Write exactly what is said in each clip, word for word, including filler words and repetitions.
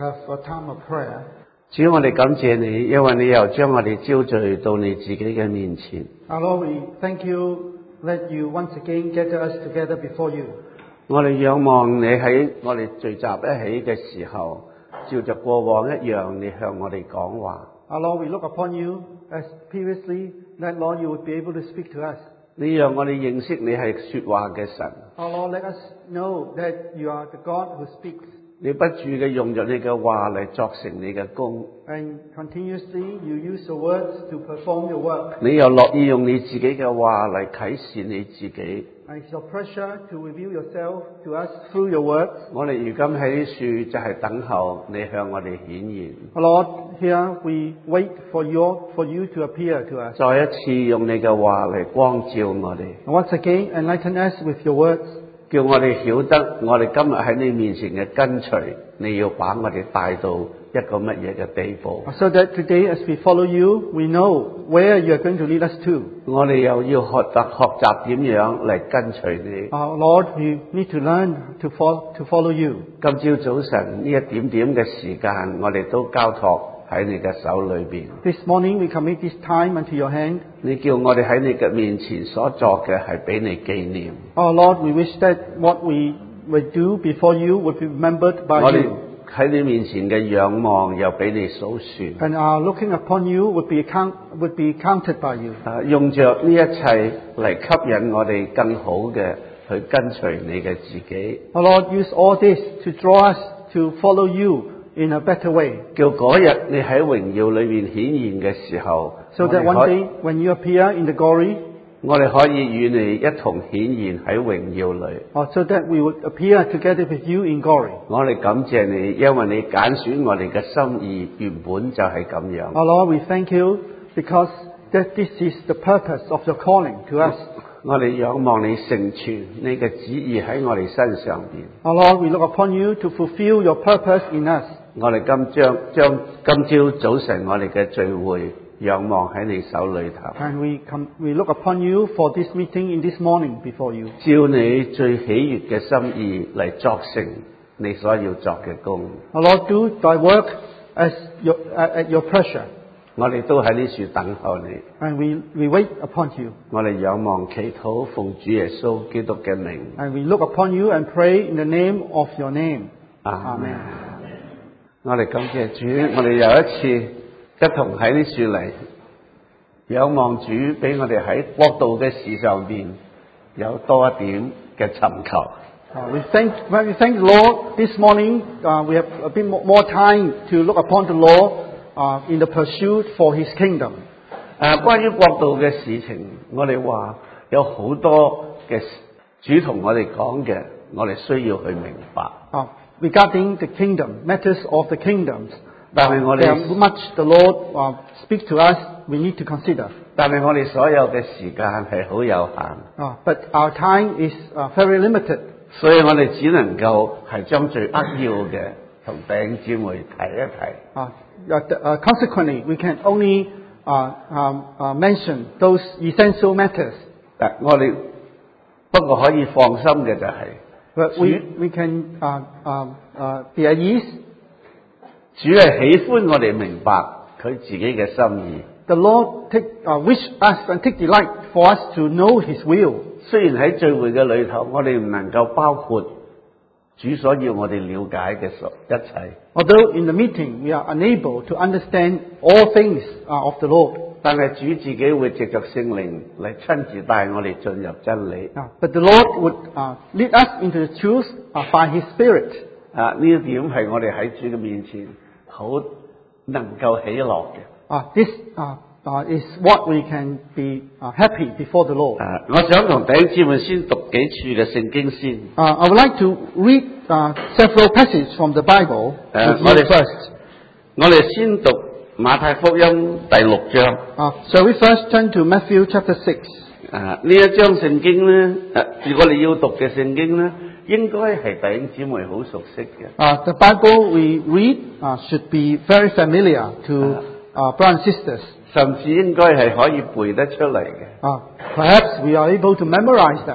have a time of prayer. 主，我哋感謝你，因為你又將我哋招聚到你自己嘅面前。 Our Lord, we thank you that you once again gather us together before you. 我哋仰望你喺我哋聚集一起嘅時候，照着過往一樣，你向我哋講話。 Our Lord, we look upon you as previously, that Lord, you would be able to speak to us. 你讓我哋認識你係說話嘅神。 Our Lord, let us know that you are the God who speaks. 你不住嘅用着你嘅話嚟作成你嘅功。 And continuously you use your words to perform your work. 你又樂意用你自己嘅話嚟啟示你自己。 And it's your pleasure to reveal yourself to us through your words. 我哋如今喺樹就係等候你向我哋顯現。 Our Lord, here we wait for you, for you to appear to us. 再一次用你嘅話嚟光照我哋。 And once again, enlighten us with your words. 叫我哋曉得，我哋今日喺你面前嘅跟隨，你要把我哋帶到一個乜嘢嘅地步。 So that today, as we follow you, we know where you are going to lead us to. 我哋又要學習學習點樣嚟跟隨你。 Our Lord, we need to learn to follow, to follow you. 今朝早晨呢一點點嘅時間，我哋都交託喺你嘅手裏邊。 This morning, we commit this time unto your hand. 你叫我哋喺你嘅面前所作嘅係俾你紀念。 Our Lord, we wish that what we would do before you would be remembered 我 by 哋 you. 喺你面前嘅仰望又俾你數算。 And our looking upon you would be, account, would be counted by you. 啊，用着呢一切嚟吸引我哋更好嘅去跟隨你嘅自己。 Our Lord, use all this to draw us to follow you in a better way. 叫嗰日你喺榮耀裏面顯現嘅時候， So 我 that 哋 one 可 day, when you appear in the glory, 我哋可以與你一同顯現喺榮耀裏。 or so that we would appear together with you in glory. 我哋感謝你，因為你揀選我哋嘅心意原本就係咁樣。 Our Lord, we thank you because that this is the purpose of your calling to us. 我哋仰望你成全你嘅旨意喺我哋身上邊。 Our Lord, we look upon you to fulfill your purpose in us. 我哋今將將今朝早晨我哋嘅聚會仰望喺你手裏頭， And we come, we look upon you for this meeting in this morning before you. 照你最喜悅嘅心意嚟作成你所要作嘅工。 Our Lord, do thy work as your, uh, at your pleasure. 我哋都喺呢處等候你。 And we, we wait upon you. 我哋仰望祈禱奉主耶穌基督嘅名。 And we look upon you and pray in the name of your name. 阿們 Amen. 我哋感謝主，我哋又一次一同喺呢處嚟仰望主，俾我哋喺國度嘅事上邊有多一點嘅尋求。 Uh, we thank, when we thank the Lord this morning, uh, we have a bit more, more time to look upon the Lord uh, in the pursuit for His kingdom. 誒、關於國度嘅事情，我哋話有好多嘅主同我哋講嘅，我哋需要去明白。 Uh, regarding the kingdom, matters of the kingdoms, 但係我 there 哋 are much the Lord uh, speak to us, we need to consider. 但係我哋所有嘅時間係好有限， Uh, but our time is uh, very limited. 所以我哋只能夠係將最扼要嘅同弟兄姊妹提一提。 Uh, uh, consequently, we can only uh, um, uh, mention those essential matters. 但我哋不過可以放心嘅就係、 But we, we can uh, uh, uh, be at ease. 主係喜歡我哋明白佢自己嘅心意。 The Lord take, uh, wish us and take delight for us to know His will. 雖然喺聚會嘅裏頭，我哋唔能夠包括主所要我哋了解嘅所一切， Although in the meeting we are unable to understand all things uh, of the Lord. 但係主自己會藉着聖靈嚟親自帶我哋進入真理。 Uh, but the Lord would uh, lead us into the truth uh, by His Spirit. 啊，呢一點係我哋喺主嘅面前好能夠喜樂嘅。 Uh, this uh, uh, is what we can be uh, happy before the Lord. 啊，我想同弟兄姊妹先讀幾處嘅聖經先。 Uh, I would like to read uh, several passages from the Bible. Uh, with you 我哋 first. 我哋先讀馬太福音第六章。 Uh, so we first turn to Matthew chapter six. 啊，呢一章聖經咧，誒，如果你要讀嘅聖經咧，應該係弟兄姊妹好熟悉嘅。 Uh, the Bible we read uh, should be very familiar to uh, brothers and sisters. 甚至應該係可以背得出嚟嘅。 Uh, perhaps we are able to memorize them.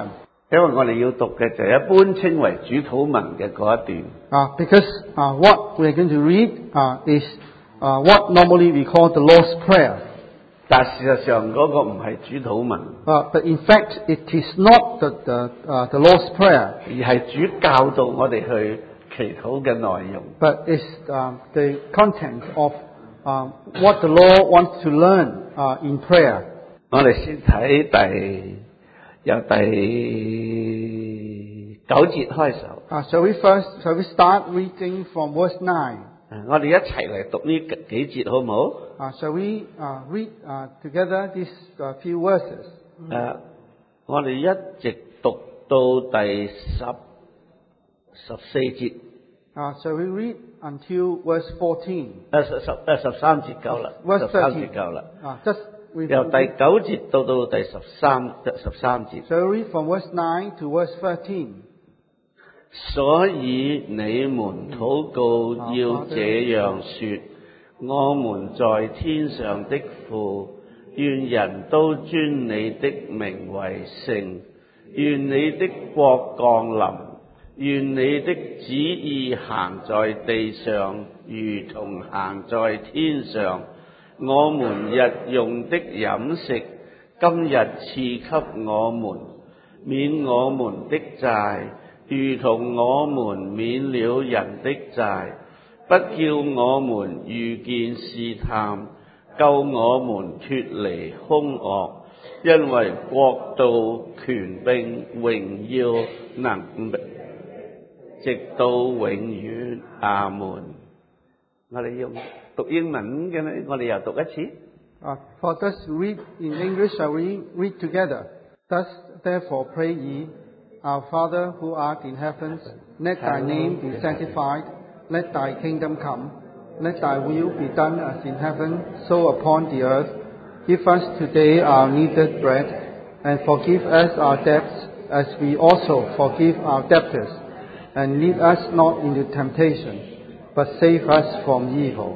因為我哋要讀嘅就係一般稱為主禱文嘅嗰一段。 Uh, because uh, what we are going to read uh, is uh, what normally we call the Lord's Prayer. 但事實上嗰個唔係主禱文， Uh, but in fact, it is not the, the, uh, the Lord's Prayer, 而係主教導我哋去祈禱嘅內容。 but it's um, the content of um, what the Lord wants to learn uh, in prayer. 我哋先睇第由第九節開首。 Uh, shall we first, shall we start reading from verse nine? 我哋一齊嚟讀呢幾節好唔好？ Uh, shall we uh, read uh, together these uh, few verses? 誒、我哋一直讀到第十十四節， Uh, shall we read until verse fourteen? 誒十十誒十三節夠啦， Verse 十三 thirteen. 節夠啦。 Uh, just we 由第九節到到第十三十三節。 shall we read from verse nine to verse thirteen? 所以你們禱告要這樣說：我們在天上的父，願人都尊你的名為聖，願你的國降臨，願你的旨意行在地上，如同行在天上。我們日用的飲食，今日賜給我們，免我們的債，如同我們免了人的債，不叫我們遇見試探，救我們脫離兇惡，因為國度、權柄、榮耀、能力，直到永遠。阿門。我哋用讀英文嘅咧，我哋又讀一次。 Uh, for thus read in English, shall we read together? Thus, therefore, pray ye, Our Father who art in heavens, let thy name be sanctified, let thy kingdom come, let thy will be done as in heaven, so upon the earth. Give us today our needed bread, and forgive us our debts, as we also forgive our debtors. And lead us not into temptation, but save us from evil.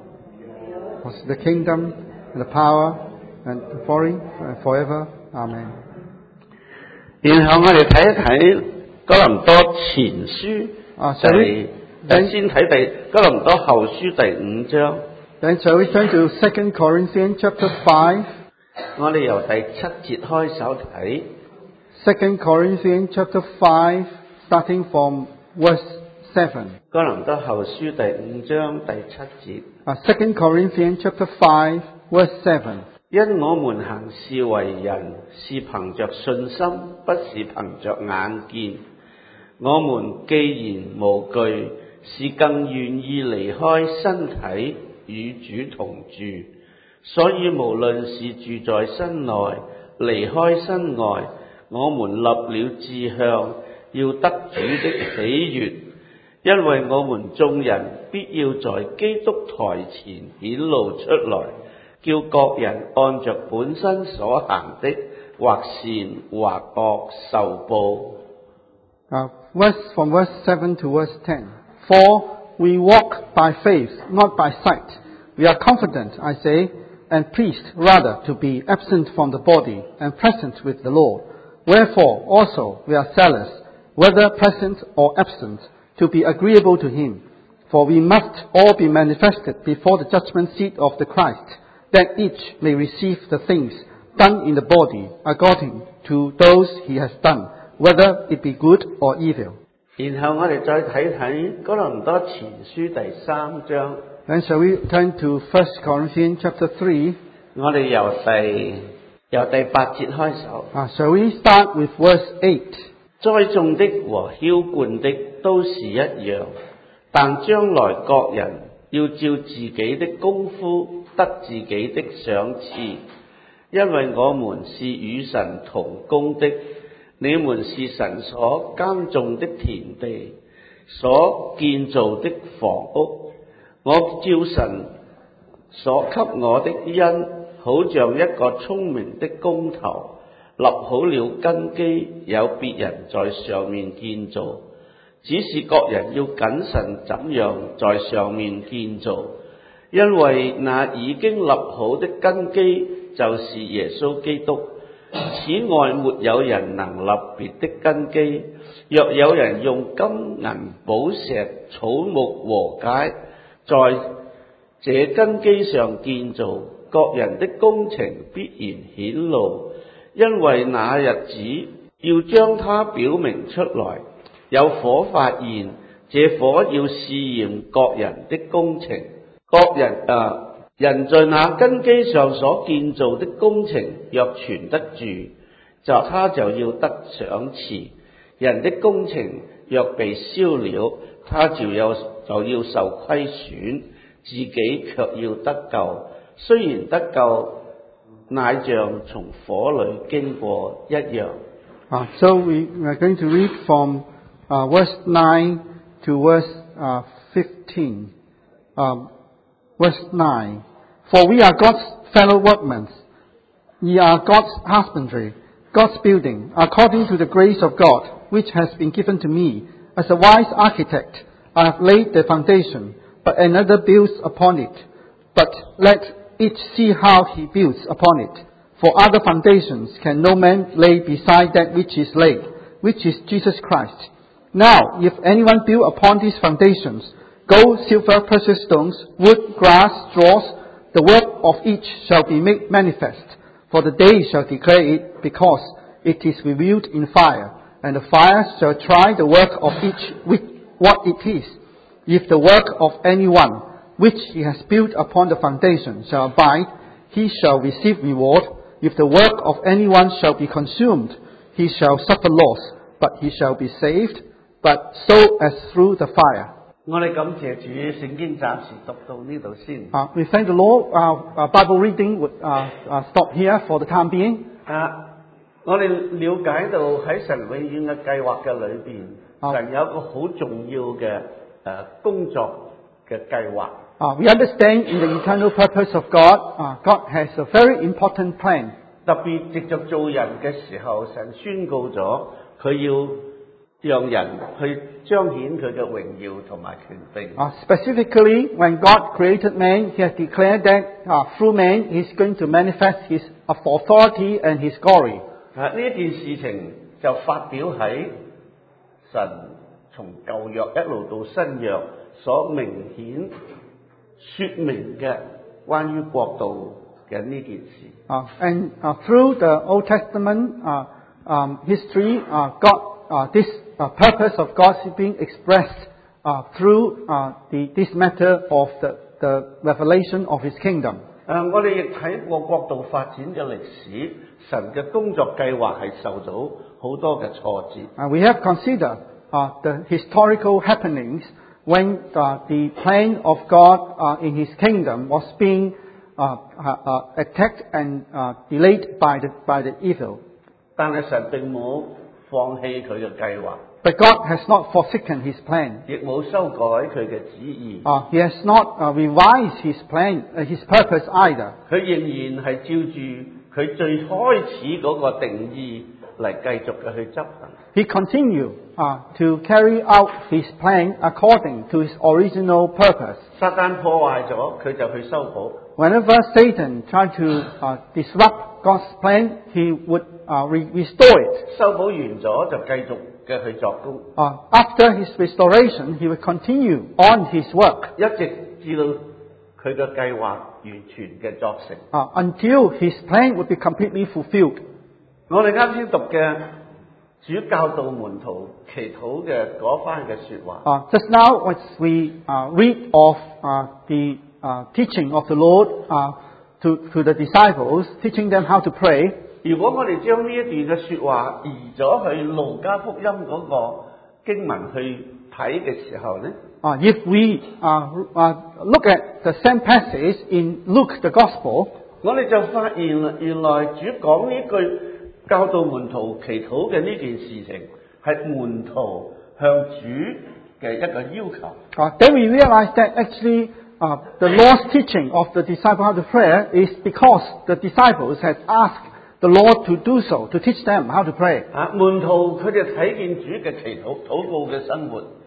For the kingdom, and the power, and the glory, and forever. Amen. 然後我哋睇一睇哥林多前書， 啊就係誒先睇第哥林多後書第五章。 Then shall we turn to Second Corinthians chapter five? 我哋由第七節開首睇。 Second Corinthians chapter five, starting from verse seven. 哥林多後書第五章第七節。 Uh, Second Corinthians chapter five, verse seven. 因我們行事為人，是憑着信心，不是憑着眼見。我們既然無懼，是更願意離開身體，與主同住。所以無論是住在身內，離開身外，我們立了志向，要得主的喜悅。因為我們眾人必要在基督台前顯露出來，叫各人按着本身所行的，或善或惡受報。 Uh, verse, from verse seven to verse ten. For we walk by faith, not by sight. We are confident, I say, and pleased rather to be absent from the body and present with the Lord. Wherefore also we are zealous, whether present or absent, to be agreeable to him. For we must all be manifested before the judgment seat of the Christ, that each may receive the things done in the body according to those he has done, whether it be good or evil. 然後我哋再睇睇哥林多前書第三章。 Then shall we turn to First Corinthians chapter three? 我哋由第由第八節開首。 Uh, shall we start with verse eight? 栽種的和澆灌的都是一樣，但將來各人要照自己的功夫得自己的賞賜，因為我們是與神同工的。你們是神所耕種的田地，所建造的房屋。我照神所給我的恩，好像一個聰明的工頭，立好了根基，有別人在上面建造。只是各人要謹慎怎樣在上面建造，因為那已經立好的根基就是耶穌基督。 此外沒有人能立別的根基。若有人用金銀寶石草木禾秸在這根基上建造，各人的工程必然顯露，因為那日子要將它表明出來。有火發現，這火要試驗各人的工程。各人啊，人在那根基上所建造的工程若存得住，就他就要得賞賜；人的工程若被燒了，他就有就要受虧損，自己卻要得救。雖然得救，乃像從火裏經過一樣。 Uh, so we are going to read from uh, verse nine to verse uh, fifteen. Um, verse nine. For we are God's fellow workmen. Ye are God's husbandry, God's building, according to the grace of God, which has been given to me. As a wise architect, I have laid the foundation, but another builds upon it. But let each see how he builds upon it. For other foundations can no man lay beside that which is laid, which is Jesus Christ. Now, if anyone build upon these foundations, gold, silver, precious stones, wood, grass, straws, the work of each shall be made manifest. For the day shall declare it, because it is revealed in fire, and the fire shall try the work of each with what it is. If the work of anyone which he has built upon the foundation shall abide, he shall receive reward. If the work of anyone shall be consumed, he shall suffer loss, but he shall be saved, but so as through the fire. 我哋感謝主，聖經暫時讀到呢度先。 Uh, we thank the Lord. Our, our Bible reading would uh, uh, stop here for the time being. 啊，我哋了解到喺神永遠嘅計劃嘅裏邊，神有一個好重要嘅誒工作嘅計劃。 Uh, we understand in the eternal purpose of God, uh, God has a very important plan. 特別藉着做人嘅時候，神宣告咗佢要讓人去彰顯佢嘅榮耀同埋權柄。 Uh, specifically, when God created man, He has declared that uh, through man He is going to manifest His authority and His glory. 啊，呢件事情就發表喺神從舊約一路到新約所明顯說明嘅關於國度嘅呢件事。 Uh, and uh, through the Old Testament uh, um, history, uh, God, uh, this uh, purpose of God is being expressed uh, through uh, the, this matter of the, the revelation of His kingdom. 誒，我哋亦睇過國度發展嘅歷史，神嘅工作計劃係受到好多嘅挫折。 Uh, we have considered uh, the historical happenings when uh, the plan of God uh, in His kingdom was being uh, uh, attacked and uh, delayed by the by the evil. 但係神並冇放棄佢嘅計劃。 But God has not forsaken His plan. 亦冇修改佢嘅旨意。 Uh, he has not uh, revised His plan, uh, His purpose either. 佢仍然係照住佢最開始嗰個定義嚟繼續嘅去執行。 He continued uh, to carry out His plan according to His original purpose. 撒旦破壞咗，佢就去修補。 Whenever Satan tried to uh, disrupt God's plan, he would uh, re- restore it. 修補完咗就繼續嘅去作工。 Uh, after his restoration, he would continue on his work. 一直至到佢嘅計劃完全嘅作成。 Uh, until his plan would be completely fulfilled. 我哋啱先讀嘅主教導門徒祈禱嘅嗰番嘅說話。 Uh, just now, as we uh, read of uh, the uh, teaching of the Lord uh, to, to the disciples, teaching them how to pray. 如果我哋將呢一段嘅說話移咗去路加福音嗰個經文去睇嘅時候咧， Uh, if we uh, uh, look at the same passage in Luke the Gospel, 我哋就發現啦，原來主講呢句教導門徒祈禱嘅呢件事情，係門徒向主嘅一個要求。 uh, then we realize that actually uh, the Lord's teaching of the disciples how to pray is because the disciples had asked the Lord to do so, to teach them how to pray. 啊，門徒佢哋睇見主嘅祈禱禱告嘅生活，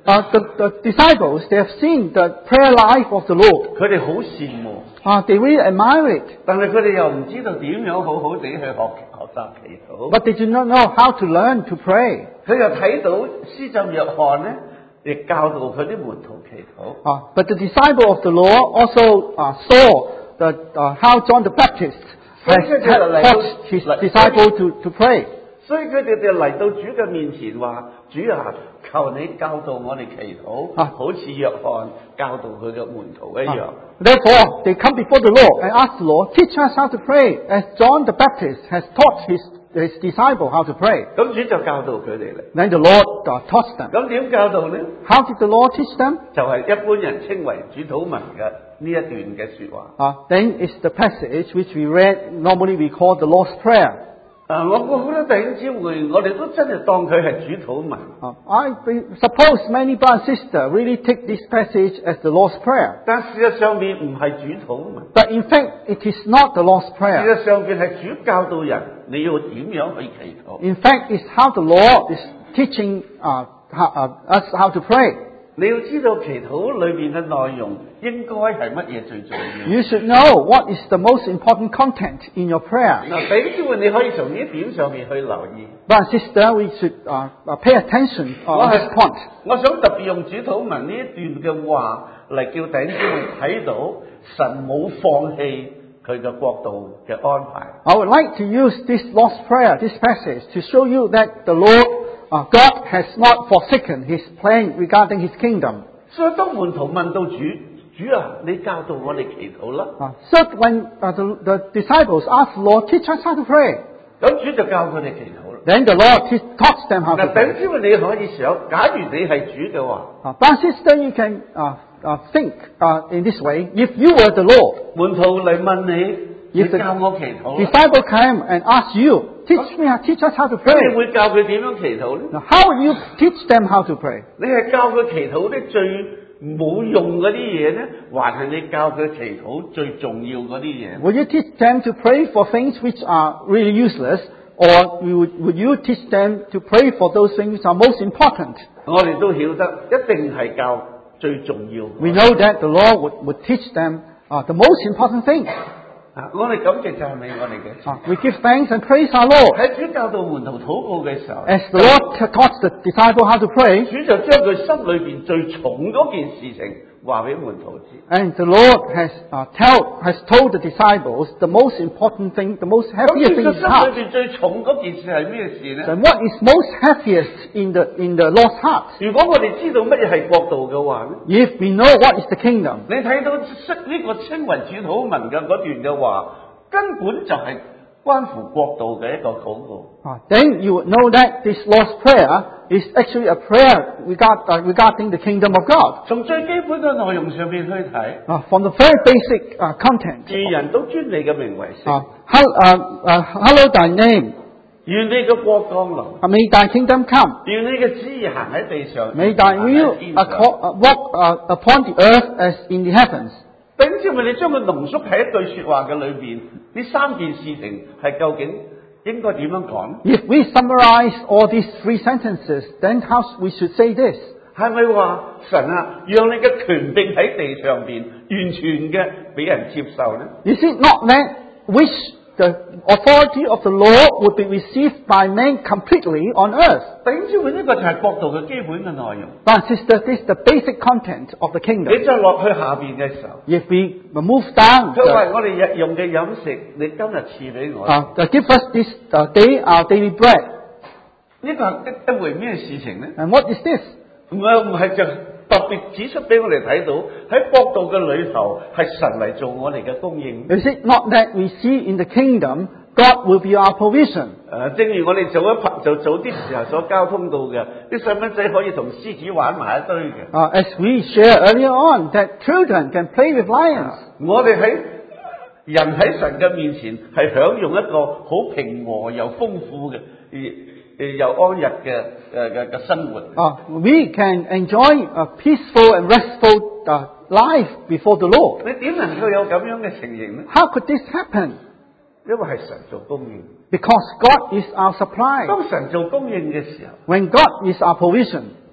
Uh, the, the disciples, they have seen the prayer life of the Lord. 佢哋好羨慕， Uh, they really admire it, 但係佢哋又唔知道點樣好好地去學學習祈禱。 but they do not know how to learn to pray. 佢又睇到施浸約翰咧，亦教導佢啲門徒祈禱。 Uh, but the disciple of the Lord also uh, saw the, uh, how John the Baptist has, has taught his disciple to, to pray. 所以佢哋就嚟到主嘅面前話：主啊，求你教導我哋祈禱， 啊好似約翰教導佢嘅門徒一樣。 Uh, therefore, they come before the Lord and ask the Lord, teach us how to pray, as John the Baptist has taught his, his disciple how to pray. 咁主就教導佢哋啦。 Then the Lord uh, taught them. 咁點教導呢？ How did the Lord teach them? 就係一般人稱為主禱文嘅呢一段嘅説話。 Uh, then it's the passage which we read, normally we call the Lord's Prayer. 啊！我我好多弟兄姊妹，我哋都真係當佢係主禱文。 Uh, I be- suppose many brothers and sisters really take this passage as the Lord's Prayer. 但事實上面唔係主禱文， But in fact, it is not the Lord's 事 Prayer. 實上面係主教導人你要點樣去祈禱。 In fact, it's how the Lord is teaching uh, how, uh, us how to pray. 你要知道祈禱裏邊嘅內容應該係乜嘢最重要。 You should know what is the most important content in your prayer. 嗱，弟兄姊妹，你可以從呢一點上面去留意。 Brother and sister, we should uh, uh, pay attention uh, 我 on 係 this point. 我想特別用主禱文呢一段嘅話嚟叫弟兄姊妹睇到神冇放棄佢嘅國度嘅安排。 I would like to use this Lord's Prayer, this passage, to show you that the Lord, uh, God has not forsaken His plan regarding His kingdom. 所以當門徒問到主，主啊，你教導我哋祈禱啦。 Uh, so when uh, the, the disciples asked the Lord, teach us how to pray, 咁主就教佢哋祈禱啦。 then the Lord te- taught them how to 嗱，弟兄 pray. 姊妹你可以想，假如你係主嘅話， Uh, brother and sister, you can uh, uh, think uh, in this way. If you were the Lord, 門徒嚟問你，你 If the 教我祈禱啦， disciple came and asked you, teach me, teach us how to 咁你 pray. 會教佢點樣祈禱咧？ Now, how would you teach them how to pray? 你係教佢祈禱啲最冇用嗰啲嘢咧，還係你教佢祈禱最重要嗰啲嘢？ Would you teach them to pray for things which are really useless, or you would, would you teach them to pray for those things which are most important? 我哋都曉得，一定係教最重要。 We know that the Lord would, would teach them uh, the most important things. 啊！我哋感謝讚美我哋嘅主。 Uh, we give thanks and praise our Lord. 喺主教導門徒禱告嘅時候， As the Lord t- taught the disciple how to pray, 主就將佢心裏邊最重嗰件事情話俾門徒知。 and the Lord has uh, tell has told the disciples the most important thing, the most 咁 happiest 主 thing 嘅 in his 心 heart. 裏邊最重嗰件事係咩事咧？ And what is most happiest in the in the Lord's heart? 如果我哋知道乜嘢係國度嘅話咧， If we know what is the kingdom, 你睇到識呢個稱為主禱文嘅嗰段嘅話，根本就係關乎國度嘅一個禱告。 uh, then you would know that this Lord's Prayer is actually a prayer regard, uh, regarding the kingdom of God. 從最基本嘅內容上面去睇， Uh, from the very basic uh, content. 願人都尊你嘅名為聖， Uh, hal- uh, uh, hallowed thy name. 願你嘅國降臨， Uh, may thy kingdom come. 願你嘅旨意行喺地上， May thy 行 will 喺天上。 acco- uh, walk uh, upon the earth as in the heavens. 弟兄姊妹，你將佢濃縮喺一句説話嘅裏邊，呢三件事情係究竟應該點樣講？ If we summarize all these three sentences, then how we should say this? 係咪話神啊，讓你嘅權柄喺地上邊完全嘅俾人接受呢？ Is it not that which the authority of the law would be received by men completely on earth? 弟兄姊妹，呢個就係國度嘅基本嘅內容。 But sister, this is the basic content of the 你 kingdom. 再落去下邊嘅時候， If we move down, 佢話 the, 我哋日用嘅飲食，你今日賜俾我。 uh, the give us this uh, day our daily bread. 呢個係一一回咩事情呢？ And what is this? 唔係唔係就特別指出俾我哋睇到喺國度嘅裏頭係神嚟做我哋嘅供應。 Is it not that we see in the kingdom God will be our provision? 誒，正如我哋早一排就早啲時候所交通到嘅，啲細蚊仔可以同獅子玩埋一堆嘅。 Uh, as we shared earlier on, that children can play with lions. 我哋喺人喺神嘅面前係享用一個好平和又豐富嘅，誒誒又安逸嘅誒嘅嘅生活。 Uh, we can enjoy a peaceful and restful uh, life before the Lord. 你點能夠有咁樣嘅情形呢？ How could this happen? 因為係神做供應。 Because God is our supply. 當神做供應嘅時候， When God is our provision,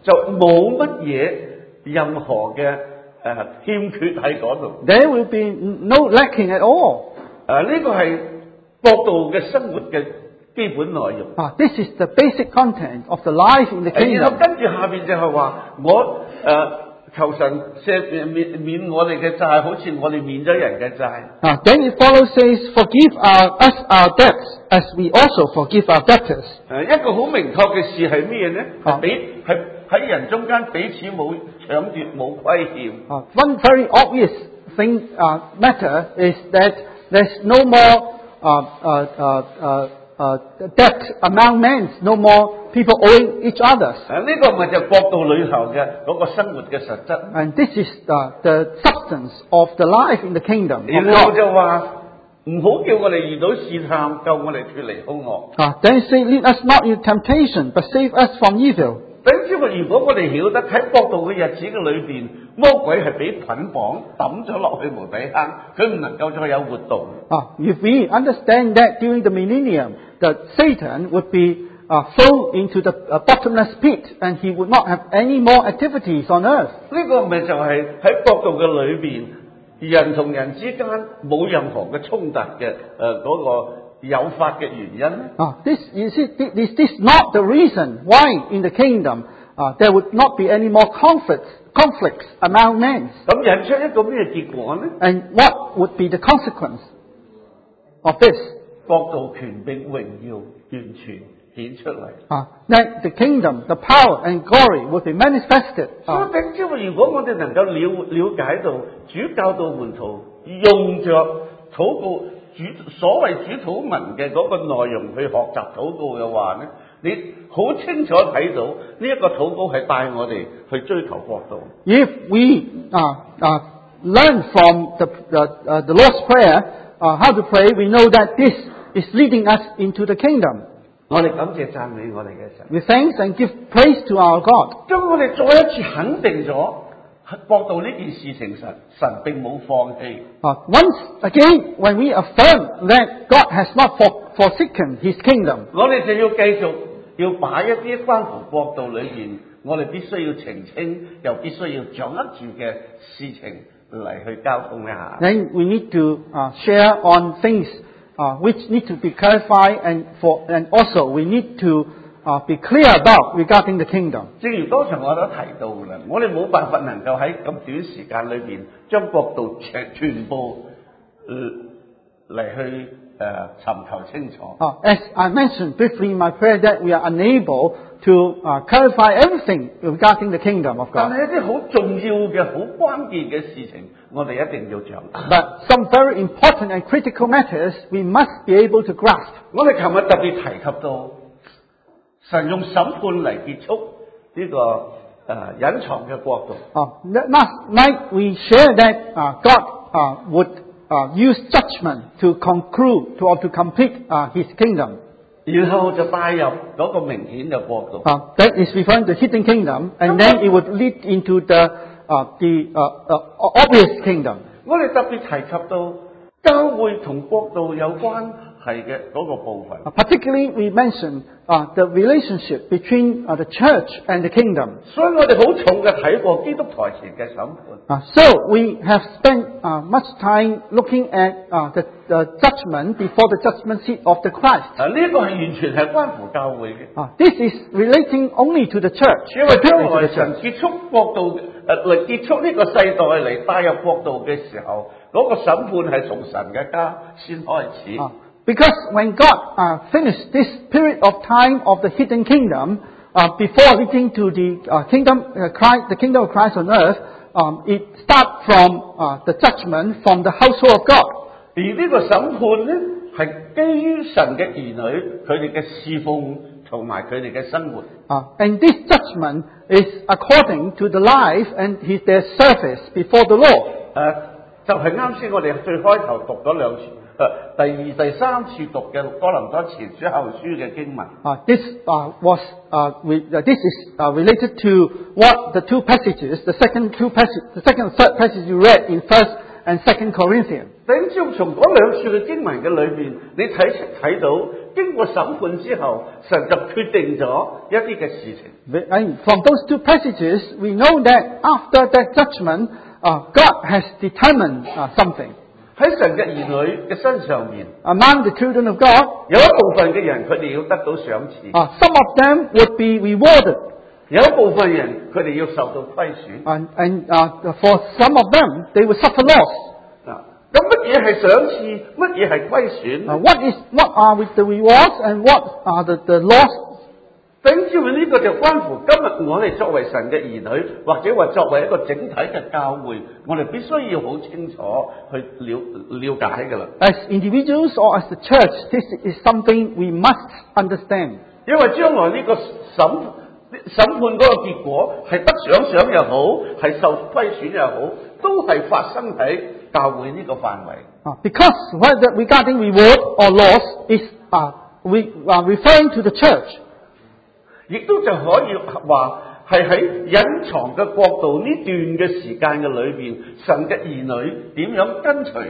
就冇乜嘢任何嘅誒欠缺喺嗰度。 There will be no lacking at all. 誒呢個係國度嘅生活嘅基本內容。 Uh, this is the basic content of the life in the 然後 kingdom. 跟住下邊就係話我誒、呃、求神赦免免我哋嘅債，好似我哋免咗人嘅債。 Uh, then it follows says, forgive our, us our debts as we also forgive our debtors. 誒一個好明確嘅事係咩呢？ 啊係彼係喺人中間彼此冇搶奪冇虧欠。 Uh, one very obvious thing uh, matter is that there's no more uh, uh, uh, uh, uh, debt among men, no more people owing each other. 誒呢個咪就國度裏頭嘅嗰個生活嘅實質。 And this is uh, the substance of the life in the kingdom. of 然後 God. 就話唔好叫我哋遇到試探，救我哋脱離兇惡。 Uh, then say, lead us not into temptation, but save us from evil. 等之話，如果我哋曉得喺國度嘅日子嘅裏邊，魔鬼係俾捆綁抌咗落去無底坑，佢唔能夠再有活動。 Uh, if we understand that during the millennium, that Satan would be uh, thrown into the uh, bottomless pit and he would not have any more activities on earth. 呢個咪就係喺國度嘅裏邊，人同人之間冇任何嘅衝突嘅誒嗰個誘發嘅原因咧。 Uh, this, you see, thi- is this not the reason why in the kingdom uh, there would not be any more conflicts, conflicts among men? 咁引出一個咩結果呢？ And what would be the consequence of this? 國度權柄榮耀完全顯出嚟。 Uh, that the kingdom, the power and glory would be manifested. 所 Uh, 以頂之話，如果我哋能夠了了解到主教導門徒用着禱告主所謂主禱文嘅嗰個內容去學習禱告嘅話咧，你好清楚睇到呢一個禱告係帶我哋去追求國度。 if we uh, uh, learn from the, the, uh, the Lord's Prayer uh, how to pray, we know that this is leading us into the kingdom. 我哋感謝讚美我哋嘅神， We thanks and give praise to our God. 將我哋再一次肯定咗國度呢件事情神神並冇放棄。 Uh, once again, when we affirm that God has not for, forsaken His kingdom, 我哋就要繼續要把一啲關乎國度裏邊，我哋必須要澄清，又必須要掌握住嘅事情嚟去交通一下。 then we need to uh, share on things uh, which need to be clarified, and for and also we need to uh, be clear about regarding the kingdom. 正如剛才我都提到啦，我哋冇辦法能夠喺咁短時間裏邊將國度全全部嚟、呃、去誒、呃、尋求清楚。 Uh, as I mentioned briefly in my prayer, that we are unable to uh, clarify everything regarding the kingdom of 但 God. 係一啲好重要嘅、好關鍵嘅事情，我哋一定要掌握。 But some very important and critical matters we must be able to grasp. 我哋琴日特別提及到，神用審判嚟結束呢、這個誒、呃、隱藏嘅國度。 Uh, last night we shared that uh, God uh, would uh, use judgment to conclude to, or to complete uh, His kingdom. 然後就帶入嗰個明顯嘅國度。 Uh, that is referring to hidden kingdom, and then it would lead into the uh, the uh, uh, obvious kingdom. 我哋特別提及到教會同國度有關係嘅嗰個部分。 Uh, particularly, we mentioned uh, the relationship between uh, the church and the kingdom. 所以我哋好重嘅睇過基督台前嘅審判。 Uh, so we have spent uh, much time looking at uh, the, the judgment before the judgment seat of the Christ. 啊，呢一個係完全係關乎教會嘅， Uh, this is relating only to the church. 因為將 Particularly to 來 the 神 church. 結束國度誒嚟結束呢個世代嚟帶入國度嘅時候，嗰、個審判係從神嘅家先開始。 Uh, because when God uh, finished this period of time of the hidden kingdom, uh, before leading to the uh, kingdom, uh, Christ, the kingdom of Christ on earth, um, it starts from uh, the judgment from the household of God. 而呢個審判咧，係基於神嘅兒女佢哋嘅侍奉同埋佢哋嘅生活。 Uh, and this judgment is according to the life and his, their service before the Lord. 誒、就係啱先我哋最開頭讀嗰兩次，誒、第二、第三次讀嘅哥林多前書後書嘅經文。 Uh, this uh, was uh, re- uh, this is uh, related to what the two passages, the second two passage, the second and third passage you read in First and Second Corinthians. 頂朝從嗰兩處嘅經文嘅裏邊，你睇睇到經過審判之後，神就決定咗一啲嘅事情。 And from those two passages, we know that after that judgment, uh, God has determined uh, something. 喺神嘅兒女嘅身上面 Among the children of God, 有一部分嘅人佢哋要得到賞賜， uh, some of them would be rewarded. 有一部分人佢哋要受到虧損。 And, and uh, for some of them, they will suffer loss. 啊，咁乜嘢係賞賜？乜嘢係虧損？ Uh, what is what are with the rewards and what are the, the loss? 弟兄姊妹，呢個就關乎今日我哋作為神嘅兒女，或者話作為一個整體嘅教會，我哋必須要好清楚去了了解㗎啦。 As individuals or as the church, this is something we must understand. 因為將來呢個審審判嗰個結果係得獎賞又好，係受虧損又好，都係發生喺教會呢個範圍。 Uh, because whether regarding reward or loss is uh, we are referring to the church. 亦都就可以話係喺隱藏嘅國度呢段嘅時間嘅裏邊，神嘅兒女點樣跟隨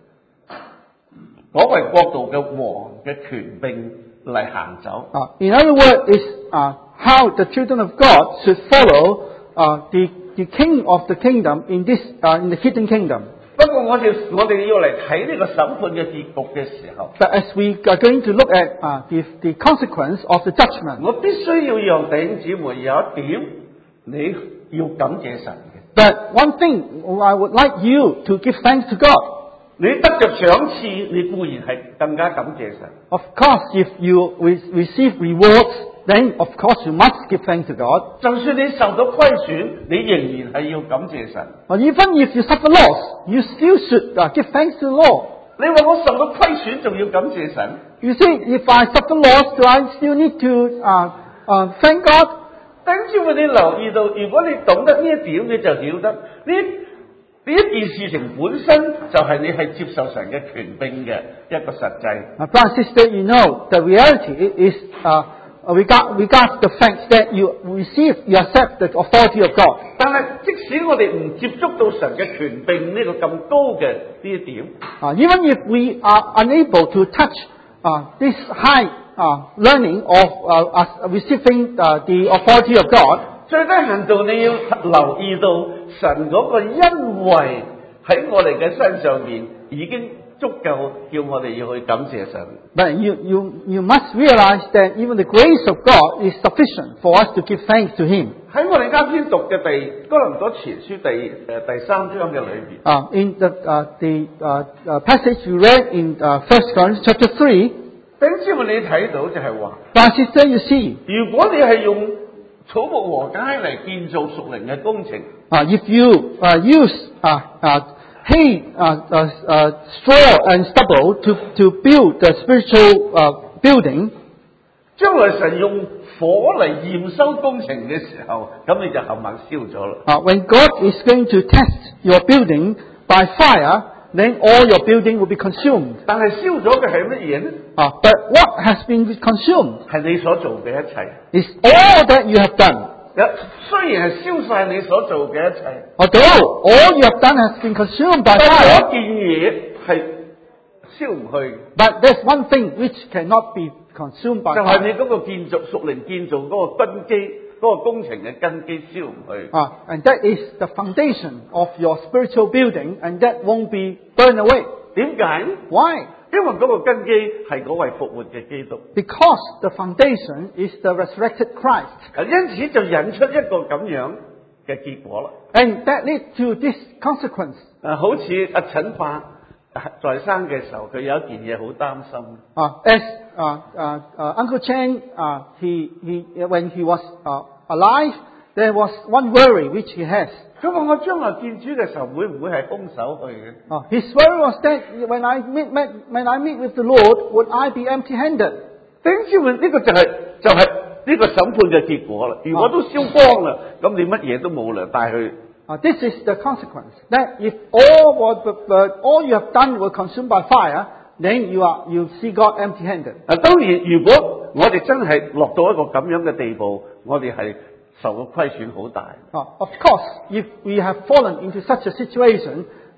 嗰位國度嘅王嘅權柄嚟行走。 Uh, in other words, is uh, how the children of God should follow uh, the the king of the kingdom in this uh, in the hidden kingdom. 不過我哋我哋要嚟睇呢個審判嘅結局嘅時候， But as we are going to look at uh, the the consequence of the judgment, 我必須要讓弟兄姊妹有一點你要感謝神嘅。 but one thing I would like you to give thanks to God. 你得着賞賜，你固然係更加感謝神。 Of course, if you re- receive rewards, then of course you must give thanks to God. 就算你受到虧損，你仍然係要感謝神。 Or even if you suffer loss, you still should uh, give thanks to the Lord. 你話我受到虧損，仲要感謝神？ You see, if I suffer loss, do I still need to uh, uh, thank God? 弟兄姊妹，你留意到，如果你懂得呢一點，你就曉得呢呢一件事情本身就係你係接受神嘅權柄嘅一個實際。 Uh, brother and sister, you know, the reality is uh, regard, regards the fact that you receive, you accept the authority of God. 但係即使我哋唔接觸到神嘅權柄呢個咁高嘅呢一點， Uh, even if we are unable to touch uh, this high uh, learning of uh, us receiving uh, the authority of God, 最低限度你要留意到神嗰個恩惠喺我哋嘅身上面已經足夠叫我哋要去感謝神。 but you, you, you must realize that even the grace of God is sufficient for us to give thanks to Him. 喺我哋啱先讀嘅第哥林多前書第誒、呃、第三章嘅裏邊， Uh, in the, uh, the uh, uh, passage we read in uh, First Corinthians chapter three, 弟兄姊妹你睇到就係話， but sister, you see, 如果你係用草木禾秸嚟建造屬靈嘅工程， uh, if you uh, use uh, uh, hay, uh, uh, uh, straw and stubble to, to build the spiritual uh, building, 將來神用火嚟驗收工程嘅時候，咁你就冚唪唥燒咗啦。 uh, when God is going to test your building by fire, then all your building will be consumed. 但係燒咗嘅係乜嘢呢？ Uh, but what has been consumed 係你所做嘅一切。 is all that you have done. 雖然係燒晒你所做嘅一切， Although all you have done has been consumed by 但係 fire, 有一件嘢係燒唔去， but there's one thing which cannot be consumed by 就係你 fire. 嗰個建造屬靈建造嗰個根基，嗰、個工程嘅根基燒唔去。 Uh, and that is the foundation of your spiritual building, and that won't be burned away. 點解呢？ Why? 因為嗰個根基係嗰位復活嘅基督， Because the foundation is the resurrected Christ. 啊因此就引出一個咁樣嘅結果啦。 And that leads to this consequence. 啊，好似阿陳伯在生嘅時候，佢有一件嘢好擔心。 Uh, as uh, uh, uh, Uncle Chang, uh, he, he, when he was uh, alive, there was one worry which he has. 佢話我將來見主嘅時候，會唔會係空手去嘅？ Uh, his worry was that when I meet, met, when I meet with the Lord, would I be empty-handed? 弟兄姊妹，呢個就係、就係、呢個審判嘅結果啦。如果都燒光啦，咁你乜嘢都冇啦，帶去。 Uh, this is the consequence. That if all what uh, all you have done were consumed by fire, then you are you see God empty-handed. 啊，當然，如果我哋真係落到一個咁樣嘅地步，我哋係受到虧損好大。 Uh, of course, if we have fallen into such a situation,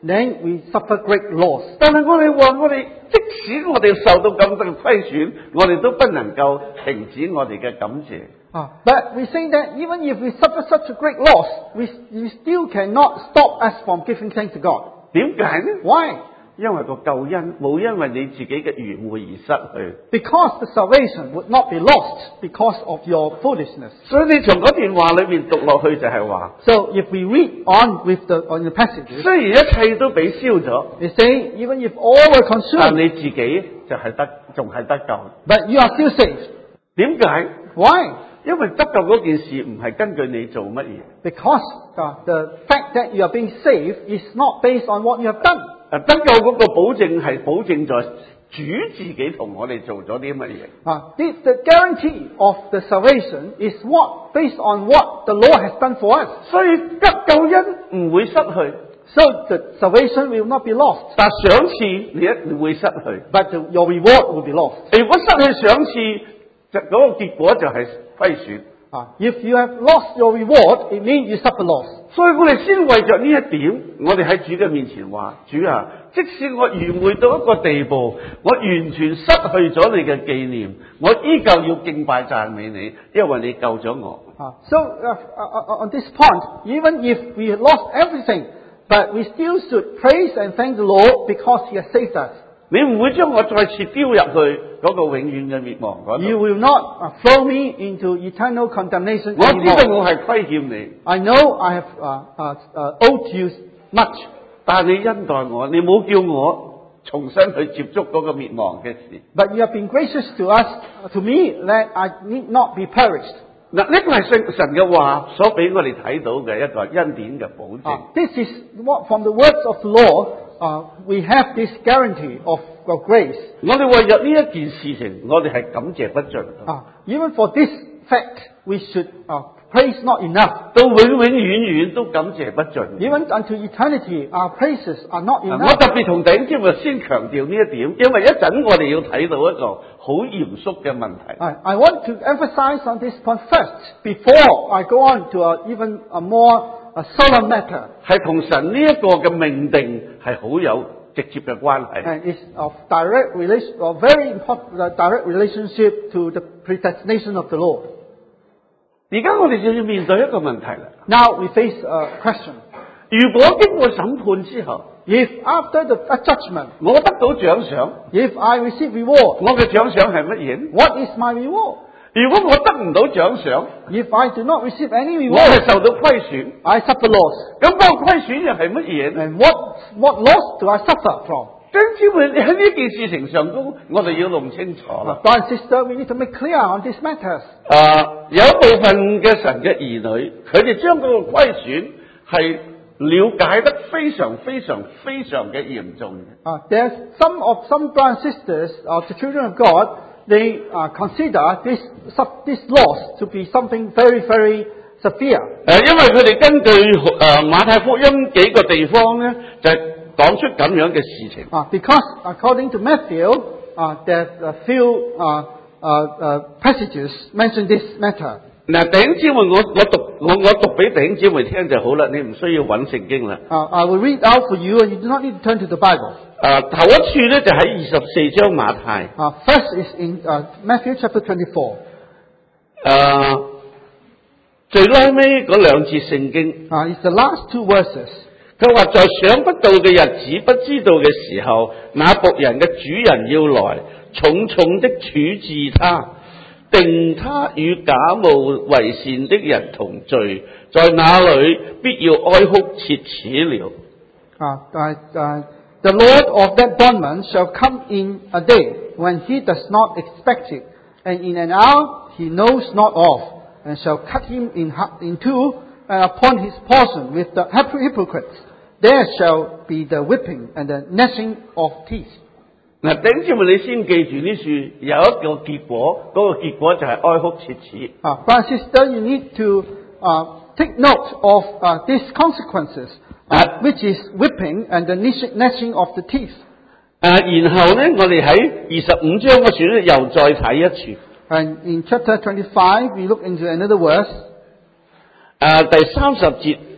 then we suffer great loss. 但係我哋話我哋即使我哋受到咁大嘅虧損，我哋都不能夠停止我哋嘅感謝。 Uh, but we say that even if we suffer such a great loss, we, we still cannot stop us from giving thanks to God. 點解呢？ Why? 因為個救恩冇因為你自己嘅愚昧而失去。 Because the salvation would not be lost because of your foolishness. 所以你從嗰段話裏面讀落去就係話， So if we read on with the on the passages, 雖然一切都俾燒咗， they say even if all were 但 consumed, 你自己就係得，仲係得救。 but you are still saved. 點解？ Why? 因為得救嗰件事唔係根據你做乜嘢。 Because uh, the fact that you are being saved is not based on what you have done. 得救嗰個保證係保證在主自己同我哋做咗啲乜嘢。 Uh, the, the guarantee of the salvation is what based on what the Lord has done for us. 所以得救恩唔會失去， So the salvation will not be lost, 但賞賜你一定會失去。 but the, your reward will be lost. 如果失去賞賜，就嗰個結果就係虧損。 Uh, if you have lost your reward, it means you suffer loss. 所以我哋先為着呢一點，我哋喺主嘅面前話：主啊，即使我愚昧到一個地步，我完全失去咗你嘅紀念，我依舊要敬拜讚美你，因為你救咗我。 Uh, so uh, uh, on this point, even if we lost everything, but we still should praise and thank the Lord because He has saved us. 你唔會將我再次丟入去嗰個永遠嘅滅亡嗰 You 度。 will not uh, throw me into eternal condemnation 我知道 anymore. 我係虧欠你， I know I have uh, uh, uh, owed you much, 但係你恩待我，你冇叫我重新去接觸嗰個滅亡嘅事。 but you have been gracious to us, uh, to me, that I need not be perished. 嗱，呢個係聖神嘅話所俾我哋睇到嘅一個恩典嘅保證。 Uh, this is what, from the words of the Lord, uh, we have this guarantee of, of grace. 我哋為咗呢一件事情，我哋係感謝不盡。 Uh, even for this fact, we should uh, praise not enough. 到永永遠遠都感謝不盡。 Even unto eternity, our praises are not 我 enough. 特別同弟兄姊妹先強調呢一點，因為一陣我哋要睇到一個好嚴肅嘅問題。 I, I want to emphasize on this point first, before I go on to a, even a more a solemn matter. 係同神呢一個嘅命定係好有直接嘅關係。 And it's of direct relation, or very important uh, direct relationship to the predestination of the Lord. 而家我哋就要面對一個問題啦。 Now we face a question. 如果經過審判之後， If after the a judgment, 我得到獎賞， if I receive reward, 我嘅獎賞係乜嘢？ what is my reward? 如果我得唔到獎賞， If I do not receive any 我 reward, 係受到虧損。 I suffer loss. 咁嗰個虧損又係乜嘢呢？ And what, what loss do I suffer from? 弟兄姊妹，你喺呢件事情上高，我哋要弄清楚啦。 Brother and sister, we need to make clear on these matters. 啊，有一部分嘅神嘅兒女，佢哋將嗰個虧損係了解得非常非常非常嘅嚴重嘅。 Uh, there's some of some brothers and sisters, uh, the children of God, they uh, consider this sub- this loss to be something very, very severe. 誒，因為佢哋根據誒馬太福音幾個地方咧，就係講出咁樣嘅事情。 Uh, because according to Matthew, uh, there's a few uh, uh, uh, passages mention this matter. 嗱，弟兄姊妹，我我讀我我讀俾弟兄姊妹聽就好啦，你唔需要揾聖經啦。 Uh, I will read out for you, and you do not need to turn to the Bible. 誒，頭一處咧就喺二十四章馬太。 Uh, first is in uh, Matthew chapter twenty-four. 誒，最拉尾嗰兩節聖經。 Uh, it's the last two verses. 佢話在想不到嘅日子，不知道嘅時候，那僕人嘅主人要來，重重的處置他，定他與假冒為善的人同罪，在那裏必要哀哭切齒了。 Uh, uh, uh, the Lord of that bondman shall come in a day when he does not expect it, and in an hour he knows not of, and shall cut him in, ha- in two, and upon his portion with the hypo- hypocrites. There shall be the whipping and the gnashing of teeth. 嗱，弟兄姊妹，你先記住呢處有一個結果，嗰、那個結果就係哀哭切齒。 Uh, brother and sister, you need to uh, take note of uh, these consequences, uh, which is whipping and the gnash- gnashing of the teeth. 誒，然後咧，我哋喺二十五章嗰處咧，又再睇一處。 And in chapter twenty-five, we look into another verse. 誒，第三十節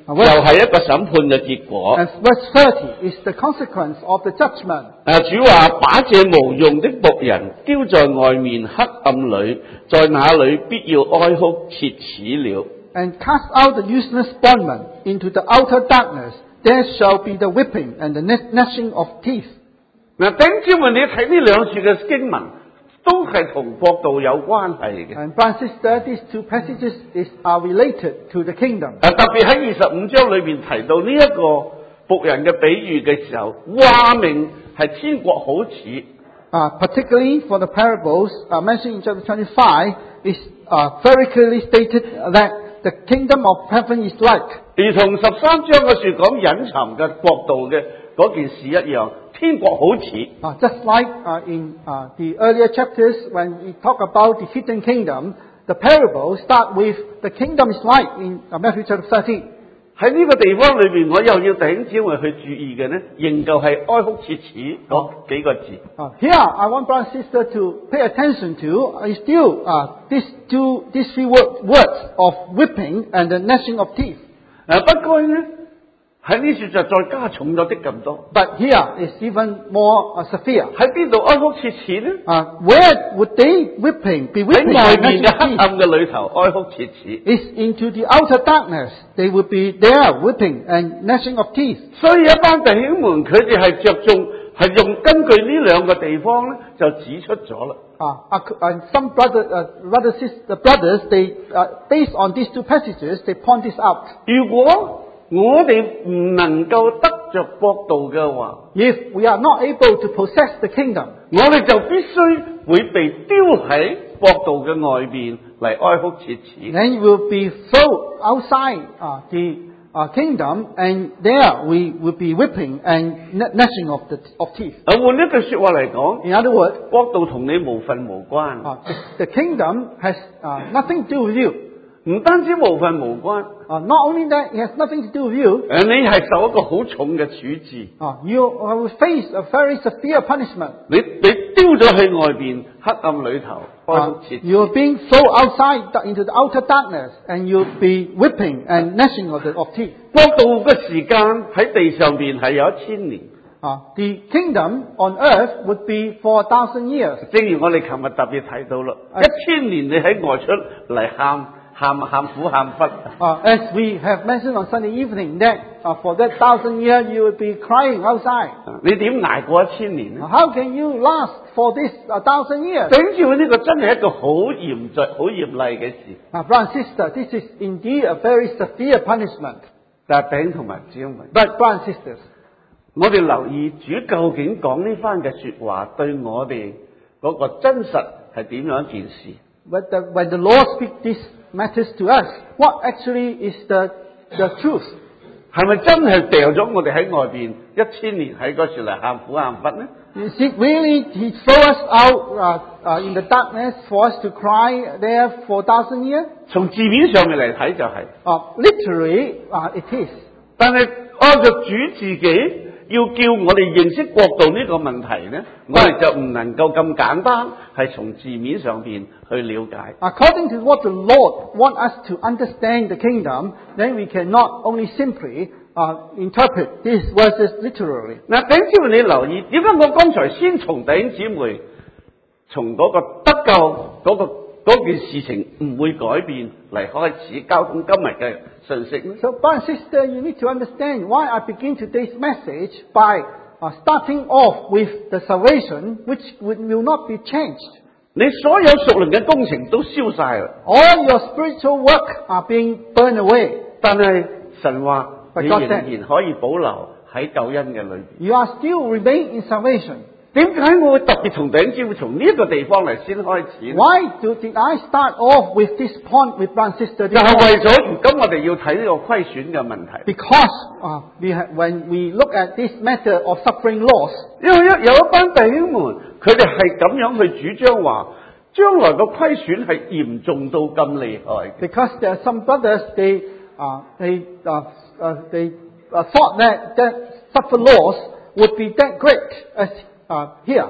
又係一個審判嘅結果。 And verse thirty is the consequence of the judgment. 啊，主話把這無用的僕人丟在外面黑暗裏，在那裏必要哀哭切齒了。 And cast out the useless bondman into the outer darkness. There shall be the whipping and the gnashing of teeth. 嗱，弟兄姊妹，你睇呢兩處嘅經文，都係同國度有關係嘅。 And brothers and sisters, these two passages is, are related to the kingdom. 啊，特別喺二十五章裏邊提到呢一個僕人嘅比喻嘅時候，話明係天國好似。 Uh, particularly for the parables uh, mentioned in chapter twenty-five, is uh, very clearly stated that the kingdom of heaven is like. 如同十三章嘅說講隱藏嘅國度嘅嗰件事一樣，天國好似。 Uh, just like uh, in uh, the earlier chapters when we talk about the hidden kingdom, the parables start with the kingdom is like in uh, Matthew chapter thirteen. 喺呢個地方裏邊，我又要弟兄姊妹去注意嘅呢，仍舊係哀哭切齒嗰幾個字。 Uh, here, I want brother and sister to pay attention to is still uh, these two, these three word, words of whipping and the gnashing of teeth. 誒、不過呢，喺呢處就再加重咗啲咁多。 But here is even more uh, severe. 喺邊度哀哭切齒呢？ Uh, where would they whipping be 喺 whipping 外 and 面 gnashing 嘅 of 黑 teeth? 暗嘅裏頭哀哭切齒。 Is into the outer darkness. They would be there whipping and gnashing of teeth. 所以一班弟兄們佢哋係着重係用根據呢兩個地方咧，就指出咗啦。 Uh, and some brother, uh, brother, sister, brothers, they uh, based on these two passages, they point this out. 如果我哋唔能夠得着國度嘅話， If we are not able to possess the kingdom, 我哋就必須會被丟喺國度嘅外邊嚟哀哭切齒。 then we will be thrown outside uh, the uh, kingdom, and there we will be whipping and gnashing of the of teeth. 啊，換一句說話嚟講， In other words, 國度同你無份無關， uh, the, the kingdom has uh, nothing to do with you. 唔單止無份無關， Uh, not only that, it has nothing to do with you. 誒，你係受一個好重嘅處置， Uh, you uh, will face a very severe punishment. 你你丟咗去外邊黑暗裏頭哀哭 Uh, 切齒。 you are being thrown outside the, into the outer darkness, and you'll be whipping and gnashing of, the, of teeth. 國度嘅時間喺地上邊係有一千年， Uh, the kingdom on earth would be for a thousand years. 正如我哋琴日特別提到啦， Uh, 一千年你喺外出嚟喊喊喊苦喊忽， Uh, as we have mentioned on Sunday evening, that uh, for that thousand years you will be crying outside. 你點捱過一千年呢？ Uh, how can you last for this uh, thousand years? 頂住呢個真係一個好嚴峻、好嚴厲嘅事。 Uh, brother and sister, this is indeed a very severe punishment. 但係頂同埋姊妹， But brother and sisters, 我哋留意主究竟講呢番嘅說話，對我哋嗰個真實係點樣一件事？ but the, when the Lord speaks these matters to us, what actually is the the truth? 係咪真係掉咗我哋喺外邊一千年喺嗰處嚟喊苦喊忽呢？ Is it really He throw us out uh, uh, in the darkness for us to cry there for a thousand years? 從字面上面嚟睇就係、是， Uh, literally, uh, it is. 但係按照主自己要叫我哋認識國度呢個問題呢，我哋就唔能夠咁簡單係從字面上邊去了解。 According to what the Lord wants us to understand the kingdom, then we cannot only simply uh, interpret these verses literally. 嗱，弟兄姊妹你留意，點解我剛才先從弟兄姊妹從嗰個得救嗰、個嗰件事情唔會改變嚟開始交通今日嘅信息呢？ So, brother and sister, you need to understand why I begin today's message by uh, starting off with the salvation, which will will not be changed. 你所有屬靈嘅工程都燒晒啦， All your spiritual work are being burned away. 但係神話 But 你 God 仍 said- 然可以保留喺救恩嘅裏邊。 You are still remain in salvation. 點解我會特別同弟兄姊妹從呢一個地方嚟先開始呢？ Why do, did I start off with this point with brother and sister? 就係為咗如今我哋要睇呢個虧損嘅問題。 Because uh, we have, when we look at this matter of suffering loss, 因為一有一班弟兄們，佢哋係咁樣去主張話，將來個虧損係嚴重到咁厲害嘅。 because there are some brothers, they uh, they uh, uh, they uh, thought that that suffer loss would be that great as uh, here.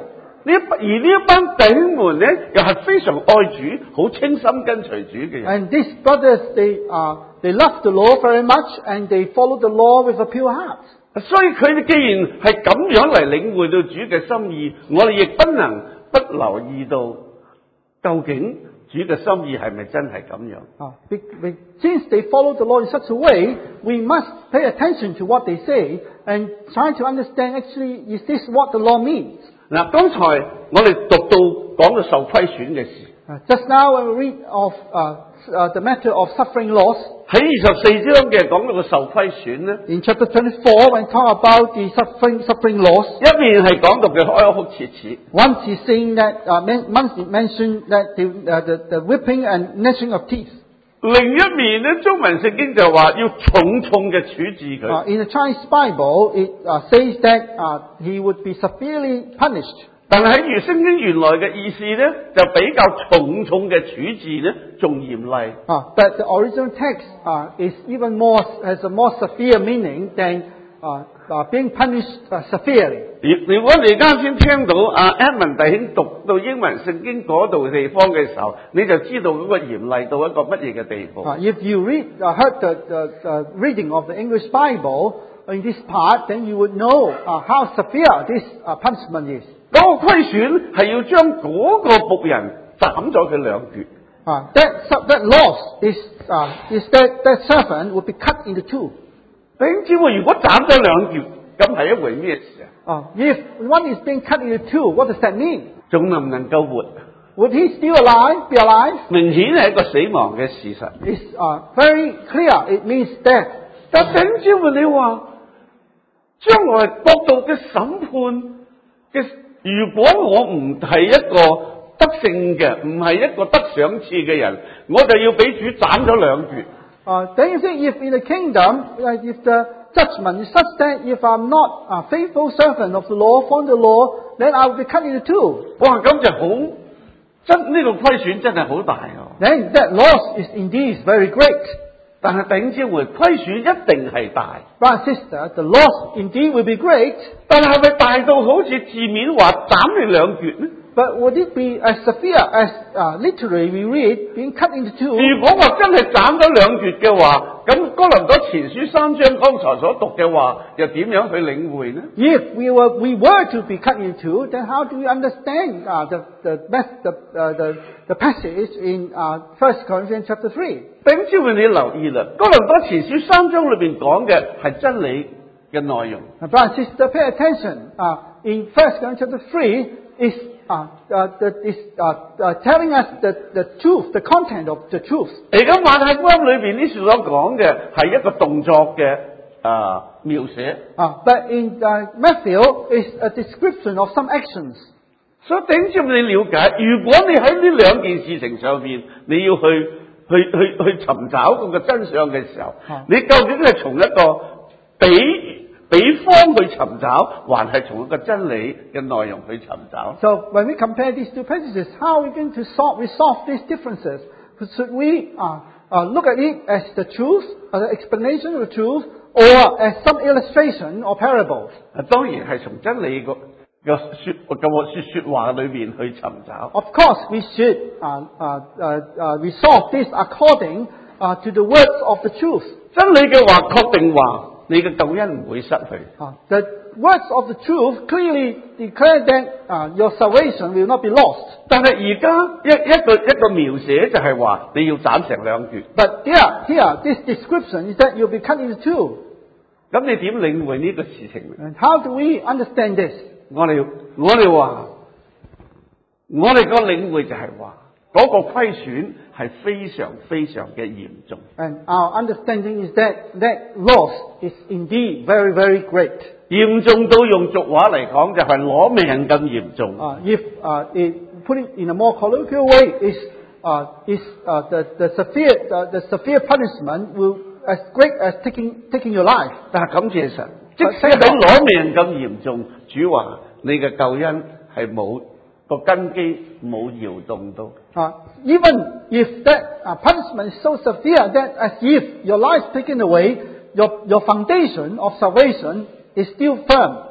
呢一而呢一班弟兄們咧，又係非常愛主、好清心跟隨主嘅人。 And these brothers, they uh, they love the Lord very much, and they follow the law with a pure heart. 所以佢哋既然係咁樣嚟領會到主嘅心意，我哋亦不能不留意到究竟主嘅心意係咪真係咁樣？ Uh, be, be, since they follow the Lord in such a way, we must pay attention to what they say and try to understand actually, is this what the law means? 嗱，剛才我哋讀到講到受虧損嘅事， Uh, just now when we read of uh, uh, the matter of suffering loss, 喺二十四章嘅講到個受虧損咧， in chapter twenty-four, when talk about the suffering suffering loss, 一面係講到佢哀哭切齒， once he's saying that, uh, men, once he mentioned that the, uh, the, the whipping and gnashing of teeth. 另一面咧，中文聖經就話要重重嘅處置佢。 Uh, in the Chinese Bible, it uh, says that uh, he would be severely punished. 但係喺原聖經原來嘅意思咧，就比較重重嘅處置咧，仲嚴厲。 Uh, but the original text uh, is even more has a more severe meaning than uh, uh, being punished uh, severely. 如果你啱先聽到阿 Edmund 弟兄讀到英文聖經嗰度地方嘅時候，你就知道嗰個嚴厲到一個乜嘢嘅地步。 Uh, if you read uh, heard the, the, the reading of the English Bible in this part, then you would know uh, how severe this uh, punishment is. 嗰個虧損係要將嗰個僕人斬咗佢兩橛。 Uh, that that loss is uh, is that that servant would be cut into two. 弟兄姊妹，如果斬咗兩橛，咁係一回咩事啊？ Uh, if one is being cut into two, what does that mean? 仲能唔能夠活？ Would he still alive? Be alive? 明顯係一個死亡嘅事實。 It's uh, very clear. It means death. 但弟兄姊妹，你話將來國度嘅審判嘅，如果我唔係一個得勝嘅，唔係一個得賞賜嘅人，我就要俾主斬咗兩橛。 Uh, then you think if in the kingdom, uh, if the judgment is such that if I'm not a faithful servant of the law, follow the law, then I will be cut into two. 哇！咁就好真，呢、這個虧損真係好大啊！ Then that loss is indeed very great. 但係弟兄姊妹，虧損一定係大。 Brother and sister, the loss indeed will be great, 但係係咪大到好似字面話斬你兩橛呢？ but would it be as severe as uh, literally we read, being cut into two? 如果我真係斬咗兩橛嘅話，咁哥林多前書三章剛才所讀嘅話，又點樣去領會呢？ If we were we were to be cut into two, then how do we understand uh, the the the uh, the the passage in uh, First Corinthians chapter three? 弟兄姊妹，你留意啦，哥林多前書三章裏邊講嘅係真理嘅內容。 Now, brother and sister, pay attention. Uh, in First Corinthians chapter three is uh, uh, the, is uh, uh, telling us the the truth, the content of the truth. 而家馬太福音裏邊呢處所講嘅係一個動作嘅啊描寫。 Uh, but in uh, Matthew is a description of some actions. 所以弟兄姊妹，你了解，如果你喺呢兩件事情上邊，你要去去去去尋找嗰個真相嘅時候， 啊你究竟係從一個比比方去尋找，還係從一個真理嘅內容去尋找？ So when we compare these two passages, how are we going to solve, resolve these differences? Should we uh, uh, look at it as the truth, as an explanation of the truth, or as some illustration or parables? 啊，當然係從真理個個説個説説話裏邊去尋找。 Of course, we should uh, uh, uh, uh, resolve this according uh, to the words of the truth. 真理嘅話確定話，你嘅救恩唔會失去。 Uh, the words of the truth clearly declare that uh, your salvation will not be lost. 但係而家一一個一個描寫就係話你要斬成兩橛。 But here, here, this description is that you'll be cut into two. 咁你點領會呢個事情呢？ And how do we understand this? 我哋我哋話，我哋個領會就係話，嗰、個虧損係非常非常嘅嚴重。 And our understanding is that that loss is indeed very, very great. 嚴重到用俗話嚟講就係攞命咁嚴重。 Uh, if uh, it, put it in a more colloquial way, is uh, is uh, the the severe the, the severe punishment will as great as taking taking your life. 但係感謝神，即使喺攞命咁嚴重，主話你嘅救恩係冇個根基冇搖動到。 Uh, even if that uh, punishment is so severe that as if your life is taken away, your your foundation of salvation is still firm.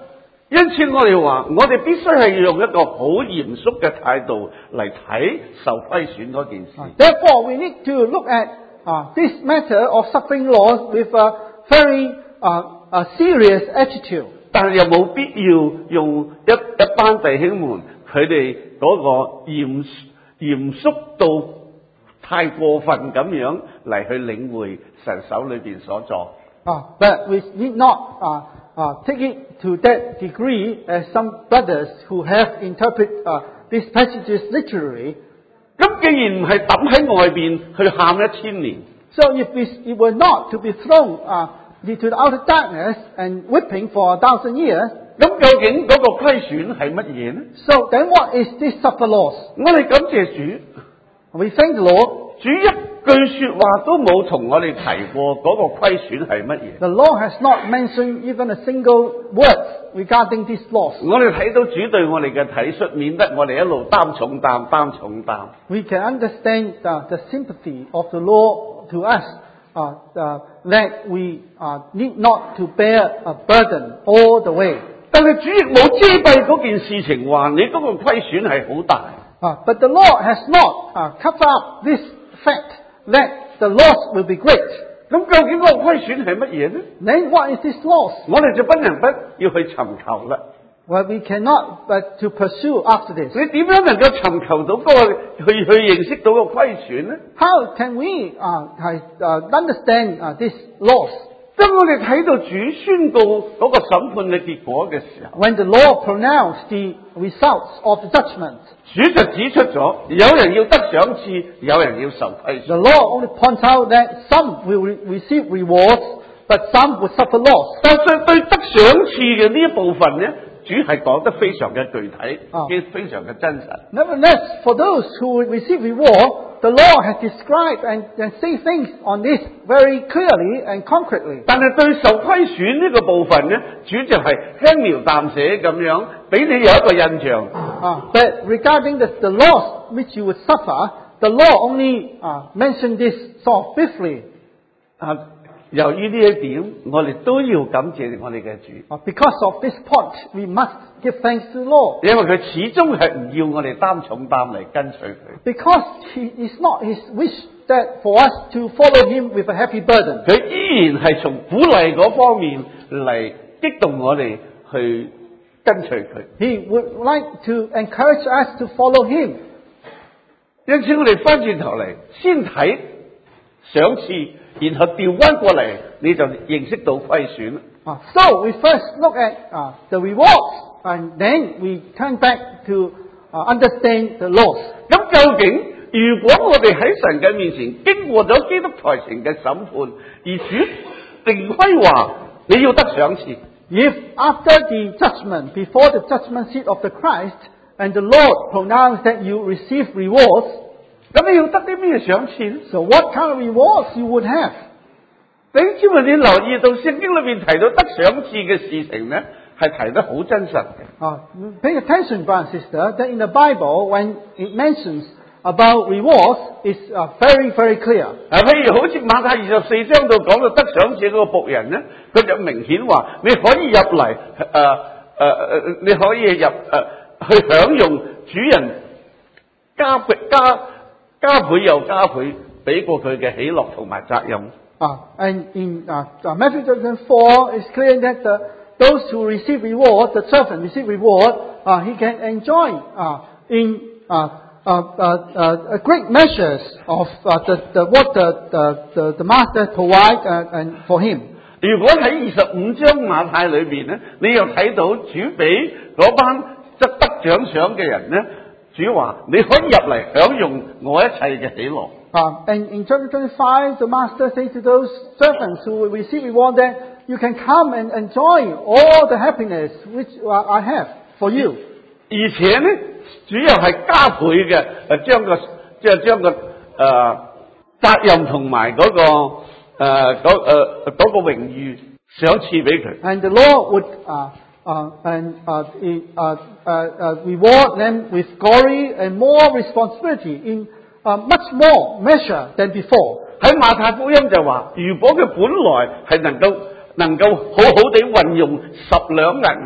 因此我哋話，我哋必須係用一個好嚴肅嘅態度嚟睇受虧損嗰件事。 Therefore, we need to look at uh, this matter of suffering loss with a very uh, a serious attitude. 但係又冇必要用一一班弟兄們佢哋嗰個嚴嚴肅到太過分咁樣嚟去領會神手裏邊所作。 Uh, but we need not uh, uh, take it to that degree as some brothers who have interpreted uh, these passages literally. 咁既然唔係抌喺外邊去喊一千年 So if we, it were not to be thrown uh, into the outer darkness and whipping for a thousand years, 咁究竟嗰個虧損係乜嘢呢？ so then what is this suffer loss? 我哋感謝主， We thank the Lord. 主一句說話都冇同我哋提過嗰個虧損係乜嘢。 The Lord has not mentioned even a single word regarding this loss. 我哋睇到主對我哋嘅體恤，免得我哋一路擔重擔擔重擔。 We can understand uh, the sympathy of the Lord to us, uh, uh, that we uh, need not to bear a burden all the way. 但係主亦冇遮蔽嗰件事情，話你嗰個虧損係好大。 Uh, but the Lord has not uh, covered up this fact that the loss will be great. 咁究竟嗰個虧損係乜嘢呢？ Then what is this loss? 我哋就不能不要去尋求啦。 Well, we cannot but to pursue after this. 你點樣能夠尋求到嗰、那個去去認識到個虧損呢？ How can we uh, uh, understand uh, this loss? 當我哋睇到主宣告嗰個審判嘅結果嘅時候， When the Lord pronounced the results of the judgment, 主就指出咗，有人要得賞賜，有人要受虧損。 the Lord only points out that some will re- receive rewards, but some will suffer loss. 但係對得賞賜嘅呢一部分呢，主係講得非常嘅具體， 啊非常嘅真實。 Nevertheless, for those who will receive reward, the Lord has described and, and say things on this very clearly and concretely. 但係對受虧損呢個部分呢，主就係輕描淡寫咁樣，俾你有一個印象。 Uh, but regarding the, the loss which you would suffer, the Lord only uh, mentioned this sort of briefly. 啊，由於呢一點，我哋都要感謝我哋嘅主， Uh, because of this point, we must give thanks to the Lord. 因為佢始終係唔要我哋擔重擔嚟跟隨佢。 Because he, it's not His wish that for us to follow Him with a heavy burden. 佢依然係從鼓勵嗰方面嚟激動我哋去跟隨佢。 He would like to encourage us to follow Him. 因此，我哋翻轉頭嚟先睇賞賜，然後調翻過嚟，你就認識到虧損。 Uh, so we first look at uh, the rewards, and then we turn back to uh, understand the loss. 咁究竟如果我哋喺神嘅面前經過咗基督台前嘅審判，而主定規話你要得賞賜， If after the judgment, before the judgment seat of the Christ, and the Lord pronounced that you receive rewards, 咁你要得啲咩賞賜呢？ so what kind of rewards you would have? 你知唔知你留意到聖經裏面提到得賞賜嘅事情呢，係提得好真實嘅。 Uh, pay attention, brother and sister, that in the Bible, when it mentions about rewards, it's uh, very, very clear. 啊，譬如好似馬太二十四章度講到得賞賜嗰個僕人呢，佢就明顯話你可以入嚟，誒誒誒，你可以入誒、呃、去享用主人加倍加加倍又加倍俾過佢嘅喜樂同埋責任。 Uh, and in uh, uh, Matthew chapter four, it's clear that the, those who receive reward, the servant receive reward, uh, he can enjoy uh, in uh, uh, uh, uh, great measures of uh, the, the, what the, the, the, the master provide uh, and for him. 如果喺二十五章馬太裏邊咧，你又睇到主俾嗰班得得獎賞嘅人咧，主話你可以入嚟享用我一切嘅喜樂。 Uh, and in chapter twenty-five, the master says to those servants who will receive reward that you can come and enjoy all the happiness which uh, I have for you. 而且咧，主要係加倍嘅，誒將個即係將個誒、呃、責任同埋嗰個誒嗰誒嗰個榮譽賞賜俾佢。 And the Lord would uh, uh, and uh, uh, uh, uh, reward them with glory and more responsibility in uh, much more measure than before. 喺馬太福音就話，如果佢本來係能夠能夠好好地運用十兩銀嘅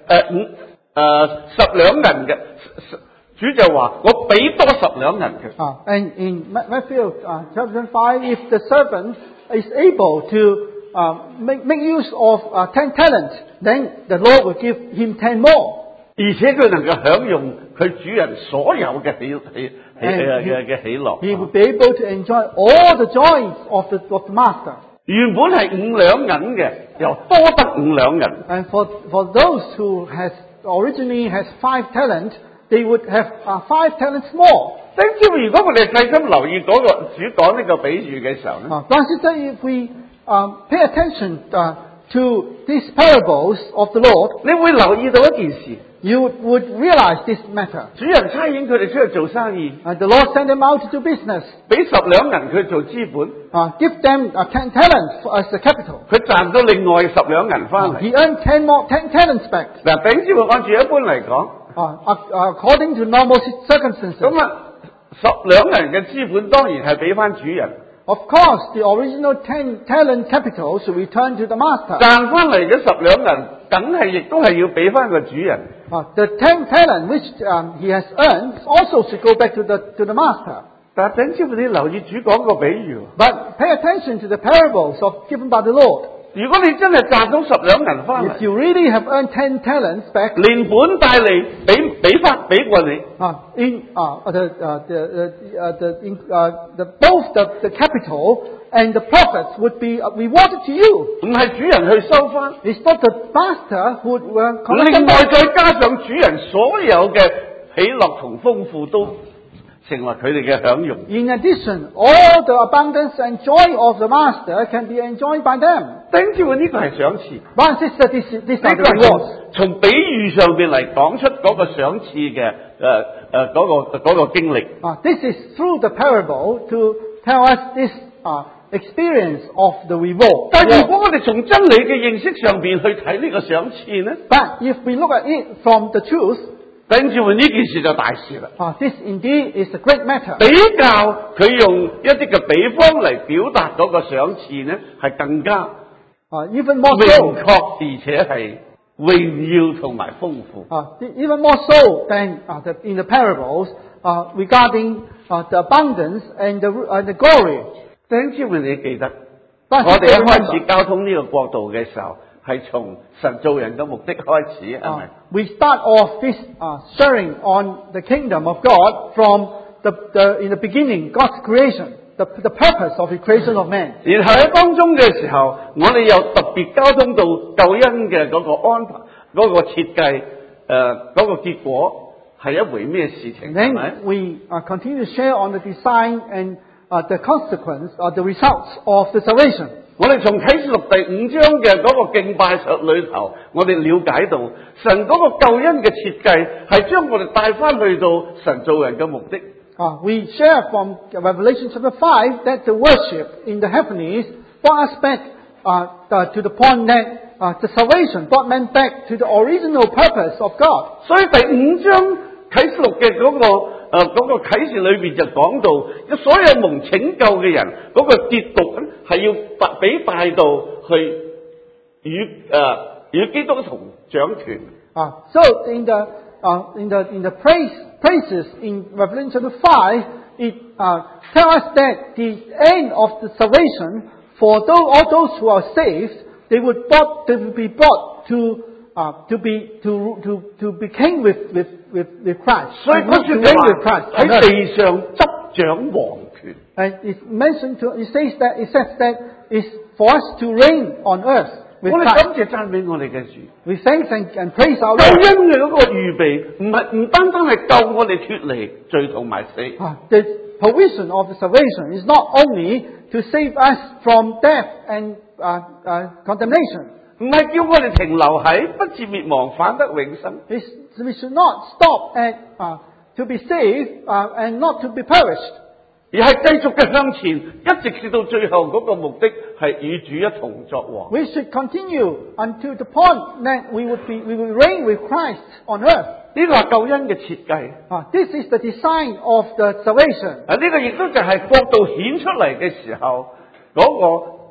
誒五誒十兩銀嘅，主就話我俾多十兩銀嘅。 Uh, and in Matthew uh, chapter five, if the servant is able to uh, make, make use of uh, ten talents, then the Lord will give him ten more. 而且佢能夠享用佢主人所有嘅喜喜喜嘅嘅喜樂。 He will be able to enjoy all the joys of the of the master. 原本係五兩銀嘅，又多得五兩銀。 And for for those who has originally has five talents, they would have uh, five talents more. 弟兄姊妹，如果我哋細心留意嗰個主講呢個比喻嘅時候咧， Uh, Brothers and sisters, if we um, pay attention uh, to these parables of the Lord, 你會留意到一件事。 you would realize this matter. 主人差遣佢哋出去做生意， Uh, the Lord sent them out to do business. 俾十兩銀佢做資本， Uh, give them uh, ten talents as the capital. 佢賺到另外十兩銀翻 Uh, 嚟。 he earned ten more ten talents back. 嗱，弟兄姊妹，按住一般嚟講， Uh, uh, according to normal circumstances. 咁啊十兩銀嘅資本當然係俾翻主人， Of course, the original ten talent capital should return to the master. 賺翻嚟嘅十兩銀，梗係亦都係要俾翻個主人。 Uh, the ten talent which um, he has earned also should go back to the to the master. 但係弟兄姊妹，你留意主講個比喻， But pay attention to the parables of given by the Lord. 如果你真係賺到十兩銀翻 If 嚟， you really have earned ten talents back, 連本帶利俾俾翻俾過你， uh, in uh, the uh, the uh, uh, the, in, uh, the both the, the capital and the profits would be uh, rewarded to you. 唔係主人去收翻， It's not the master who would uh, collect 另 them 外 back. 再加上主人所有嘅喜樂同豐富都成為佢哋嘅享用。 In addition, all the abundance and joy of the master can be enjoyed by them. 弟兄姊妹，呢個係賞賜， Brothers and sisters, this, this 呢 are 個 the 係 rewards. 從從比喻上邊嚟講出嗰個賞賜嘅誒誒嗰個嗰、個經歷。 Uh, this is through the parable to tell us this uh, experience of the reward. 但係如果我哋從真理嘅認識上邊去睇呢個賞賜咧， But if we look at it from the truth, 弟兄姊妹，呢件事就大事啦。 uh, this indeed is a great matter. 比較佢用一啲嘅比方嚟表達嗰個賞賜咧，係更加 Uh, even more 明 so, 確，而且係榮耀同埋豐富。 uh, even more so than uh, the, in the parables uh, regarding uh, the abundance and the, uh, the glory. 弟兄姊妹，你記得 But 我哋一 you 開 remember, 始交通呢個國度嘅時候，係從神造人嘅目的開始，係 uh, 咪？ we start off this uh, sharing on the kingdom of God from the, the in the beginning, God's creation, the, the purpose of the creation of man. 然後喺當中嘅時候，我哋又特別交通到救恩嘅嗰個安排、嗰、個設計、誒、呃、嗰、個結果係一回咩事情？ And 係咪？ then we uh, continue to share on the design and uh, the consequence, uh, the results of the salvation. 我哋從啟示錄第五章嘅嗰個敬拜上裏頭，我哋了解到神嗰個救恩嘅設計係將我哋帶翻去到神造人嘅目的。 Uh, we share from Revelation chapter five that the worship in the heavenlies brought us back uh, uh, to the point that uh, the salvation brought man back to the original purpose of God. 所以第五章啟示錄嘅嗰個誒、呃嗰個啟示裏邊就講到，所有蒙拯救嘅人嗰、個結局咧係要帶俾帶到去與誒、呃、與基督同掌權。 Uh, so in the uh, in the in the praise praises in Revelation chapter five, it uh, tells us that the end of the salvation for those, all those who are saved, they would brought, they would be brought to uh, to be to to to be king with with with, with Christ. 所以 And 嗰 not to 説 reign 話 with Christ. 喺地上執掌王權。 And it's mentioned to it says that it says that it's for us to reign on earth with 我哋 Christ. 感謝讚美我哋嘅主。 We thank and, and praise our 救 Lord. 恩嘅嗰個預備，唔係唔單單係救我哋脱離罪同埋死， Uh, the provision of the salvation is not only to save us from death and uh, uh, condemnation. 唔係叫我哋停留喺不至滅亡，反得永生。 It's, we should not stop at uh, to be saved uh, and not to be perished. 而係繼續嘅向前，一直至到最後嗰個目的係與主一同作王。 We should continue until the point that we would be we will reign with Christ on earth. 呢個係救恩嘅設計， Uh, this is the design of the salvation. 啊呢個亦都就係國度顯出嚟嘅時候嗰個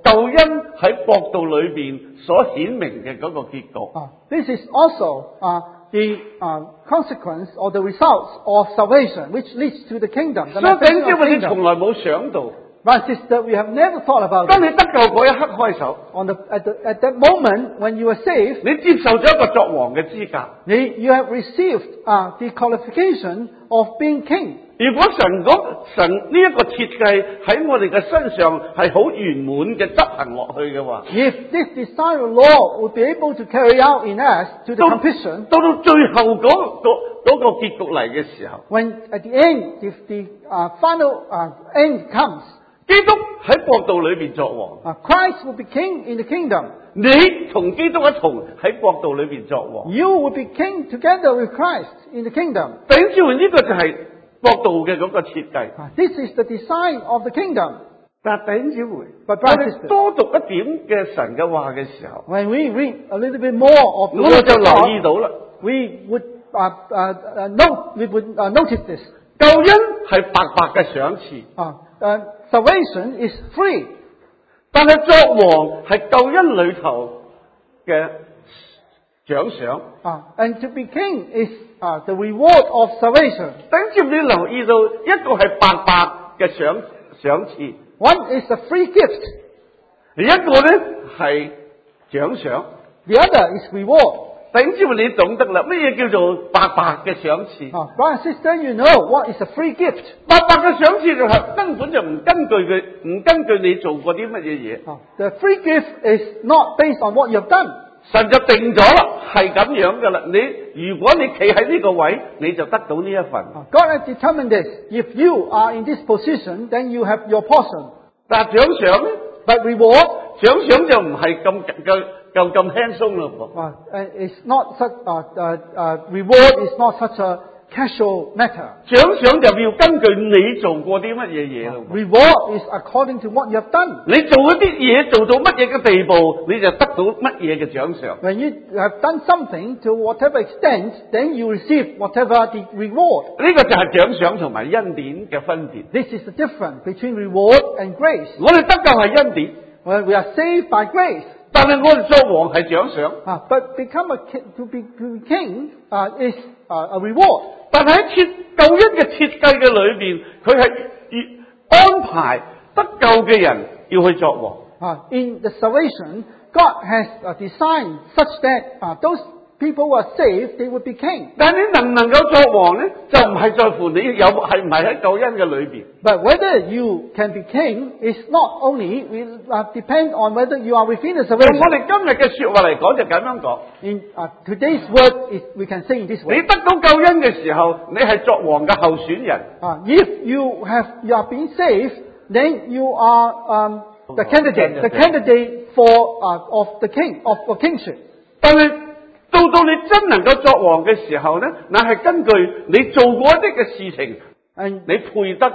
救恩喺國度裏邊所顯明嘅嗰個結局。 Uh, this is also uh, the uh, consequence or the results of salvation, which leads to the kingdom. The 所以頂知 manifestation of 我哋 kingdom. 從來冇想到， But sister, we have never thought about 當 it. 你得救嗰一刻開手， On the, at, the, at that moment when you are saved, 你接受咗一個作王嘅資格。 you, you have received uh, the qualification of being king. 如果神嗰神呢一個設計喺我哋嘅身上係好圓滿嘅執行落去嘅話， If this design of law would be able to carry out in us to the 到 completion, 到到最後嗰、個嗰、個結局嚟嘅時候， when at the end, if the uh, final uh, end comes, 基督喺國度裏邊作王， uh, Christ will be king in the kingdom. 你同基督一同喺國度裏邊作王。 You will be king together with Christ in the kingdom. 弟兄姊妹，呢個就係國度嘅嗰個設計。 Uh, This is the design of the kingdom. 但係弟兄姊妹， But 我 brothers 哋 and sisters, 多讀一點嘅神嘅話嘅時候， when we read a little bit more of the 我 word 就 of 留意 God, 到啦， we would uh, uh, uh, note, we would uh, notice this. 救恩係白白嘅賞賜， Uh, uh, salvation is free, 但係作王係救恩裏頭嘅獎賞。 uh, and to be king is uh, the reward of salvation. 等住你留意到，一個係白白嘅賞賞賜， One is a free gift, 另一個咧係獎賞。 the other is reward. 等住你懂得啦，乜嘢叫做白白嘅賞賜？ Uh, brother and sister, you know what is a free gift. 白白嘅賞賜就係根本就唔根據佢，唔根據你做過啲乜嘢嘢， Uh, the free gift is not based on what you have done. 神就定咗啦，係咁樣噶啦。你如果你企喺呢個位，你就得到呢一份。 Uh, God has determined this. If you are in this position, then you have your portion. 但係獎賞咧， But reward, 獎賞就唔係咁咁咁咁輕鬆咯噃。 uh, uh, is not such. Uh, uh, uh, reward is not such a casual matter. 獎賞就要根據你做過啲乜嘢嘢咯。 Reward is according to what you have done. 你做一啲嘢做到乜嘢嘅地步，你就得到乜嘢嘅獎賞。 When you have done something to whatever extent, then you receive whatever the reward. 呢個就係獎賞同埋恩典嘅分別。 This is the difference between reward and grace. 我哋得救係恩典， Well, we are saved by grace. 但係我哋作王係獎賞。 Uh, but become a ki- to be to be king uh, is uh, a reward. 但係喺設救恩嘅設計嘅裏邊，佢係安排得救嘅人要去作王。 Uh, in the salvation, God has uh, designed such that uh, those people who are saved, they would be king. 但係你能唔能夠作王咧，就唔係在乎你有係唔係喺救恩嘅裏邊。 But whether you can be king is not only will uh, depend on whether you are within the 用 salvation. 我哋今日嘅說話嚟講，就咁樣講。 In uh, today's word, is, we can say in this 你 way: 得到救恩嘅時候，你係作王嘅候選人。 uh, if you have you are being saved, then you are um, the candidate, the candidate for uh, of the king of for kingship. 但係到到你真能夠作王嘅時候咧，那係根據你做過一啲嘅事情， And 你配得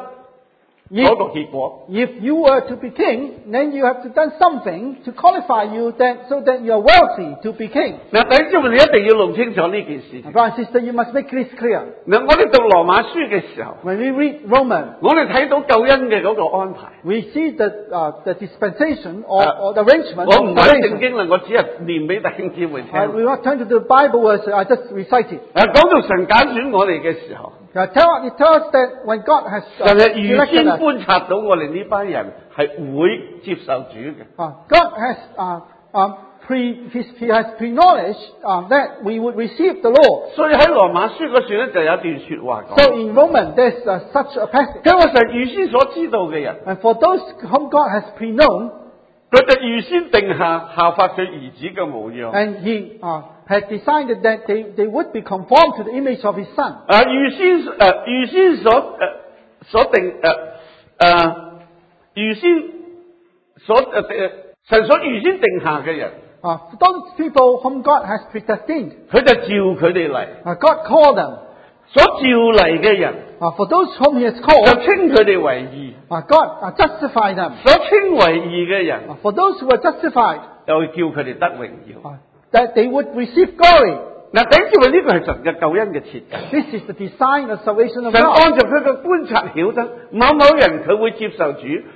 if, 嗰個結果。 if you were to be king, then you have to done something to qualify you that so that you are worthy to be king. 嗱，第一招你一定要弄清楚呢件事情。 Brother and sister, you must make this clear. 嗱，我哋讀羅馬書嘅時候， When we read Romans, 我哋睇到救恩嘅嗰個安排。 we see the uh, the dispensation or, Uh, or the arrangement 我 of 唔睇聖 salvation. 經啦，我只係念俾弟兄姊妹 Uh, 聽。 we will not turn to the Bible verse. I just recite it. 誒，講到神揀選我哋嘅時候， Uh, tell, it tells us that when God has uh, 神係預 selected 先 us, 觀察到我哋呢班人係會接受主嘅。 uh, God has uh, um, pre, he, he has pre-knowledge uh, that we would receive the Lord. 所以喺羅馬書嗰處咧就有一段説話講。 So in Romans, there's uh, such a passage. 佢話神預先所知道嘅人， And for those whom God has pre-known, 佢就預先定下效法佢兒子嘅模樣。 and He uh, had decided that they, they would be conformed to the image of His Son. 啊，預先誒、呃、預先所誒、呃、所定誒誒、呃、預先所誒誒、呃、神所預先定下嘅人， Uh, for those people whom God has predestined, 佢就召佢哋嚟。 uh, God called them. 所召嚟嘅人 Uh, for those whom He has 就 called, 稱佢哋為義， uh, God uh, justified them. 所稱為義嘅人 Uh, for those who are justified, 又會叫佢哋得榮耀。 uh, that they would receive glory. 嗱，頂住話呢個係神嘅救恩嘅設計。 This is the design of salvation of 神 God. 按照佢嘅觀察曉得某某人佢會接受主，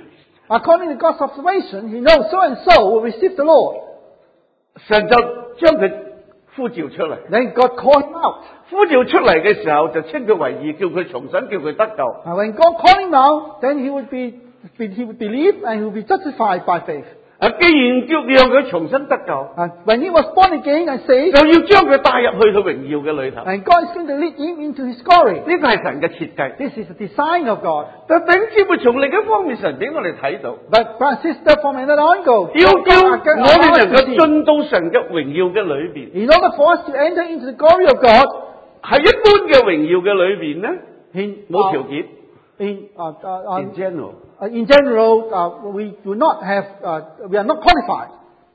According to God's observation, He knows so and so will receive the Lord. 神就將佢呼召出嚟。 Then God called him out. 呼召出嚟嘅時候，就稱佢為義，叫佢重新，叫佢得救。 And when God called him out, then he would be, he would believe and he would be justified by faith. 啊，既然叫讓佢重新得救， And when he was born again and saved, 就要將佢帶入去佢榮耀嘅裏頭。 and God is going to lead him into His glory. 呢個係神嘅設計。 This is the design of God. 但頂姊妹從另一方面，神俾我哋睇到， But brother and sister, from another angle, 要叫 God can 我哋 allow us 能 to 夠 see. 進到神嘅榮耀嘅裏邊， In order for us to enter into the glory of God, 喺一般嘅榮耀嘅裏邊咧， in, 冇條件。 in, uh, uh, In um, general， uh, in general, uh, we do not have, uh, we are not qualified.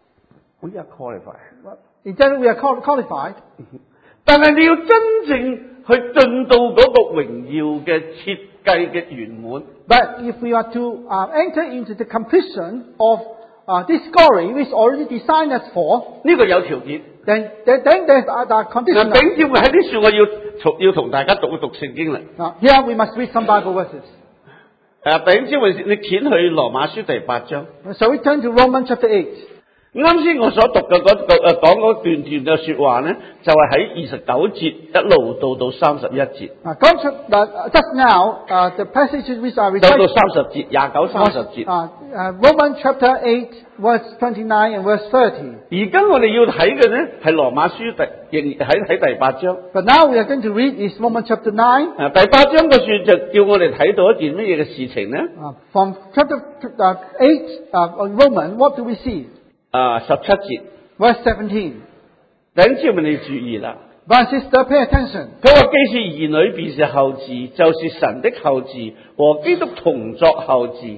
we are qualified。 In general, we are qual- qualified. 但係你要真正去進到嗰個榮耀嘅設計嘅圓滿， But if we are to uh, enter into the completion of uh, this glory, which is already designed us for, 呢個有條件。 then then, then there's uh, the 嗱， condition. 頂姊妹喺呢處，我要從要同大家讀一讀聖經啦。 Now, here we must read some Bible verses. 誒，頂姊妹，你掀去羅馬書第八章。 So we turn to Romans chapter eight. 啱先我所讀嘅嗰個誒講嗰段段嘅説話咧，就係喺二十九節一路到到三十一節， Uh, God, uh, just now, uh, the passages which are 到到 recited 三十節，廿九三十節。 uh, uh, Romans chapter eight, verse twenty-nine and verse thirty. 而家我哋要睇嘅咧係羅馬書第仍喺喺第八章。 But now we are going to read is Romans chapter nine. 誒第八章嘅書就叫我哋睇到一件乜嘢嘅事情咧？ Uh, from chapter uh, eight uh, of Romans, what do we see? 啊，十七節， Verse seventeen. 頂姊妹你注意啦。 Brother and sister, pay attention. 佢話：既是兒女，便是後嗣，就是神的後嗣，和基督同作後嗣。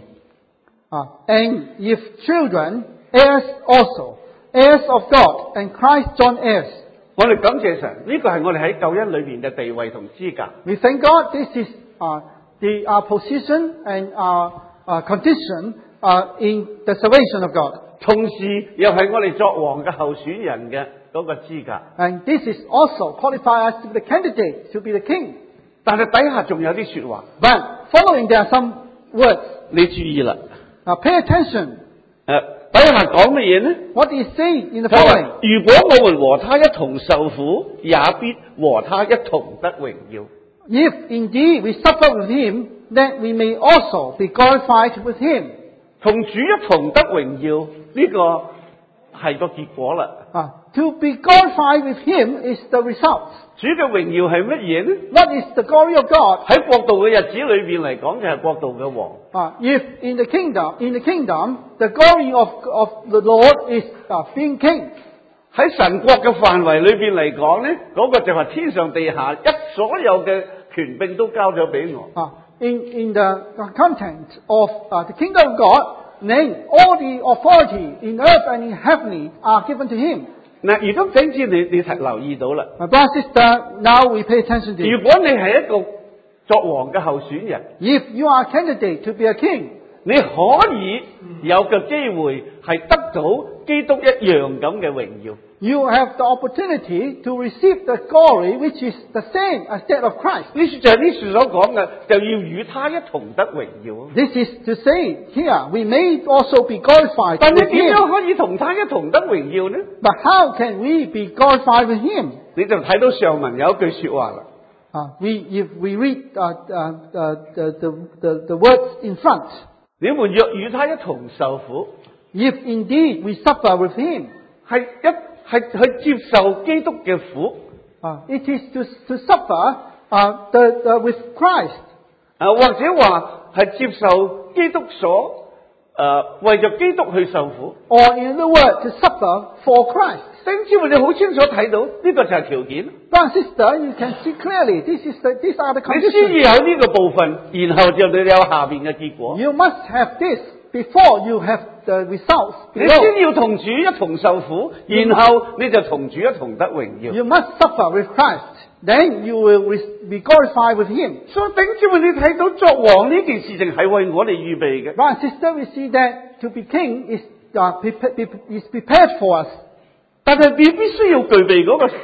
Uh, and if children, heirs also, heirs of God, and Christ joint heirs. 我哋感謝神，呢個係我哋喺救恩裏邊嘅地位同資格。 We thank God this is uh, the our position and our uh, condition uh, in the salvation of God. 同時又係我哋作王嘅候選人嘅嗰個資格。 And this is also qualify us to be the candidate to be the king. 但係底下仲有啲説話， But following there are some words. 你注意啦。 Now pay attention. 誒，底下講乜嘢呢？ What is said in the 佢話 following. 如果我們和他一同受苦，也必和他一同得榮耀。 If indeed we suffer with him, then we may also be glorified with him. 同主一同得榮耀，呢、個係個結果啦。 Uh, to be glorified with him is the result. 主嘅榮耀係乜嘢呢？ What is the glory of God? 喺國度嘅日子裏邊嚟講，就係國度嘅王。 Uh, if in the kingdom, in the kingdom, the glory of, of the Lord is uh, being king. 喺神國嘅範圍裏邊嚟講呢，嗰、個就係天上地下一所有嘅權柄都交咗俾我。 Uh, in, in the content of uh, the kingdom of God, then all the authority in earth and in heaven are given to him. 嗱，而家整次你你留意到啦， My brother, sister, now we pay attention to 如 it. 果你係一個作王嘅候選人， If you are a candidate to be a king, 你可以有個機會係得到基督一樣咁嘅榮耀。 you have the opportunity to receive the glory which is the same as that of Christ. 呢處就係呢處所講嘅，就要與他一同得榮耀。 This is to say here, we may also be glorified 但你 with 點 him. 樣可以同他一同得榮耀呢？ But how can we be glorified with him? 你就睇到上文有一句説話啦。 Uh, we, if we read uh, uh, uh, the, the, the, the words in front, 你們若與他一同受苦， if indeed we suffer with him, 係一係去接受基督嘅苦。 uh, it is to, to suffer uh, the, the, with Christ. 啊，或者話係接受基督所誒、呃、為着基督去受苦。 Or in other words, to suffer for Christ. 弟兄姊妹，你好清楚睇到呢、這個就係條件。 Brother and sister, you can see clearly, this is the, these are the 你先 conditions. 要有呢個部分，然後就你有下邊嘅結果。 You must have this before you have the results 你 below. 先要同主一同受苦，然後你就同主一同得榮耀。 You must suffer with Christ. Then you will be glorified with him. 所以弟兄姊妹，你睇到作王呢件事情係為我哋預備嘅。 Brother and sister, we see that to be king is, uh, prepa- is prepared for us. 但係你必須要具備嗰個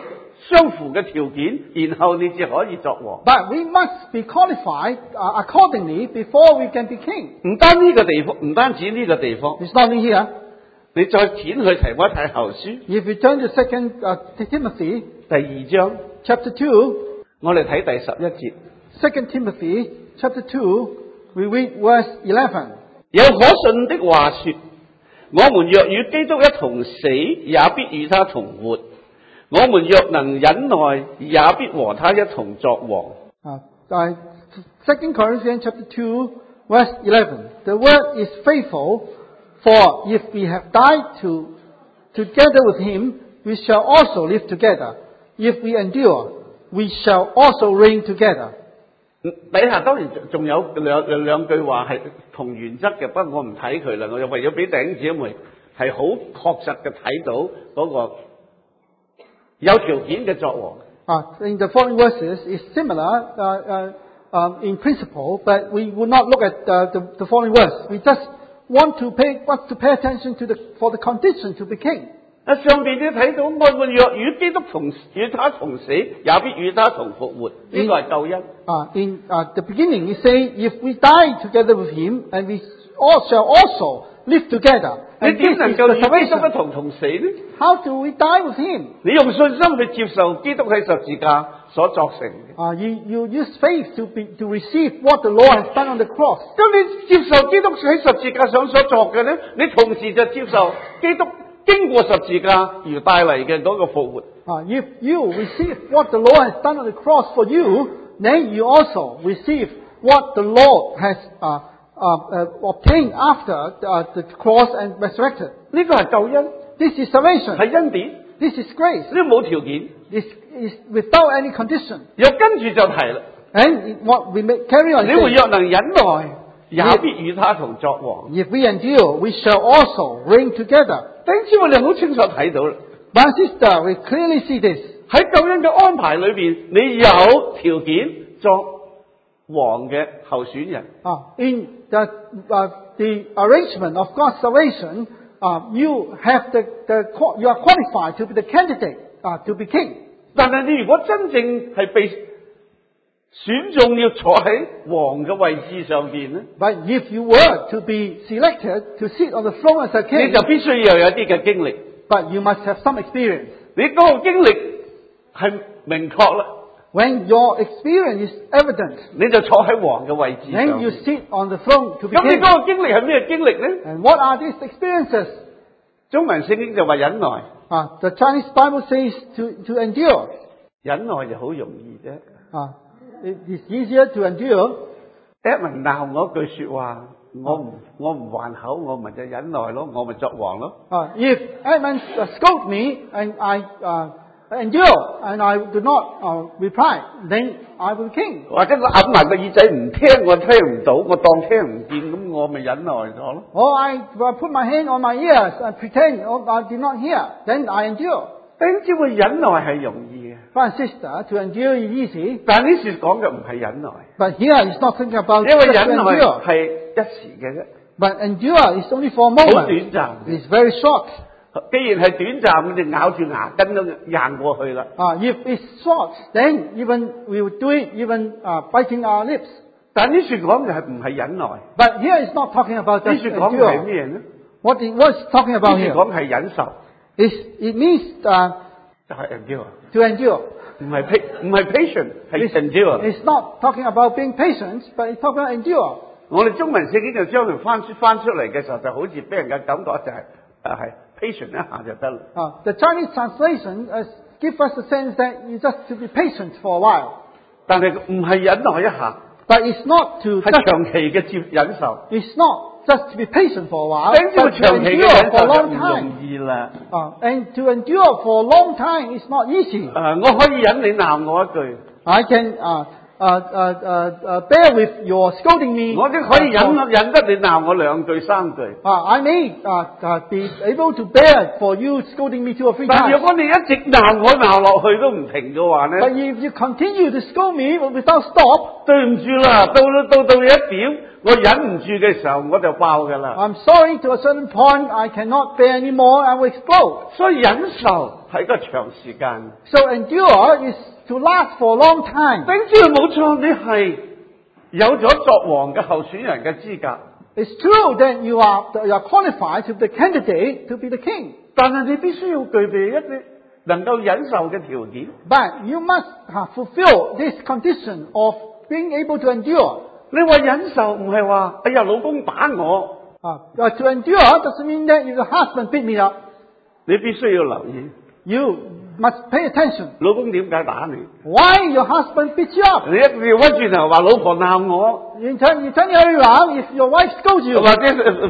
相符嘅條件，然後你至可以作王。 But we must be qualified uh, accordingly before we can be king. 唔單呢個地方，唔單止呢個地方， It's not in here. 你再轉去提摩太後書 If you turn to Second uh, Timothy 第二章， chapter two, 我哋睇第十一節。 Second Timothy chapter two, we read verse eleven. 有可信的話說，我們若與基督一同死，也必與他同活；我們若能忍耐，也必和他一同作王。 Uh, uh, Second Corinthians chapter two, verse eleven. The word is faithful, for if we have died to, together with him, we shall also live together. If we endure, we shall also reign together. 底下當然仲有兩兩兩句話係同原則嘅，不過我唔睇佢啦。我又為咗俾弟兄姊妹係好確實嘅睇到嗰個有條件嘅作王。 Uh, in the following verses is similar uh, uh, um, in principle, but we will not look at uh, the, the following verse. We just want to pay want to pay attention to the for the condition to be king. 啊，上邊你睇到，我們若與基督同與他同死，也必與他同復活。呢個係救恩。 Uh, in uh, the beginning, we say, if we die together with him, and we all shall also live together. 你 And 點 this 能 is 夠 the 與基督一 salvation. 同同死呢？ How do we die with him? 你用信心去接受基督喺十字架所作成嘅。 Uh, you, you use faith to be, to receive what the Lord has done on the cross. 咁你接受基督喺十字架上所作嘅咧，你同時就接受基督經過十字架而帶嚟嘅嗰個復活。 Uh, if you receive what the Lord has done on the cross for you, then you also receive what the Lord has uh, uh, uh, obtained after uh, the cross and resurrected. 呢個係救恩， This is salvation. 係恩典， This is grace. 呢冇條件。 This is without any condition. 又跟住就提啦， And what we may carry on 你們 saying, 若能忍耐，也必與他同作王。 if we endure, we shall also reign together. 弟兄姊妹，你好清楚睇到啦， Brother and sister, we clearly see this. 喺救恩嘅安排裏邊，你有條件作王嘅候選人。 Uh, in the, uh, the arrangement of God's salvation, uh, you have the, the, you are qualified to be the candidate, uh, to be king. 但係你如果真正係被選中要坐喺王嘅位置上邊咧， But if you were to be selected to sit on the throne as a 你 king, 就必須要有一啲嘅經歷。 but you must have some experience. 你嗰個經歷係明確啦， When your experience is evident, 你就坐喺王嘅位置上 then you 邊。 sit on the throne to be 咁你 king. 嗰個經歷係咩經歷咧？ And what are these experiences? 中文聖經就話忍耐， Uh, the Chinese Bible says to, to endure. 忍耐就好容易啫。 Uh, it is easier to endure. Edmund 鬧我一句説話，我唔我唔還口，我咪就忍耐咯，我咪作王咯。 Uh, if Edmund uh, scolded me and I uh, endure and I do not uh, reply, then I will be king. 或者我揞埋個耳仔唔聽，我聽唔到，我當聽唔見，咁我咪忍耐咗咯。 Or I uh, put my hand on my ears and pretend oh, I did not hear, then I endure. 弟兄姊妹，忍耐係容易嘅， Brother and sister, to endure is easy, 但呢處講嘅唔係忍耐， but here it's not thinking about 因為 just to 忍耐 endure. 係一時嘅啫， But endure is only for a 好 moment. 短暫。 It's very short. 既然係短暫，你就咬住牙根都硬過去啦。 Uh, if it's short, then even we will do it even uh, biting our lips. 但呢處講嘅係唔係忍耐？ But here it's not talking about 呢 just 處講嘅係 endure. 咩呢？ What it was talking 呢 about 處 here 講係忍受， is it means uh, 就係 endure， to endure. 唔係 pa 唔係 patient，係 endure。 It's not talking about being patient, but it's talking about endure. 我哋中文聖經就將佢翻出翻出嚟嘅時候，就好似俾人嘅感覺就係誒係 patient 一下就得啦。 Uh, the Chinese translation uh, gives us the sense that you just to be patient for a while. 但係唔係忍耐一下， But it's not to 係 just, 長期嘅接忍受。 it's not just to be patient for a while, 等住 but to 長期嘅 endure 忍 for 受 a 就 long 唔 time. 容易啦。 Uh, and to endure for a long time is not easy. 誒、我可以忍你鬧我一句， I can uh, uh, uh, uh, uh, bear with your scolding me. 我已經可以 uh, 忍 for- 忍得你鬧我兩句三句。 uh, I may uh, uh, be able to bear for you scolding me two or three 但如 times. 果你一直鬧我鬧落去都唔停嘅話 But 咧， if you continue to scold me without stop, 對唔住啦，到到到有一點我忍唔住嘅時候我就爆㗎啦。 I'm sorry, to a certain point I cannot bear anymore, I will explode. 所以忍受係一個長時間。 So endure is to last for a long time. 頂住冇錯，你係有咗作王嘅候選人嘅資格， It's true that you are, that you are qualified to be the candidate to be the king. 但係你必須要具備一啲能夠忍受嘅條件。 But you must uh, fulfill this condition of being able to endure. 你話忍受唔係話，哎呀老公打我， Uh, uh, to endure doesn't mean that if your husband beat me up. 你必須要留意， You must pay attention. 老公點解打你？ Why your husband beats you up? 你一調翻轉頭話老婆鬧我， You turn, you turn it around if your wife scolds you. 或者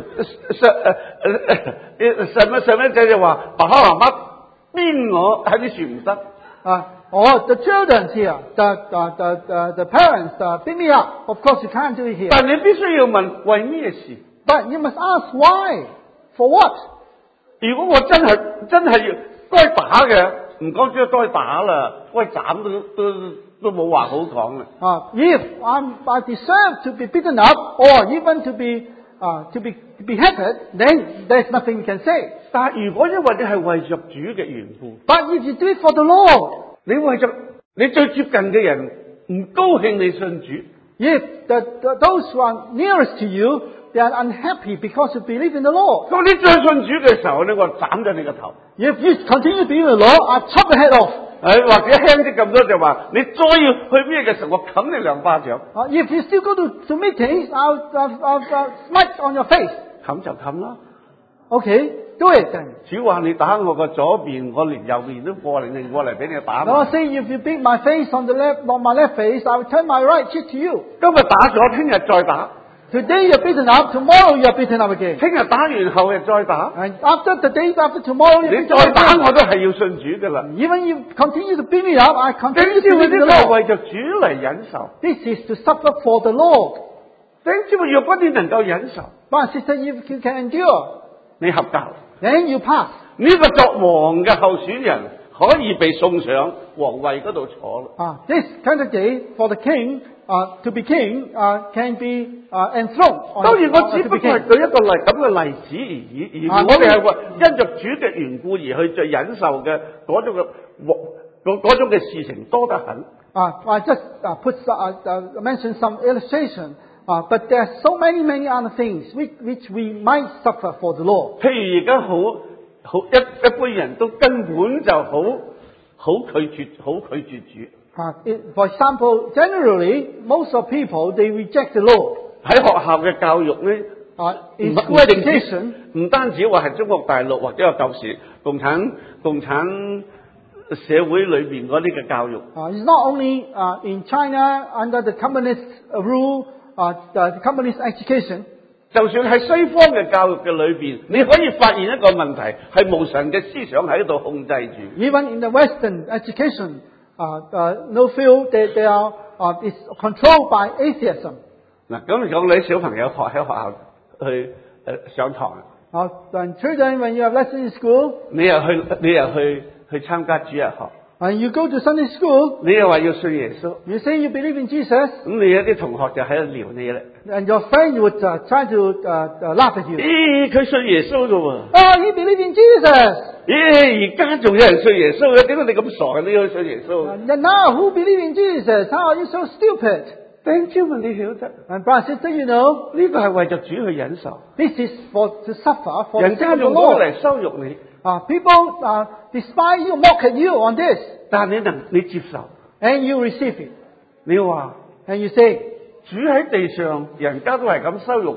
細細乜細乜仔就話爸爸媽媽鞭我喺啲樹唔得。 Uh, or the children here, the, the, the, the, the parents uh, beat me up. Of course you can't do it here. 但你必須要問為咩事？ But you must ask why? For what? 如果我真係真係要該打嘅，唔講只該打啦，該斬都都都冇話好講啦。 Uh, if I'm, I deserve to be beaten up or even to be, uh, to be beheaded, then there's nothing you can say. 但係如果因為你係為着主嘅緣故， But if you do it for the Lord, 你為着你最接近嘅人唔高興你信主， if the, the, those who are nearest to you, they are unhappy because you believe in the Lord. 咁你再信主嘅時候咧，我斬咗你個頭。 If you continue to believe in the Lord, I chop your head off. 誒或者輕啲咁多就話，你再要去咩嘅時候，我冚你兩巴掌， Uh, if you still go to, to meetings, I'll, I'll, I'll, I'll smite on your face. 冚就冚啦。 Okay, do it then. 主話你打我個左邊，我連右邊都過嚟，擰過嚟俾你打。 The Lord say, if you beat my face on the left, on my left face, I will turn my right cheek to you. 今日打咗，聽日再打， Today you're beaten up, tomorrow you're beaten up again. 聽日打完後日再打。 And after the day after tomorrow, you're 你 beaten 再 up 打 again. 我都係要信主噶啦。 Even you continue to beat me up, I 頂 continue 知 to 會 believe 呢 in 個 the 係為 Lord. 着主嚟忍受。 This is to suffer for the Lord. 頂知會若果你能夠忍受， But sister, if you can endure, 你合格。 then you pass. 呢個作王嘅候選人可以被送上皇位嗰度坐啦。 Uh, this candidate for the king, uh, to be king, uh, can be uh, enthroned. on- 當然我 uh, 只 to 不 be 過係 king. 舉一個例咁嘅例子而已，而啊我哋係話因着主嘅緣故而去最忍受嘅嗰種嘅嗰嗰種嘅事情多得很。 Uh, I just uh, put uh, uh, mention some illustration, uh, but there are so many, many other things which, which we might suffer for the Lord. 譬如而家好好一一般人都根本就好好拒絕好拒絕主。 Uh, it, for example, generally, most of people, they reject the Lord. 喺學校嘅教育咧， Uh, 唔 in 唔 school 淨 education, 止唔單止話係中國大陸或者有舊時共產共產社會裏邊嗰啲嘅教育， uh, it's not only uh, in China under the communist uh, rule, uh, the communist education. 就算喺西方嘅教育嘅裏邊，你可以發現一個問題係無神嘅思想喺度控制住。 Even in the Western education, uh, uh, no feel that they are uh, is controlled by atheism. 嗱，咁講你小朋友學喺學校去誒、呃、上堂， Uh, and children, when you have lessons in school, 你又去你又去去參加主日學， and you go to Sunday school, 你又話要信耶穌， you say you believe in Jesus, 咁你有啲同學就喺度撩你啦。 and your friend would uh, try to uh, uh, laugh at you. 咦，佢信耶穌噶喎。 Oh, you believe in Jesus! 咦，而家仲有人信耶穌嘅？點解你咁傻嘅？你去信耶穌？ And now, who believe in Jesus? How are you so stupid? 弟兄姊妹，你曉得 And brother, sister, you know, 呢個係為着主去忍受， this is for to suffer for the 人 sake 家 of the 用嗰個 Lord. 嚟羞辱你， Uh, people uh, despise you, mock at you on this, 但你能你接受， and you receive it. 你話 And you say, 主喺地上，人家都係咁羞辱佢，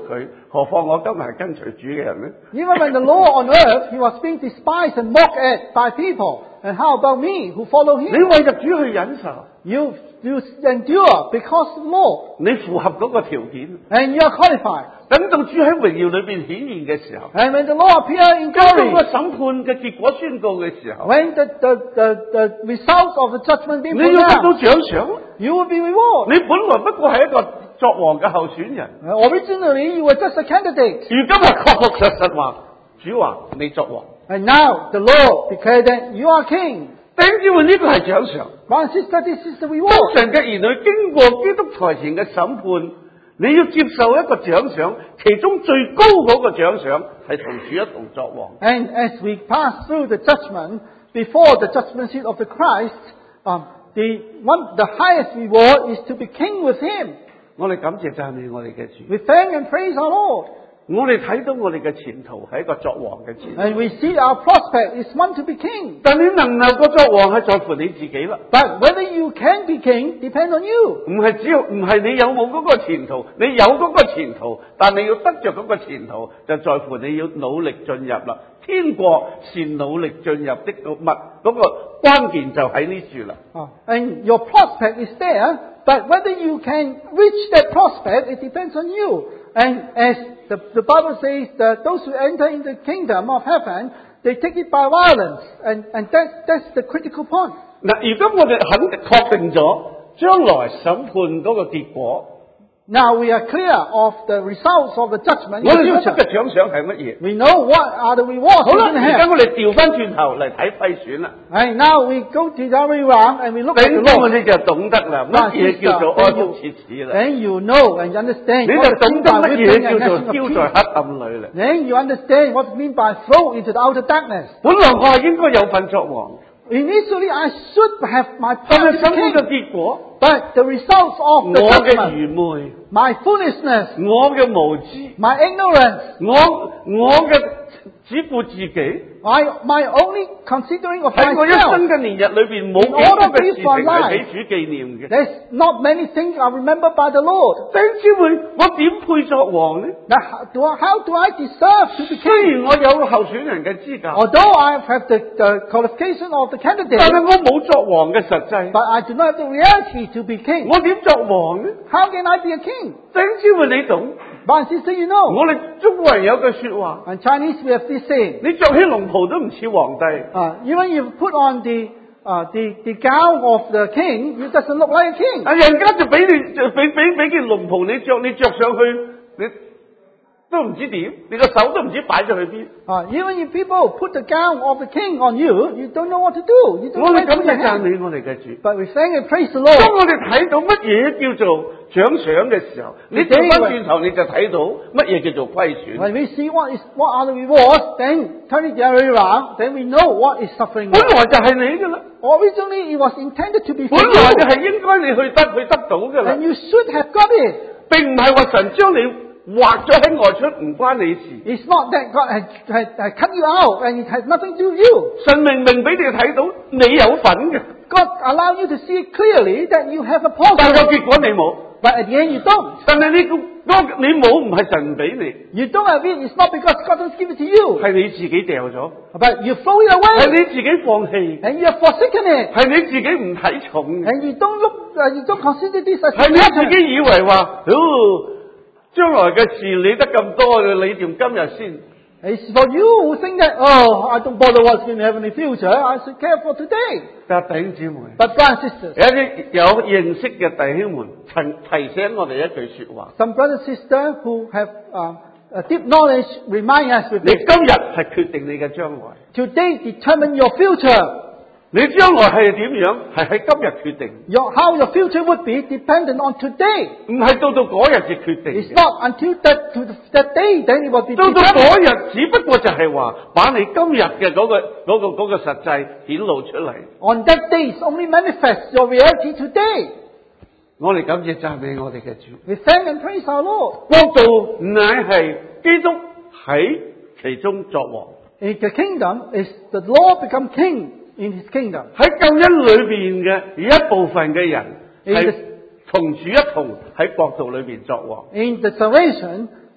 何況我今日係跟隨主嘅人呢？ Even when the Lord on earth, he was being despised and mocked at by people. And how about me who follow 你 him? 為着主去忍受， You, you endure because of the Lord. 你符合嗰個條件。 And you are qualified. 等到主喺榮耀裏邊顯現嘅時候， And when the Lord appear in 當個 glory, 審判嘅結果宣告嘅時候， when the, the, the, the results of the judgment be 你要得到 pronounced, 獎賞。 you will be rewarded. 你本來不過係一個作王嘅候選人， Originally, you were just a candidate. 如今係確確實實話，主話你作王。 And now the Lord declared that you are king. 弟兄姊妹，呢個係獎賞。 Brother and sister, this is the 當 reward. 神嘅兒女經過基督台前嘅審判，你要接受一個獎賞，其中最高嗰個獎賞係同主一同作王。 And as we pass through the judgment, before the judgment seat of the Christ, um, the one, the highest reward is to be king with him. 我哋感謝讚美我哋嘅主， We thank and praise our Lord. 我哋睇到我哋嘅前途係一個作王嘅前途。 And we see our prospect is one to be king. 但你能唔能夠作王係在乎你自己啦， But whether you can be king depends on you. 唔係只有唔係你有冇嗰個前途，你有嗰個前途，但你要得着嗰個前途，就在乎你要努力進入啦。天國是努力進入的個物，嗰個關鍵就喺呢處啦。 Uh, and your prospect is there, but whether you can reach that prospect, it depends on you. And as the, the Bible says that those who enter in the kingdom of heaven, they take it by violence. And, and that, that's the critical point. 嗱，如今我哋肯確定咗將來審判嗰個結果， Now we are clear of the results of the judgment in 我 the 哋所得 future. 嘅獎賞係乜嘢？ We know what are the rewards 好 we're 啦， going to 而家 have. 我哋調翻轉頭嚟睇虧損啦。 And now we go to the other way around and we look at 頂 the 多我 Lord. 哋就懂得啦，乜 Now, 嘢叫做 sister, 安 then 福 you, 切齒啦， then you know and you understand 你 what 就 is 懂 meant 得 by 乜 whipping 嘢 and 叫做 gnashing of 丟 teeth. 在黑暗裏啦。 Then you understand what it means by throw into the outer darkness. 本來我係應該有份作王， Initially, I should have my 但 part 係 as 審判 king, 嘅結果， but the results of 我 the 嘅 judgment, 愚昧， my foolishness, 我嘅無知， my ignorance, 我我嘅只顧自己， my, my only considering of 喺我一生 myself. 嘅年日裏邊冇 In 幾 order 多嘅事 to 情 live for 係俾 life. 主紀念嘅。 There's not many things are remembered by the Lord. 弟兄姊妹，我點配作王呢？ Now, how do I, how do I deserve to be 雖 king? 然我有候選人嘅資格， Although I have the, the qualification of the 但 candidate, 係我冇作王嘅實際， but I do not have the reality to be king. 我點作王呢？ How can I be a king? 弟兄姊妹，你懂？ But sister, you know, 我哋中國人有句説話， in Chinese we have this saying, 你着起龍袍都唔似皇帝。 uh, even you put on the, uh, the, the gown of the king, it doesn't look like a king. 啊！人家就俾你就俾俾俾件龍袍你着，你着上去你都唔知點，你個手都唔知擺咗去邊。 Uh, even if people put the gown of the king on you, you don't know what to do. You don't 我 know 哋 where to 咁 put 就 your 讚 hand. 美我哋嘅主。 But we thank and praise the 當 Lord. 我哋睇到乜嘢叫做獎賞嘅時候，你調翻轉頭你就睇到乜嘢叫做虧損。 When we see what is what are the rewards, then turn it the other way around, then we know what is suffering. 本來就係你噶啦， Originally, it was intended to be for 本來就 you, 係應該你去得去得到噶啦 and，you should have got it. 並唔係話神將你劃咗喺外出唔關你事。 It's not that God had, had, had cut you out and it has nothing to do with you. 神明明俾你睇到你有份嘅， God allowed you to see clearly that you have a 但個 portion, 結果你冇。 but at the end you don't. 但係你個嗰你冇唔係神俾你， You don't have it. It's not because God doesn't give it to you, 係你自己掉咗， but you throw it 係 away 你自己放棄， and you have forsaken it, 係你自己唔睇重嘅， and you don't look, uh, you don't consider this as 係你自 important. 己以為話，哦，將來嘅事理得咁多，你掂今日先。 It's for you who think that, oh, I don't bother what's going to happen in the future. I should care for today. 但弟兄姊妹， But brothers and sisters, 有啲有認識嘅弟兄們，曾提醒我哋一句説話： some brothers and sisters who have uh, a deep knowledge remind us with 你 this. 今日係決定你嘅將來， Today determine your future. 你將來係點樣，係喺今日決定， Your, how your future would be dependent on today. 唔係到到嗰日至決定 It's 嘅。 not until that, to the, that day then it will be 到到 determined. 嗰日，只不過就係話把你今日嘅嗰個嗰、個嗰、個實際顯露出嚟。 On that day, it's only manifests your reality today. 我哋感謝讚美我哋嘅主， We thank and praise our Lord. 國度乃係基督喺其中作王， In the kingdom is the Lord become king in his kingdom. 喺救恩裏邊嘅一部分嘅人 In 係 the, 同主一同喺國度裏邊作王。 in the salvation,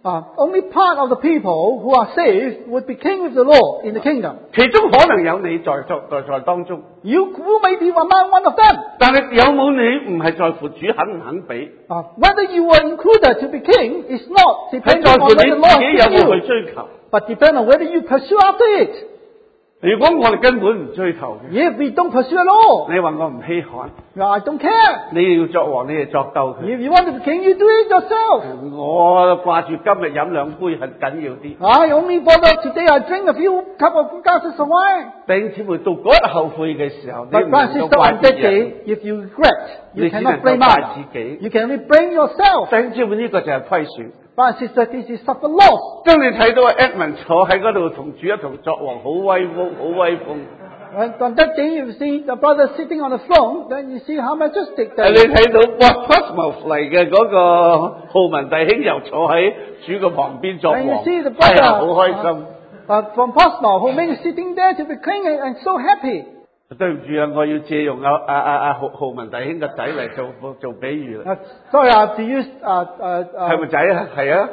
Uh, only part of the people who are saved would be king with the Lord in the kingdom. 其中可能有你在在在在當中， You, you may be among one of them. 但係有冇你唔係在乎主肯唔肯俾， Uh, whether you are included to be king is not 係 depending 在 on 乎 whether 你 the 自 Lord 己有 gives 冇 you, 去追求。 but depend on whether you pursue after it. 如果我哋根本唔追求嘅， If we don't pursue at all, 你話我唔稀罕， well, I don't care. 你要作王，你就作鬥佢。 If you want to be king, you do it yourself. 我掛住今日飲兩杯係緊要啲。 I only bother today I drink a few cup of glasses of wine. 弟兄姊妹到嗰日後悔嘅時候，你 But 唔 brother 能 and 夠 sister, 怪 on 別 that 人。 day, if you regret, you 你只能 cannot 夠 blame 怪 others. 自己。 You can only blame yourself. 弟兄姊妹呢個就係虧損。 Brother and sister, this is suffer loss. 當你睇到阿 Edmund 坐喺嗰度同主一同作王，好威風，好威風。 And on that day, you see the brother sitting on the throne, then you see how majestic 誒 that 你 is. 睇到 Bob Portsmouth 嚟嘅嗰個浩文弟兄又坐喺主嘅旁邊作 And you 王， see the 係啊，好 brother 開心。 uh, uh, from Portsmouth who may be sitting there to be king and, and so happy. 對唔住啊，我要借用阿阿阿阿浩浩文弟兄嘅仔嚟做做比喻啦。 Uh, sorry, I have to use uh, uh, 係咪 uh, 仔啊？係啊，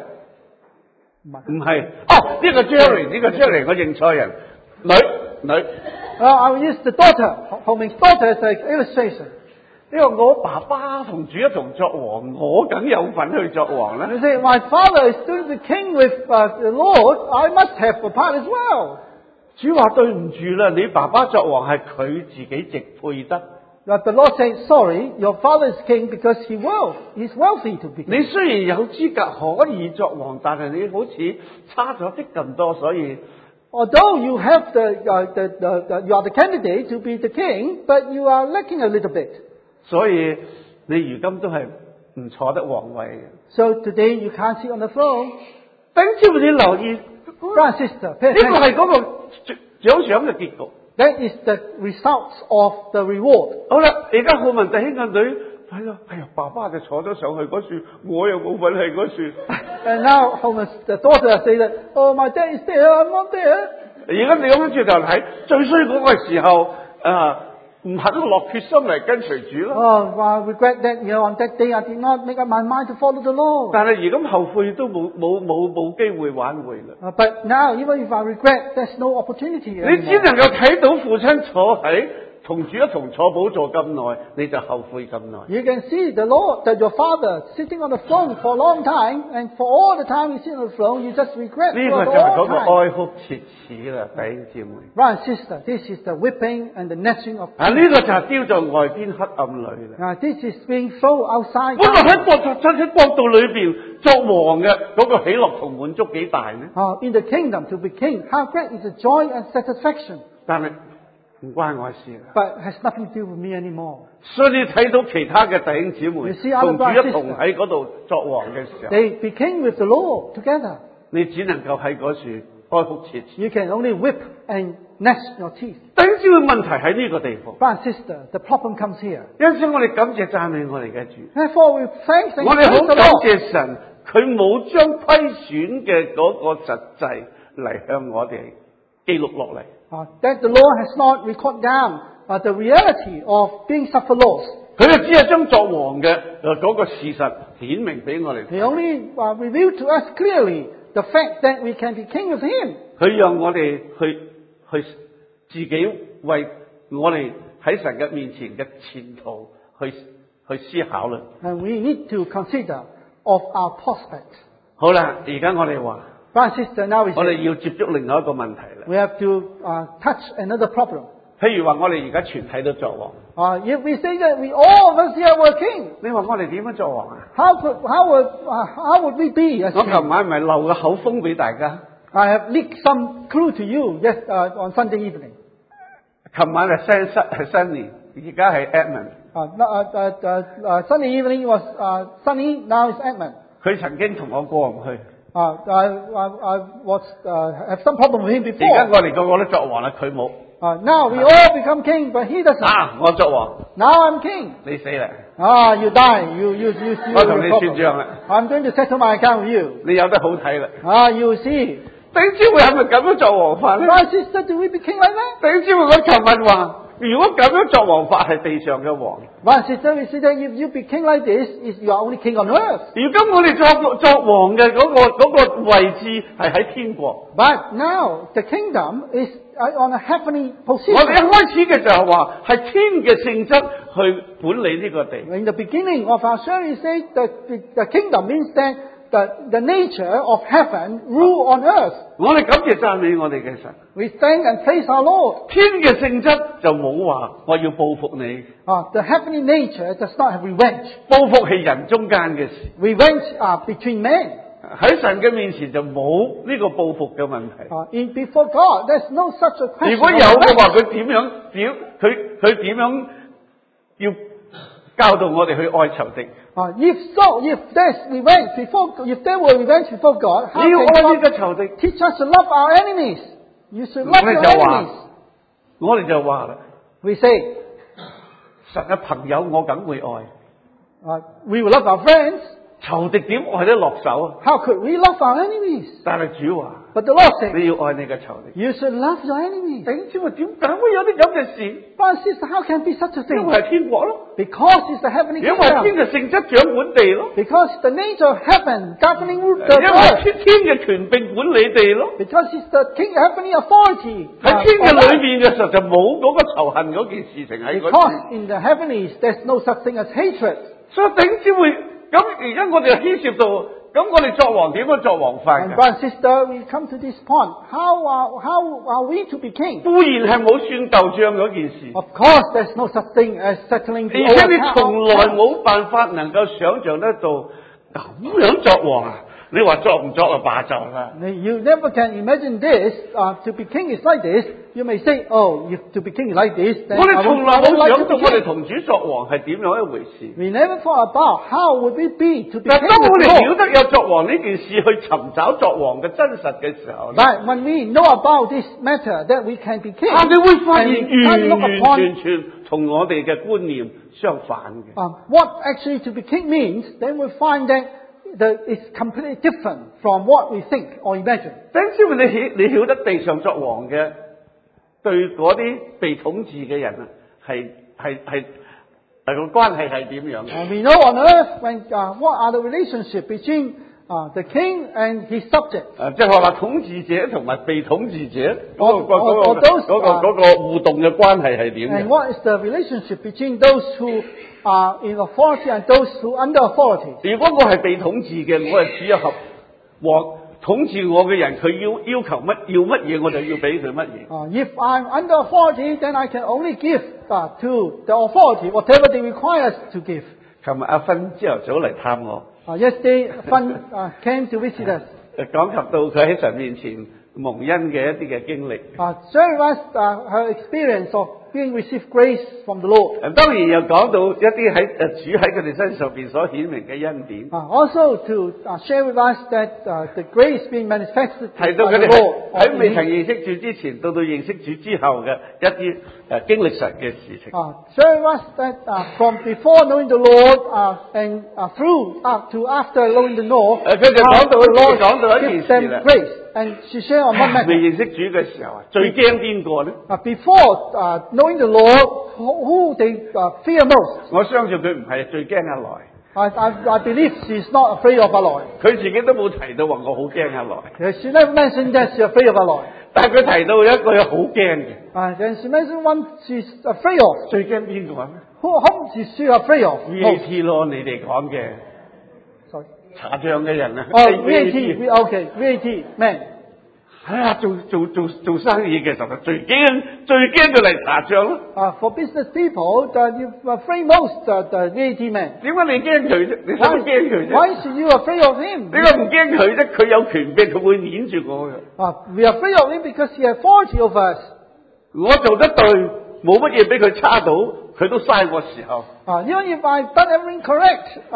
my- 唔係。哦，呢個 Jerry， 呢個 Jerry， 我認錯人。女女， well, I will use the daughter, Ho Ming's daughter as an illustration. 呢個我爸爸同主一同作王，我梗有份去作王啦。 You see, my father is doing the king with uh, the Lord. I must have a part as well. 主話對唔住啦，你爸爸作王係佢自己直配得。 But the Lord said, sorry, your father is king because he will. He's wealthy to be 你 king. 雖然有資格可以作王，但係你好似差咗啲咁多，所以 Although you have the, uh, the, the, the, you are the candidate to be the king, but you are lacking a little bit. 所以你如今都係唔坐得皇位嘅。 So today you can't sit on the throne. 等朝你留意， Brother and sister, pay 呢個 attention. 係嗰個獎賞嘅結局。 That is the results of the reward. 好啦，而家浩文弟兄嘅女睇到，哎呀，爸爸就坐咗上去嗰樹，我又冇份喺嗰樹。 And now Homer's the daughter say that, oh, my dad is there, I'm not there. 而家你咁樣轉頭睇，最衰嗰個時候啊，唔肯落決心嚟跟隨主咯。 Oh, I regret that, you know, on that day I did not make up my mind to follow the Lord. 但係而家後悔都冇冇冇冇機會挽回啦。 Uh, but now, even if I regret, there's no opportunity 你只 anymore. 能夠睇到父親坐喺同主一同坐寶座咁耐，你就後悔咁耐。 You can see the Lord, that your father sitting on the throne for a long time, and for all the time you sit on the throne, you just regret 呢 for 個 the 就係 whole 嗰個 time. 哀哭切齒啦，弟兄姊妹。 Brother and sister, this is the whipping and the gnashing of 啊，呢、個就係丟在外邊黑暗裏啦。 Now, this is being thrown outside. 本來喺國度真喺國度裏邊作王嘅嗰、個喜樂同滿足幾大呢？ Uh, in the kingdom, to be king, how great is the joy and satisfaction. 但係唔關我事啦。 But it has nothing to do with me anymore. 所以你睇到其他嘅弟兄姊妹 You see other 同主 brothers 一同喺嗰度作王嘅時候， They became with the Lord together. 你只能夠喺嗰處哀哭切齒。 You can only whip and gnash your teeth. 弟兄姊妹，問題喺呢個地方。 Brother and sister, the problem comes here. 因此我哋感謝讚美我哋嘅主。 Therefore, we thank and 我哋 praise 好 the 感 Lord. 謝神，佢冇將虧損嘅嗰個實際嚟向我哋記錄落嚟。 Uh, that the Lord has not recorded down uh, the reality of being suffer loss. 佢就只係將作王嘅誒嗰個事實顯明俾我哋 He 睇。 only uh, revealed to us clearly the fact that we can be king with Him. 佢讓我哋去去自己為我哋喺神嘅面前嘅前途去去思考啦。 And we need to consider of our prospects. 好啦，而家我哋話， Brother and sister, now we 我哋 say 要接觸另外一個問題啦。 we have to uh, touch another problem. 譬如話，我哋而家全體都作王， Uh, if we say that we all of us here were king, 你話我哋點樣作王啊？ how could, how would, uh, how would we be as 我 king? 琴晚咪漏個口風俾大家， I have leaked some clue to you yes, uh, on Sunday evening. 琴晚係 Sun 係 Sunny，而家係 Edmund。 Uh, no, uh, uh, uh, uh, Sunday evening was uh, sunny, now it's Edmund. 佢曾經同我過唔去， Uh, I, I, I was, uh, have some problem with him 而家 before. 我哋個個都作王啦，佢冇。 Uh, now we all become king, but he doesn't. 啊，我作王， Now I'm king. 你死啦！ Ah, you die. You, you, you, you. 我同你 you 算賬啦， I'm going to settle my account with you. 你有得好睇啦。 Ah, you see. 弟兄姊妹係咪咁樣作王法咧？ My sister, do we be king like that? 弟兄姊妹，我琴日話， 如果咁樣作王法係地上嘅王。 But sister, we see that if you be king like this, is you are only king on earth. 如今我哋作作王嘅嗰、個嗰、個位置係喺天國。 But now the kingdom is on a heavenly 我哋 position. 一開始嘅就係話係天嘅性質去管理呢個地。 In the beginning of our story, we say that the, the kingdom means that the, the nature of heaven rule on earth. 我哋感謝讚美我哋嘅神。 We thank and praise our Lord. 天嘅性質就冇話我要報復你， Uh, the heavenly nature does not have revenge. 報復係人中間嘅事。 Revenge are between men. 喺神嘅面前就冇呢個報復嘅問題。 Uh, in before God, there's no such a question. 如果有 of 嘅 revenge. 話，佢點樣點佢佢點樣要教導我哋去愛仇敵？ Uh, if so, if there's revenge before, if there were revenge before God, how 你要愛 can 呢個 God 仇敵？ teach us to love our enemies? You should 我 love 哋 your 就話 enemies. 我哋就話啦， We say, 神嘅朋友我梗會愛， uh, we will love our friends. 仇敵點愛得落手啊？ How could we love our enemies? 但係主話 But the Lord said, 你要愛你嘅仇敵。 you should love your enemies. 頂知話點解會有啲咁嘅事？ But sister, how can be such a 因 thing? 為係天國咯， Because it's the heavenly 因為天 kingdom. 嘅性質掌管地咯， Because it's the nature of heaven governing 因 the 為 earth. 天天嘅權柄管理地咯。 Because it's the king heavenly authority. 喺 uh, 天嘅 on 裏 earth. 面嘅時候就冇嗰個仇恨嗰件事情喺嗰度。 Because in the heavenlies, there's no such thing as hatred. 所以頂先會咁，而家我哋牽涉到，咁我哋作王點樣作王法 And 㗎？ brother and sister, we come to this point. How are, how are we to be king? 固然係冇算舊帳嗰件事， Of course, there's no such thing as settling the 而 old 且你 account. 從來冇辦法能夠想像得到咁樣作王啊！你話作唔作就罷就啦。 You never can imagine this. Uh, to be king is like this. You may say, oh, if to be king is like this, then 我 I 哋 won't, 從來 I 冇 won't like 想 to 到 be 我哋 king. 同主作王係點樣一回事。 We never thought about how would it be to be 但 king 當我 with 哋 the 曉 Lord. 得有作王呢件事，去尋找作王嘅真實嘅時候， But when we know about this matter, that we can be king, 啊，你會發 and 現 we 完 can look 完 upon 全全同我哋嘅觀念相反嘅。 um, what actually to be king means, then we'll find that the, it's completely different from what we think or imagine. 等先會你曉你曉得地上作王嘅對嗰啲被統治嘅人啊，係係係係個關係係點樣嘅？ And we know on earth when, uh, what are the relationship between uh, the king and his subjects. 誒，即係話統治者同埋被統治者嗰、 我個嗰、個我 those 嗰、個啊嗰、個互動嘅關係係點 And 嘅？ what is the relationship between those who are in authority and those who are under authority? 如果我係被統治嘅，我係只有合王統治我嘅人，佢要要求乜要乜嘢，我就要俾佢乜嘢。 Uh, if I'm under authority, then I can only give uh, to the authority whatever they require us to give. 琴日阿芬朝頭早嚟探我， Uh, yesterday, Fun uh, came to visit us. 誒講及到佢喺神面前蒙恩嘅一啲嘅經歷。 Uh, sharing with us uh, her experience of being received grace from the Lord. 誒當然又講到一啲喺誒主喺佢哋身上邊所顯明嘅恩典， Uh, also to uh, share with us that uh, the grace being manifested 提 by 到佢 the 哋 Lord. 喺喺未 of 曾 him. 認識主之前，到到認識主之後嘅一啲誒經歷神嘅事情。 Uh, share with us that uh, from before knowing the Lord uh, and uh, through up to after knowing the Lord, 誒佢就講到 the Lord 講到一件 gives them 事啦。 grace. And she shared on one 未 matter. 認識主嘅時候啊，最驚邊個咧？ Uh, before uh, knowing the Lord, who, who they uh, fear most. 我相信佢唔係最驚阿來， I, I, I believe she's not afraid of our Lord. 佢自己都冇提到話我好驚阿來， Uh, She never mentioned that she's afraid of our Lord. 但係佢提到一個好驚嘅， Uh, then she mentioned one she's afraid of. 最驚邊個啊 Who, whom is she afraid of? ？V A Most. T 咯，你哋講嘅 Sorry. 查帳嘅人啊。 Oh, 係 V A T. We- Okay, V A T. Man. 係啊，做做做做生意嘅時候最驚最驚佢嚟查帳咯。 Uh, for business people, uh, you afraid most uh, the V A T man. 點解你驚佢啫？你使乜驚佢 Why, 啫？ why should you afraid of him? 點解唔驚佢啫？佢有權柄，佢會攆住我嘅。 Uh, we are afraid of him because he has authority over us. 我做得對，冇乜嘢俾佢叉到，佢都嘥我時候。 Uh, even if I've done everything correct, uh,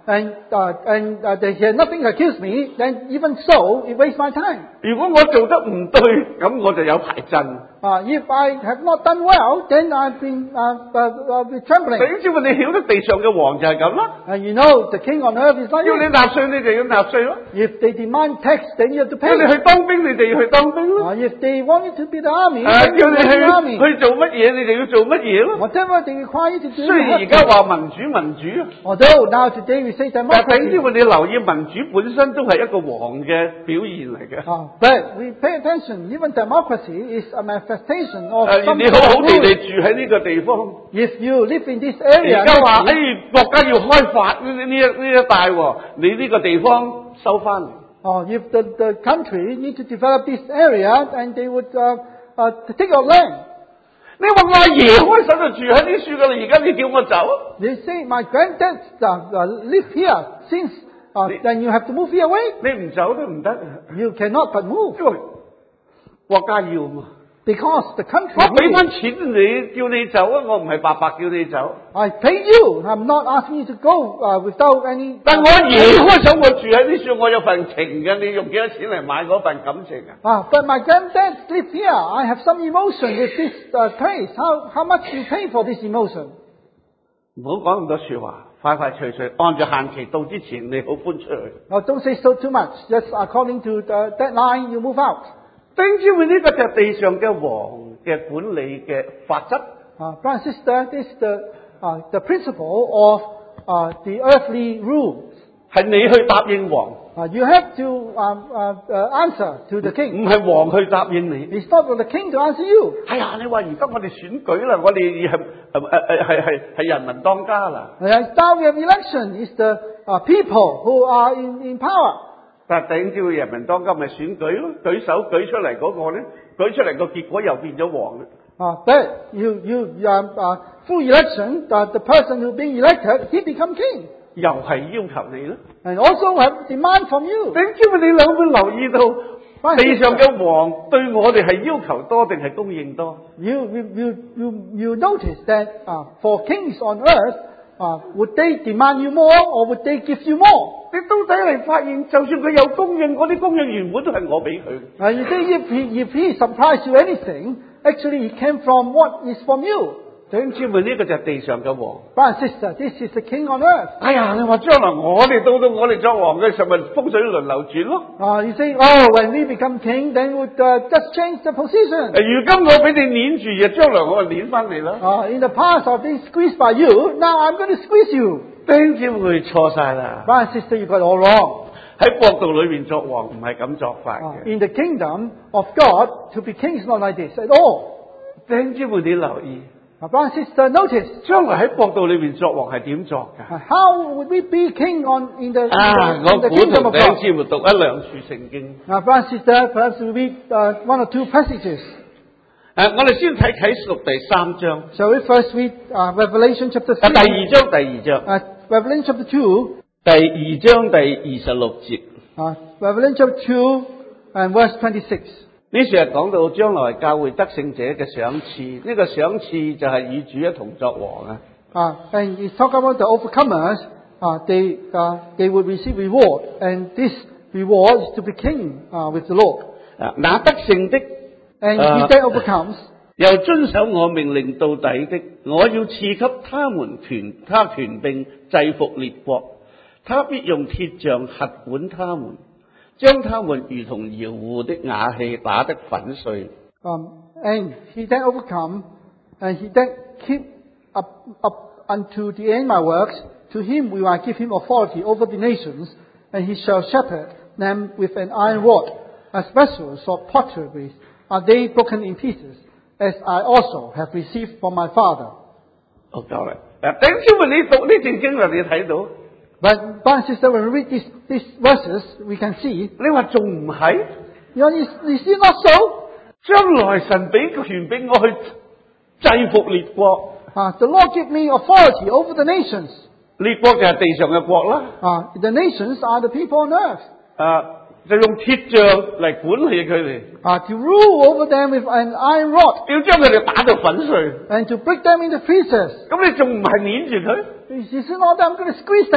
and uh, and uh, they hear nothing accuse me, then even so, it wastes my time. 如果我做得唔對，咁我就有排震。 Uh, if I have not done well, then I've been uh, uh, uh, been trembling. 弟兄姊妹，你曉得地上嘅王就係咁啦。 And you know, the king on earth is like 要你 this. 納稅，你就要納稅咯。 If they demand tax, then you have to 要 pay. 你去當兵，你就要去當兵咯。 Uh, if they want you to be the army, 啊， then 叫 you 你 go to the army. 去去做乜嘢，你就要做乜嘢咯。 Whatever they require you to do. 雖 you 然 have 而家 to. 話民主民主啊， Although now today we say 但係弟兄姊 democracy, 妹，你留意民主本身都係一個王嘅表現嚟嘅。 uh, but we pay attention. Even democracy is a manifestation of 誒， some 你好 sort 好 of 地地 rule. 住喺呢個地方。 If you live in this area, 而家話， next 誒國家要開發呢呢呢一呢一帶喎，你呢個地方收翻嚟。 or if the, the country need to develop this area, and they would uh, uh, take your land. 你話我阿爺開手就住喺呢處噶啦，而家你叫我走啊？ They say, my granddad uh, uh, live here since, uh, The- then you have to move here away. 你唔走都唔得， You cannot but move 因為國家要嘛。 because the country 我俾 needs. 翻錢你，叫你走啊！我唔係白白叫你走。 I pay you. I'm not asking you to go uh, without any. 但我阿爺開手，我住喺呢處，我有份情嘅。你用幾多錢嚟買嗰份感情啊？ Ah, but my granddad live here. I have some emotion with this uh, place. How how much do you pay for this emotion? 唔好講咁多説話，快快脆脆，按住限期到之前，你好搬出去。 Now, don't say so too much. Just according to the deadline, you move out. 弟兄姊妹，呢個就係地上嘅王嘅管理嘅法則。 Uh, brother and sister, this is the uh, the principle of uh, the earthly rules. 係你去答應王， Uh, you have to um, uh, uh, answer to the 唔 king. 係王去答應你。 It's not for the king to answer you. 哎呀，你話而家我哋選舉啦，我哋係誒誒誒係係係人民當家啦。 Uh, now we have election. It's the uh, people who are in, in power. 但係頂住人民當家咪選舉咯，舉手舉出嚟嗰個咧，舉出嚟個結果又變咗王啦。 Uh, but you, you, you um, uh, through election, uh, the person who being elected, he become king. 又係要求你啦。 And also have demand from you. 頂住你有冇留意到地上嘅王對我哋係要求多定係供應多？ You, you, you, you, you notice that uh, for kings on earth, uh, would they demand you more or would they give you more? 你到底係發現，就算佢有供應，嗰啲供應原本都係我俾佢。 Uh, you see, if he, if he supplies you anything, actually it came from what is from you. 弟兄姊妹，呢個就係地上嘅王。 Brother and sister, this is the king on earth. 哎呀，你話將來我哋到到我哋作王嘅時候，咪風水輪流轉咯。 Uh, you say, oh, when we become king, then would uh, just change the position. 誒，如今我俾你攆住，嘅將來我就攆翻你啦。 Uh, in the past, I've been squeezed by you. Now I'm going to squeeze you. 弟兄姊妹錯晒啦！ Brother and sister, you got it all wrong. 喺國度裏面作王唔係咁作法 Uh, 嘅。 in the kingdom of God, to be king is not like this at all. 弟兄姊妹，你留意， Uh, brother and sister, notice 將來喺國度裏面作王係點作㗎？ uh, how would we be king on in the, in 啊！ the, 我 in the 估 kingdom 同 of 弟兄 God? 姊妹讀一兩處聖經。 Now, brother and sister, perhaps we read uh, one or two passages. 誒，我哋先睇啟示錄第三章， Shall we first read uh, Revelation chapter 啊，第 three? 二章第二章， Uh, Revelation chapter two. 第二章第二十六節。 Uh, Revelation chapter two and verse twenty-six. 呢處係講到將來教會得勝者嘅賞賜，呢、個賞賜就係與主一同作王啊！ Uh, and it's talk about the overcomers. Uh, they uh, they will receive reward, and this reward is to be king uh, with the Lord. 啊，那得勝的， And Uh, he that overcomes, 又遵守我命令到底的，我要賜給他們權，他權柄制服列國，他必用鐵杖轄管他們，將他們如同窯戶的瓦器打得粉碎。 um, and he that overcome, and he that keep up up unto the end my works, to him will I give him authority over the nations, and he shall shepherd them with an iron rod, as vessels of pottery are they broken in pieces, as I also have received from my Father. 好夠啦！嗱，頂先咪你讀呢段經文，你睇到， But, brother and sister, when we read these, these verses, we can see, 你話仲唔係？ you know, is, is it not so? 將來神俾權俾我去制服列國， Uh, the Lord give me authority over the nations. 列國就係地上嘅國啦。 Uh, the nations are the people on earth. 啊，就用鐵杖嚟管理佢哋， Uh, to rule over them with an iron rod, 要將佢哋打到粉碎。 and to break them into pieces. 咁你仲唔係攆住佢？ Is it not that I'm going to squeeze them?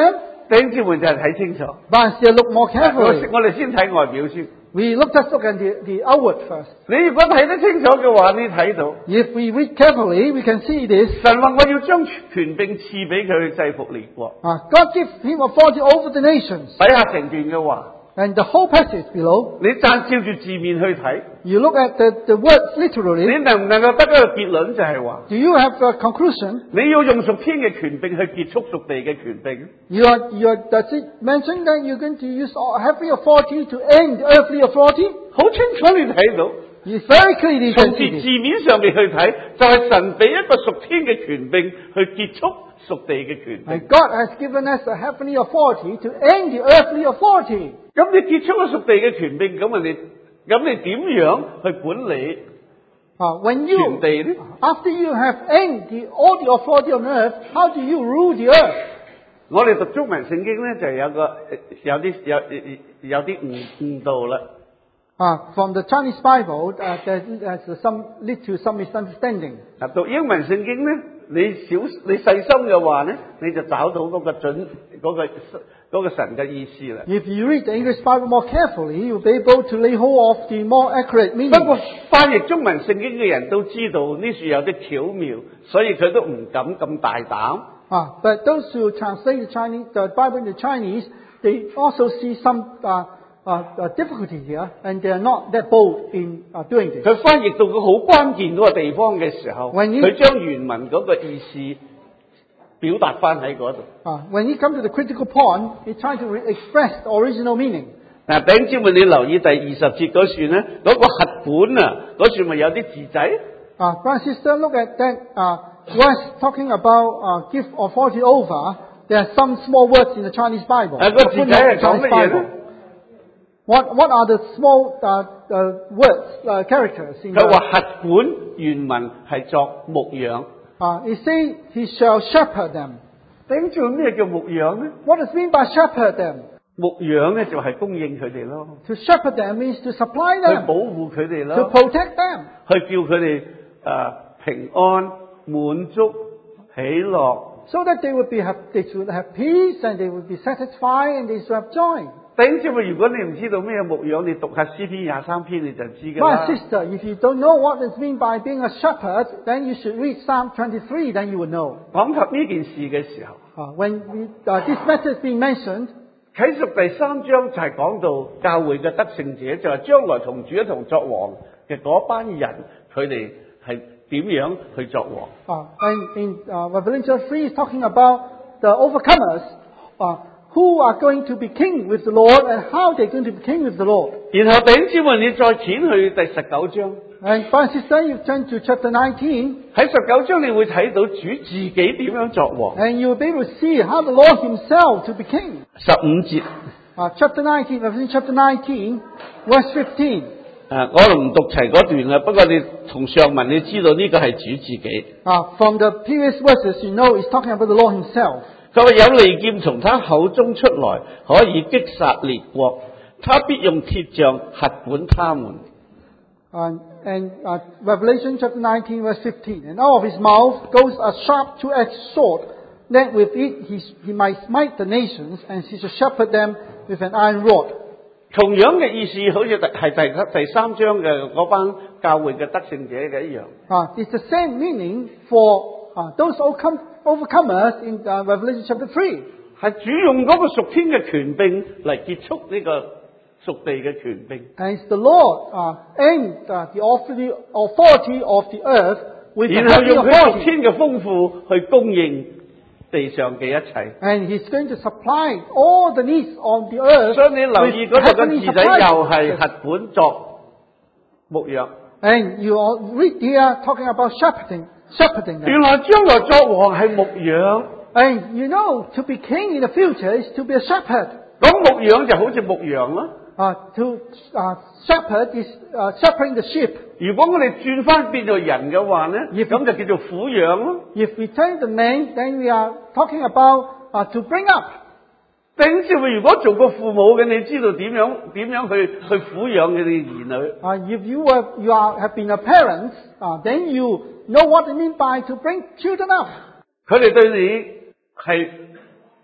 弟兄姊妹就係睇清楚。 But still look more 我 carefully. 我哋先睇外表先。 We look just look at the, the outward first. 你如果睇得清楚嘅話，你睇到 If we read carefully, we can see this. 神話我要將權柄賜俾佢去制服列國。 Uh, God gives him authority over the nations. 睇下成段嘅話， And the whole passage below, 你單照住字面去睇， you look at the, the words 你 literally. 能唔能夠得一個結論就係話， Do you have a conclusion? 你要用屬天嘅權柄去結束屬地嘅權柄。 You are, you are, does it mention that you're going to use all heavenly authority to end earthly authority? 好清楚你睇到， You very clearly 從 can 字 see this. 字面上面去睇，就係、神俾一個屬天嘅權柄去結束屬地嘅權柄。 And God has given us a heavenly authority to end the earthly authority. 咁你結束咗屬地嘅權柄，咁啊你，咁你點樣去管理 Uh, when 全 you, 地呢？ after you have ended the, all the authority on earth, how do you rule the earth? 我哋讀中文聖經咧，就有個有啲有有啲誤誤導啦。 Uh, from the Chinese Bible, uh, there has some lead to some misunderstanding. 嗱，讀英文聖經咧，你小你細心嘅話咧，你就找到嗰個準嗰、個嗰、個神嘅意思啦。 If you read the English Bible more carefully, you'll be able to lay hold of the more accurate 不過 meaning. 翻譯中文聖經嘅人都知道呢處有啲巧妙，所以佢都唔敢咁大膽。 Uh, but those who translate the Chinese, the Bible into Chinese, they also see some uh, uh, uh, difficulty here, and they are not that bold in uh, doing this. 佢翻譯到個好關鍵嗰個地方嘅時候， When you- 佢將原文嗰個意思表達翻喺嗰度。 Uh, when you come to the critical point, he tries to re- express the original meaning. 嗱，弟兄姊妹，你留意第二十節嗰處咧，嗰、個核本啊，嗰處咪有啲字仔？ Uh, brother and sister, look at that uh, verse talking about uh, give authority over. There are some small words in the Chinese Bible. 啊，個字仔係講乜嘢咧？ What what are the small uh, uh, words, uh, characters in 佢話 the, 核本原文係作牧養。 uh, it says he shall shepherd them. 弟兄姊妹，咩叫牧養咧？ What does it mean by shepherd them? 牧養咧就係供應佢哋咯， To shepherd them means to supply 去保 them, 護佢哋 to 咯， protect them, 去叫佢哋誒平安、滿足、喜樂。 so that they would be have, they should have peace and they would be satisfied and they should have joy. 弟兄姊妹，如果你唔知道咩牧養，你讀下詩篇廿三篇你就知㗎 My 啦。 sister, if you don't know what is meant by being a shepherd, then you should read Psalm twenty-three, then you will know. 講及呢件事嘅時候， Uh, when we, uh, this matter is being mentioned, 啟示第三章就係講到教會嘅得勝者，就係將來同主一同作王嘅嗰班人，佢哋係點樣去作王？ uh, and in uh, Revelation three is talking about the overcomers, uh, who are going to be king with the Lord and how they're going to be king with the Lord. 然後弟兄姊妹，你再掀去第十九章， And brother and sister, you turn to chapter nineteen, 喺十九章你會睇到主自己點樣作王。 and you'll be able to see how the Lord himself to be king. 十五節， Uh, chapter nineteen, Revelation chapter nineteen, verse fifteen. 誒，我唔讀齊嗰段啦，不過你從上文你知道呢個係主自己。 Uh, from the previous verses, you know it's talking about the Lord himself. 佢話有利劍從他口中出來，可以擊殺列國，他必用鐵杖核管他們。 Uh, and uh, Revelation chapter nineteen, verse fifteen. And out of his mouth goes a sharp two-edged sword, that with it he, he might smite the nations, and he shall shepherd them with an iron rod. 同樣嘅意思，好似第係第第三章嘅嗰班教會嘅得勝者嘅一樣。 Uh, it's the same meaning for uh, those overcome, overcomers in uh, Revelation chapter three. 係主用嗰個屬天嘅權柄嚟結束呢個屬地嘅權柄。 And it's the Lord uh, and uh, the authority, authority of the earth with the 然後 heavenly 用佢屬 authority. 天嘅豐富去供應地上嘅一切。 And he's going to supply all the needs on the earth 所以你留意 with 嗰度嘅 heavenly 字仔又係 supplies. 核管作牧養。 And you all read here talking about shepherding, shepherding them. 原來將來作王係牧養， And you know, to be king in the future is to be a shepherd. 講牧養就好似牧羊咯。 Uh, to uh, shepherd is uh, shepherding the sheep. 如果我哋轉翻變做人嘅話咧，咁就叫做撫養咯。 If we turn the man, then we are talking about uh, to bring up. 弟兄姊妹，如果做過父母嘅，你知道點樣點樣去去撫養佢哋嘅兒女。 Uh, if you are, you are, have been a parent, uh, then you know what it means by to bring children up. 佢哋對你係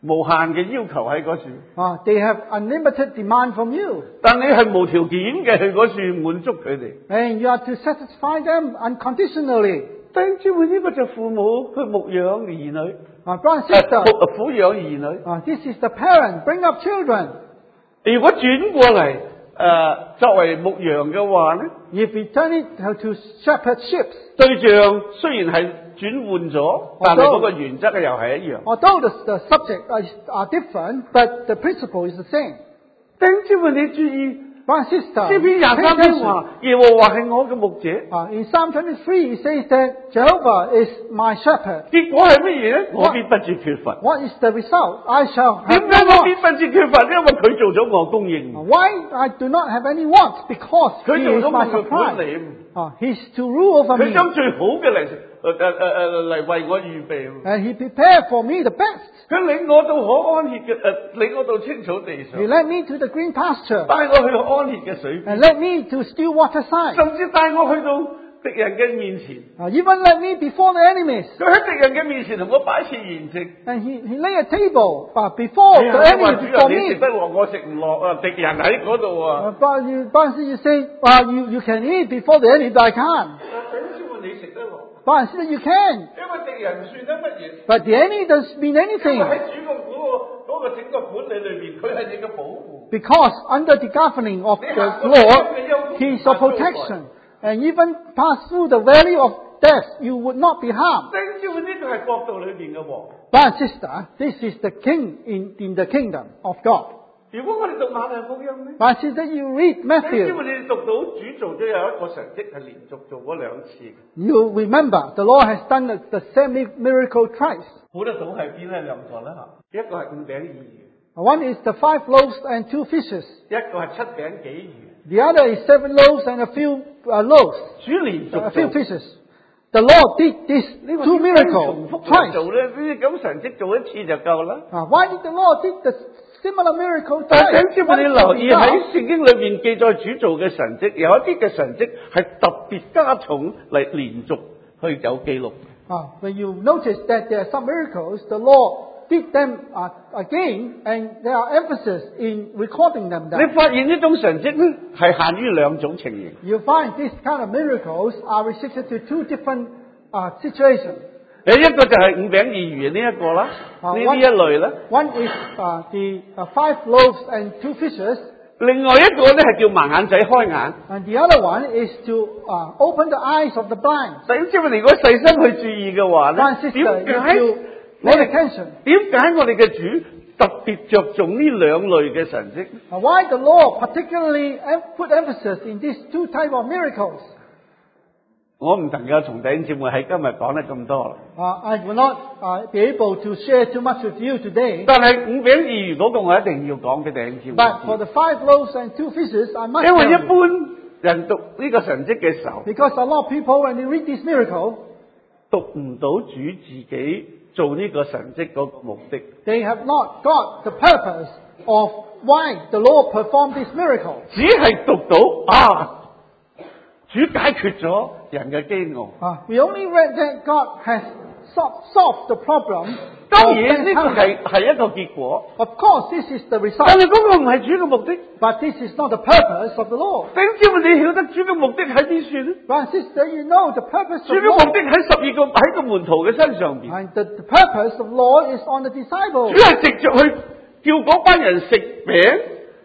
無限嘅要求喺嗰處， Uh, they have unlimited demand from you. 但你係無條件嘅去嗰處滿足佢哋。 And you are to satisfy them unconditionally. 弟兄姊妹，呢個就父母去牧養兒女， Uh, brother and 誒 sister, 撫撫養兒女。 uh, this is the parent, bring up children. 如果轉過嚟誒、呃、作為牧羊嘅話咧， If we turn it to shepherd sheep, 對象雖然係轉換咗，但係嗰個原則又係一樣。 although the, the subject are, are different, but the principle is the same. 弟兄姊妹，你注意， Brother and sister, 詩篇廿 pay 三篇 attention. 話耶和華係我嘅牧者， Uh, in Psalm twenty-three, it says that Jehovah is my shepherd. 結果係乜嘢咧？我必不致缺乏。 What is the result? I shall 點 have 解 no 我必 want. 不致缺乏？因為佢做咗我供應， Why I do not have any want? Because 佢 He 做 is 咗 my 我嘅管 supply. 理， Uh, he's to rule over 佢 me. 將最好嘅嚟誒誒誒誒嚟為我預備。 And He prepared for me the best. 佢領我到可安歇嘅誒，領我到青草地上， He led me to the green pasture 帶我去安歇嘅水邊， and led me to still water side. 甚至帶我去到敵人嘅面前。 Uh, even led me before the enemies. 佢喺敵人嘅面前同我擺設筵席。 And He, he laid a table uh, before 哎 the 呀，你話 enemy 主 before 人你食 me. 得落，我食唔落啊！敵人喺嗰度啊！ Uh, but you, but you say, uh, you, you can eat before the enemy, but I can't. 等先話你食得落， But I said you can. 因為敵人算得乜嘢？ But the enemy doesn't mean 因為 anything. 喺主嘅嗰個嗰個整個管理裏邊，佢係你嘅保護。 Because under the governing of the Lord, He is your protection. And even pass through the valley of death, you would not be harmed. 弟兄姊妹，呢個係國度裏邊嘅王。 Brother and sister, this is the king in, in the kingdom of God. 如果我哋讀馬太福音咧， Brother and sister, you read 弟兄姊 Matthew, 妹，你讀到主做咗有一個神蹟係連續做咗兩次， you remember the Lord has done the, the same miracle twice. 估得到係邊咧兩個咧嚇？一個係五餅二魚， One is the five loaves and two fishes. 一個係七餅幾魚。 The other is seven loaves and a few uh, loaves, 主連續 a 做 few fishes. The Lord did this 呢個 two 重 miracles 複嚟 twice. 做咧，呢啲咁神蹟做一次就夠啦。 Uh, why did the Lord did the similar miracle 但係 twice? 弟兄姊妹，你留意喺聖經裏邊記載主做嘅神蹟，有一啲嘅神蹟係特別加重嚟連續去有記錄。 Uh, when you notice that there are some miracles, the Lord did them uh, again, and there are emphasis in recording them 你 down. 發現呢種神蹟咧係限於兩種情形， You find this kind of miracles are restricted to two different uh, situations. 有一個就係五餅二魚呢一個啦， 啊呢呢一類啦。 One is uh, the uh, five loaves and two fishes, 另外一個咧係叫盲眼仔開眼。 and the other one is to uh, open the eyes of the blind. 弟兄姊妹，如果細心去注意嘅話 Brother and 咧， sister, 點解 if you 我 pay 哋 attention, 點解我哋嘅主特別着重呢兩類嘅神蹟？ uh, why the Lord particularly em- put emphasis in these two type of miracles? 我唔能夠同弟兄姊妹喺今日講得咁多啦。 Uh, I will not uh, be able to share too much with you today. 但係五餅二魚嗰個我一定要講俾弟兄姊妹 But for 知， the five loaves and two fishes, I must 因為 tell 一 you. 般人讀呢個神蹟嘅時候， Because a lot of people, when they read this miracle, 讀唔到主自己做呢個神蹟嗰個目的。 they have not got the purpose of why the Lord performed this miracle. 只係讀到啊，主解決咗人嘅飢餓。 Uh, we only read that God has sol- solved the problem. 當 of 然呢個 mankind. 係係一個結果， Of course, this is the 但 result. 係嗰個唔係主嘅目的。 But this is not the purpose of the Lord. 弟兄姊妹，你曉得主嘅目的喺邊處咧？ Brother and sister, you know the purpose 主 of 嘅目 Lord. 的喺十二個喺個門徒嘅身上邊。 And the, the purpose of Lord is on the 主 disciples. 係藉着去叫嗰班人食餅，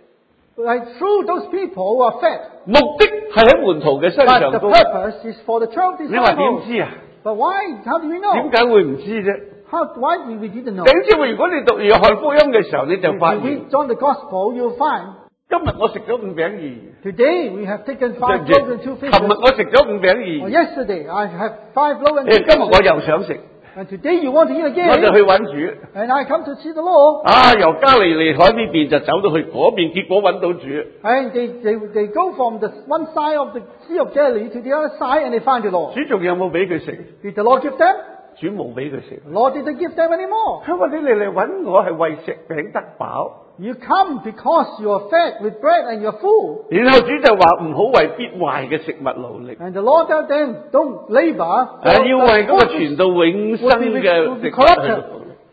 Like through those people who are fed. 目的係喺門徒嘅身 But 上 the 高。 purpose is for the twelve 你話點 disciples. 知啊？ But why? How do we 點 know? 解會唔知啫？ How, why did we didn't know? 弟兄姊妹，如果你讀約翰福音嘅時候，你就 If 發 you 現 read John the Gospel, you'll find 今日我食咗五餅二魚， today we have taken 對 five 唔住 loaves and two 琴日 fishes. 我食咗五餅二 Or 魚， yesterday I have five loaves and 誒 two 今日我 fishes. 又想食， And today you want to eat 我 again. 就去揾主。 And I come to see the Lord. 啊，由加利利海呢邊就走到去嗰邊，結果揾到主。 And they, they, they go from the one side of the Sea of Galilee to the other side and they find the Lord. 主仲有冇俾佢食？ Did the Lord give them? 主冇俾佢食。 The Lord didn't give them anymore. 佢話你嚟嚟揾我係為食餅得飽， You come because you are fed with bread and you're full. 然後主就話唔好為必壞嘅食物勞力， And the Lord told them, don't labor 誒 for 要為嗰個 the 傳 food 到永生 would be, 嘅 would 食 be 物去 corrupted. 勞力。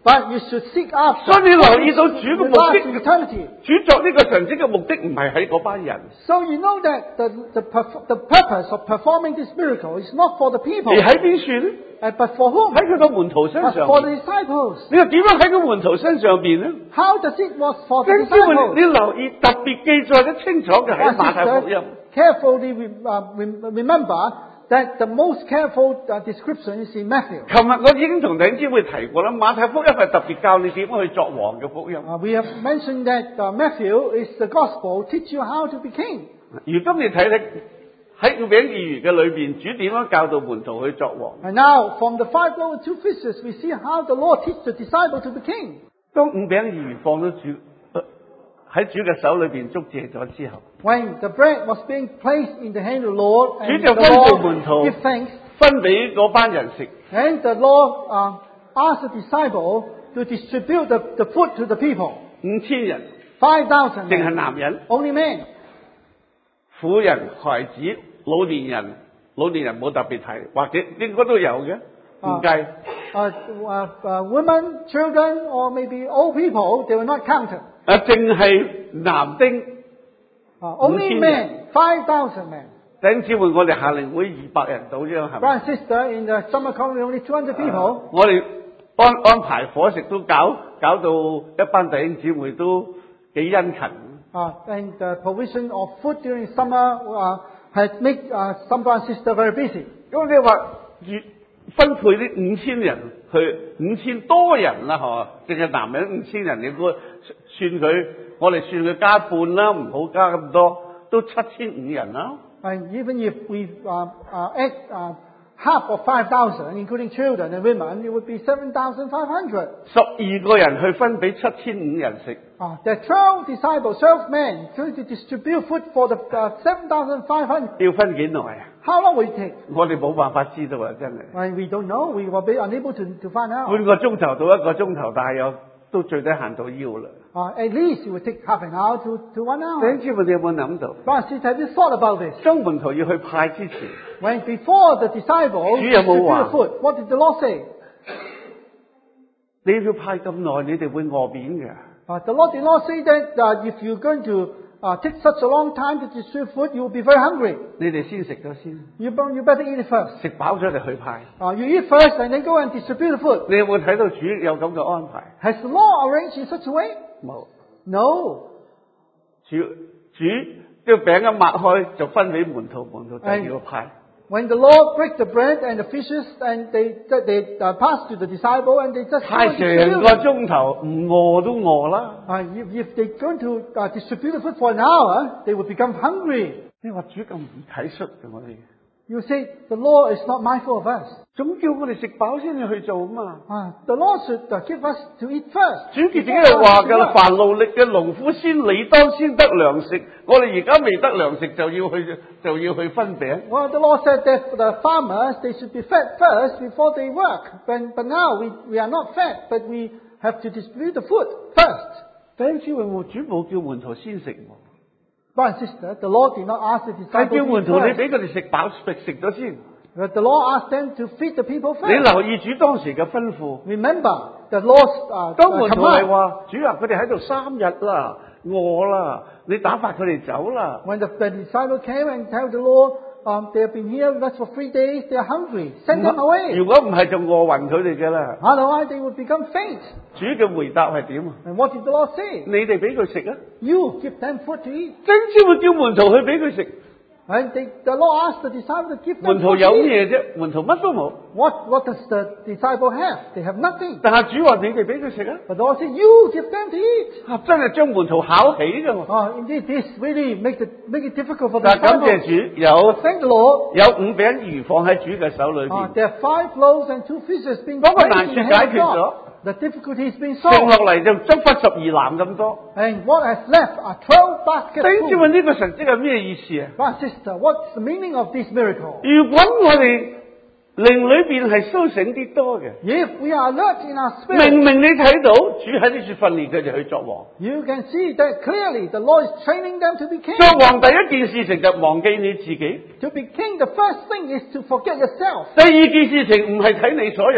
But you should seek after. 所以你留意到主嘅目 last 的， eternity. 主作呢個神蹟嘅目的唔係喺嗰班人， So you know that the, the, perf- the purpose of performing this miracle is not for the people, 而喺邊處咧？ uh, but for whom? 喺佢個門徒身 But 上 for 面。 the disciples. 你又點樣喺個門徒身上邊咧？ How does it was for the 弟兄姊妹， disciples? 你留意特別記載得清楚嘅喺 Our 馬太福音。 sisters, carefully re- uh, rem- remember that the most careful uh, description is in Matthew. 琴日我已經同弟兄姊妹提過啦，馬太福音係特別教你點樣去作王嘅福音。 Uh, we have mentioned that uh, Matthew is the gospel, teach you how to be king. 如今你睇睇喺五餅二魚嘅裏邊，主點樣教導門徒去作王？ And now, from the five loaves and two fishes, we see how the Lord teach the disciple to be king. 當五餅二魚放咗主喺主嘅手裏邊祝謝咗之後， When the bread was being placed in the hand of the Lord, and 主就 the 吩咐 Lord 門徒 give thanks, 分俾嗰班人食。 and the Lord uh, asked the disciple to distribute the, the food to the people. 五千人， Five thousand 淨係 men, 男人、 only men. 婦人、孩子、老年人，老年人冇特別提，或者應該都有嘅，唔計。 Uh, uh, uh, women, children, or maybe old people, they were not counted. 啊，淨係男丁。 Uh, only 五千人。 men, five thousand men. 弟兄姊妹，我哋夏令會二百人到啫，係咪？ Brother and sister, in the summer colony, only two hundred people. 我哋安安排伙食都搞搞到一班弟兄姊妹都幾殷勤。 Uh, and the provision of food during summer uh, has made uh, some brother and sister very busy. 咁你話越分配啲五千人去五千多人啦，係嘛？淨係男人五千人，你估算佢，我哋算佢加半啦，唔好加咁多，都七千五人啦。 And even if we uh, uh, add uh, half of five thousand, including children and women, it would be seven thousand five hundred. 十二個人去分俾七千五人食， Uh, there are twelve disciples, twelve men, trying to distribute food for the uh, seven thousand five hundred. 要分幾耐啊？ How long will it take? 我哋冇辦法知道啊，真係。 Well, we don't know. We will be unable to, to find out. 半個鐘頭到一個鐘頭，但係有都最低限到腰啦。 Uh, at least it will take half an hour to, to one 弟 hour. 兄姊妹，你有冇諗到？ But sister, have you thought about this? 當門徒要去派之前， When before the disciples 主有冇 distributed 話？ food, what did the Lord say? 你要派咁耐，你哋會餓扁嘅。 Uh, the Lord did not say that uh, if you're going to uh, take such a long time to distribute food, you will be very hungry. 你哋先食咗先， You, be- you better eat it first. 食飽咗就去派。 Uh, you eat first and then go and distribute the food. 你有冇睇到主有咁嘅安排？ Has the Lord arranged in such a way? 冇， No. 主主將餅一擘開就分俾門徒，門徒就要派。 When the Lord break the bread and the fishes and they they uh, pass to the disciple and they just go 派 and 成 distribute 個 it. 鐘頭，唔餓都餓啦。 Uh, if, if they're going to uh, distribute the food for an hour, they will become hungry. 你話主咁唔體恤嘅我哋， You say the Lord is not mindful of us. 總叫我哋食飽先至去做啊嘛。 Uh, the Lord should uh, give us to eat first. 主自己就話㗎啦，凡勞力嘅農夫先理當先得糧食。我哋而家未得糧食，就要去就要去分餅。 Well, the Lord said that for the farmers, they should be fed first before they work. But, but now we, we are not fed, but we have to distribute the food first. 弟兄姊妹，冇主冇叫門徒先食喎， Brother and sister, the Lord did not ask the 係 disciples 叫 to 門 eat 徒你 first. 俾佢哋食飽食食咗先。 But the Lord asked them to feed the people 你 first. 留意主當時嘅吩咐。 Remember, the Lord's uh, 當 uh, 門徒係 command. 話：主啊，佢哋喺度三日啦，餓啦，你打發佢哋走啦。 When the, the disciple came and told the Lord, um, they have been here that's for three days, they are hungry. Send them away. 如果唔係就餓暈佢哋嘅啦。 Otherwise, they would become faint. 主嘅回答係點啊？ And what did the Lord say? 你哋俾佢食啊！ You give them food to eat. 真先會叫門徒去俾佢食。 And they, the Lord asked the disciple to give them 門徒 food 有 to eat. 咩啫？門徒乜都冇。 What, what does the disciple have? They have nothing. 但係主話你哋俾佢食啊！ But the Lord said, you give them to eat. 啊，真係將門徒考起㗎喎。 Oh, indeed, this really make, the, make it difficult for the 但係感謝 disciples. 主，有 Thank the Lord. 有五餅魚放喺主嘅手裏 Uh, 邊， there are five loaves and two fishes being 嗰個 placed 難 in 處 the 解 hand 決 of 咗， God. The difficulty is being 剩 solved. 落嚟就執翻十二籃咁多。 And what has left are twelve 弟 baskets 兄姊 full. 妹，呢個神蹟係咩意思啊？ But sister, what's the meaning of this miracle? 如果我哋靈裏邊係蘇醒啲多嘅， If we are alert in our spirit, 明明你睇到主喺呢處訓練佢哋去作王， you can see that clearly the Lord is training them to be king. 作王第一件事情就忘記你自己， To be king, the first thing is to forget yourself. 第二件事情唔係睇你所有，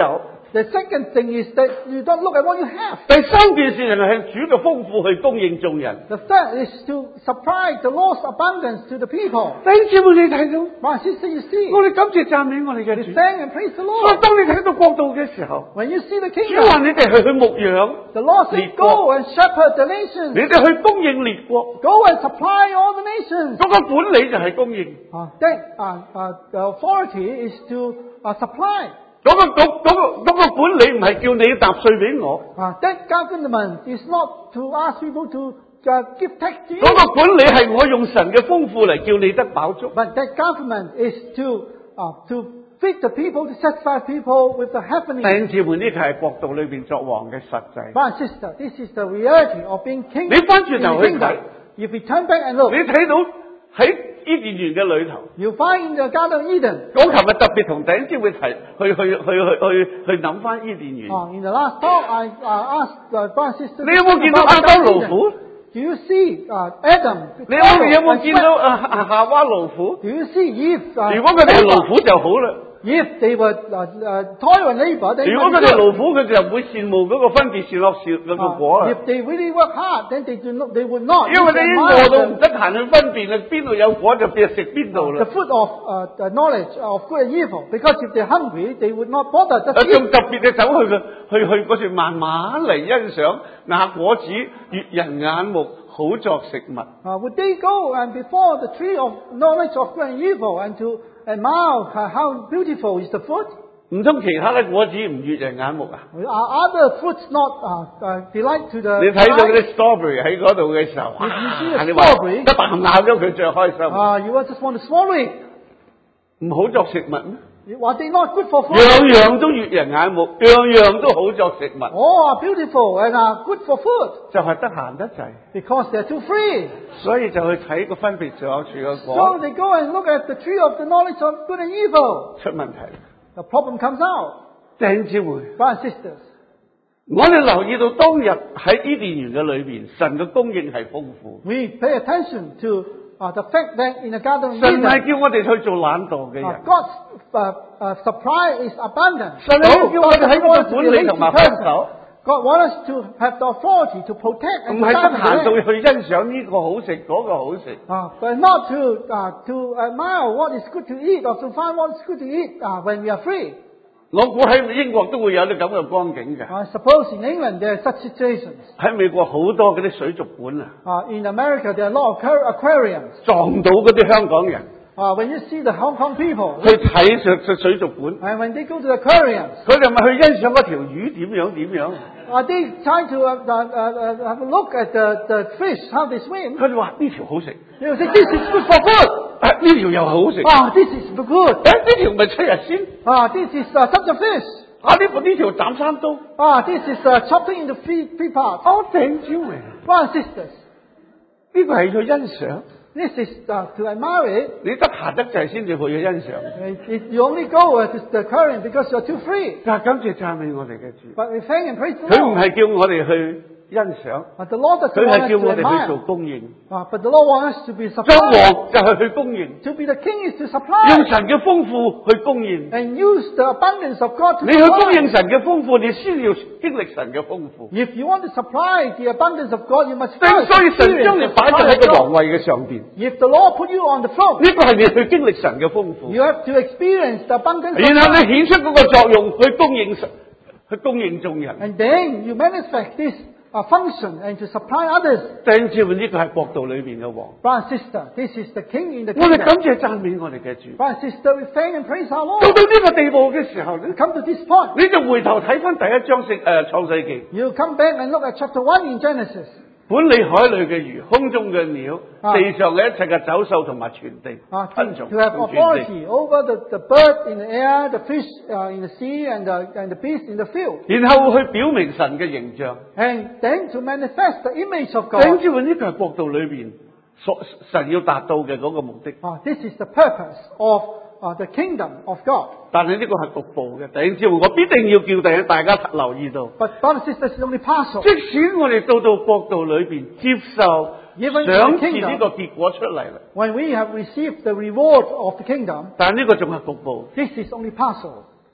The second thing is that you don't look at what you have. 第三件事係向主嘅豐富去供應眾人。 The third is to supply the Lord's abundance to the people. 弟兄姊妹，你睇到？ My sister, you see, 我哋感謝讚美我哋嘅 we 主。 thank and praise the 所以 Lord. 當你睇到國度嘅時候， When you see the 主話 kingdom, 你哋係去牧養， the Lord 列 said, 國 go and shepherd the 你 nations. 哋去供應列國， Go and supply all the nations. 嗰個管理就係供應。 Uh, that, uh, uh, the authority is to uh, supply. 嗰個嗰嗰個嗰個管理唔係叫你納稅俾我， Uh, that government is not to ask people to uh, give tax to you. 嗰個管理係我用神嘅豐富嚟叫你得飽足。 But that government is to uh, to feed the people, to satisfy people with the 弟 happening. 兄姊妹，呢個係國度裏邊作王嘅實際。 Brother and sister, this is the reality of being king. 你翻轉 in the 頭去 kingdom. 睇， If we turn back and look, 你睇到喺伊甸園嘅裏頭， you find in the Garden of Eden. 我琴日特別同弟兄姊妹提去去去去去去諗翻伊甸園。 Uh, in the last talk, I uh, asked uh, brother and sister. 你有冇見到 about 亞 the 當 Garden 勞 of Eden. 苦？ Do you see uh, Adam? 你有冇有冇 and 見到 sweat? 啊夏娃勞苦？ Do you see Eve? Uh, 如果佢哋勞 labor? 苦就好啦。 If they were uh, uh, toil and labor, then 如果 might 佢 be 哋 good. 勞苦，佢就唔會羨慕嗰個分別善惡善嗰個果 Uh, 啊。 if they really work hard, then they do not. They would not. 因為你已經 admire 餓到唔 the, 得閒去分辨啦，邊度有果就變食邊度 the 啦。 fruit of uh, the knowledge of good and evil. Because if they're hungry, they would not bother 啊， just 仲 eat. 特別嘅走去嘅去去嗰處慢慢嚟欣賞那果子，悅人眼目，好作食物。 Uh, would they go and before the tree of knowledge of good and evil and to admire uh, how beautiful is the fruit? 唔通其他嘅果子唔悅人眼目啊？ Are other fruits not uh, uh, delight to the 你睇到嗰 eye? 啲 strawberry 喺嗰度嘅時候，哇！ you see the 你話 strawberry- 一啖咬咗佢最開心， Uh, you just want to swallow it. 唔好作食物咩？ Are they not good for 樣 food? 樣都悅人眼目，樣樣都好作食物， All are beautiful and are good for food 就係得閒得滯， because they're too free. 所以就去睇個分別善惡樹嘅 So 果 they go and look at the tree of the knowledge of good and evil. 出問題。 The problem comes out. 弟兄姊妹， Brothers and sisters, 我哋留意到當日喺伊甸園嘅裏邊，神嘅供應係豐富。 we pay attention to uh, the fact that in the Garden of 神唔係 Eden, 叫我哋去做懶惰嘅 uh, 人， God's uh, uh, supply is abundant. 神係叫我哋喺 God 嗰 wants 度 to 管 be a 理 lazy 同埋看 person. 守， God wants us to have the authority to protect 唔 and 係得 guide 閒 the 到 land. 去欣賞呢個好食嗰個好食。 Uh, but not to uh, to admire what is good to eat or to find what is good to eat uh, when we are free. 我估喺英國都會有啲咁嘅光景嘅。 I suppose in England there are such situations. 喺美國好多嗰啲水族館啊， Uh, in America there are a lot of aquar- aquariums. 撞到嗰啲香港人 Uh, when you see the Hong Kong people, 去睇水水水族館， and when they go to the aquariums, 佢哋咪去欣賞嗰條魚點樣點樣。 are they trying to uh, uh, uh, have a look at the, the fish, how they swim? 佢哋話呢條好食， They will say, this is good for food. 啊呢條又好食， Ah, this is good. 誒呢條咪七日鮮， Ah, this is uh, such a fish. 啊呢呢條斬三刀。 Ah, this is uh, chopping into three, three parts. 我頂招嚟， Brothers and sisters, 呢個係去欣賞， this is uh, to admire it. 你得閒得滯先至去欣賞。 Uh, it- You only go uh, to the aquarium because you're too free. 但係感謝讚美我哋嘅主， But we thank and praise the 佢唔 Lord. 係叫我哋去欣賞， But the Lord doesn't 佢 want 係 us 叫 to 我哋去做 admire. 供應。 Uh, but the Lord wants us to be 作 supplied. 王就係去供應， To be the king is to 用 supply. 神嘅豐富去供應。 And use the abundance of God to 你去供 supply. 應神嘅豐富，你先要經歷神嘅豐富。 If you want to supply the abundance of God, you must 正 first 所以神將 experience 你 the 擺咗 supply 喺 of 個皇 God. 位嘅上邊， If the Lord put you on the throne, 呢個係你去經歷神嘅豐富， you have to experience the abundance of 然後 God. 你顯出嗰個作用去供應神，去供應眾人。 And then you manifest this uh, function and to supply others. 弟兄姊妹，呢個係國度裏邊嘅王。 Brother and sister, this is the king in the 我哋感 kingdom. 謝讚美我哋嘅主。 Brother and sister, we thank and praise our 到 Lord. 到呢個地步嘅時候咧， Come to this point, 你就回頭睇翻第一章聖誒創世記， you come back and look at chapter one in Genesis. 管理海裏嘅魚、空中嘅鳥、 啊地上嘅一切嘅走獸同埋全地 Uh, 昆 to, 蟲 to have 同全地。 authority over the, the bird in the air, the fish uh, in the sea, and the, and the beast in the field. 然後去表明神嘅形象。 And then to manifest the image of 弟兄 God. 姊妹，呢個係國度裏邊所神要達到嘅嗰個目的。 Uh, this is the purpose of uh, the kingdom of God. 但係呢個係局部嘅，弟兄姊妹，我必定要叫第大家留意到。 But brothers and sisters, it's only partial. 即使我哋到到國度裏邊接受 Even in the 賞賜 kingdom 呢個結果出嚟啦， When we have received the reward of the kingdom, 但係呢個仲係局部。 this is only partial.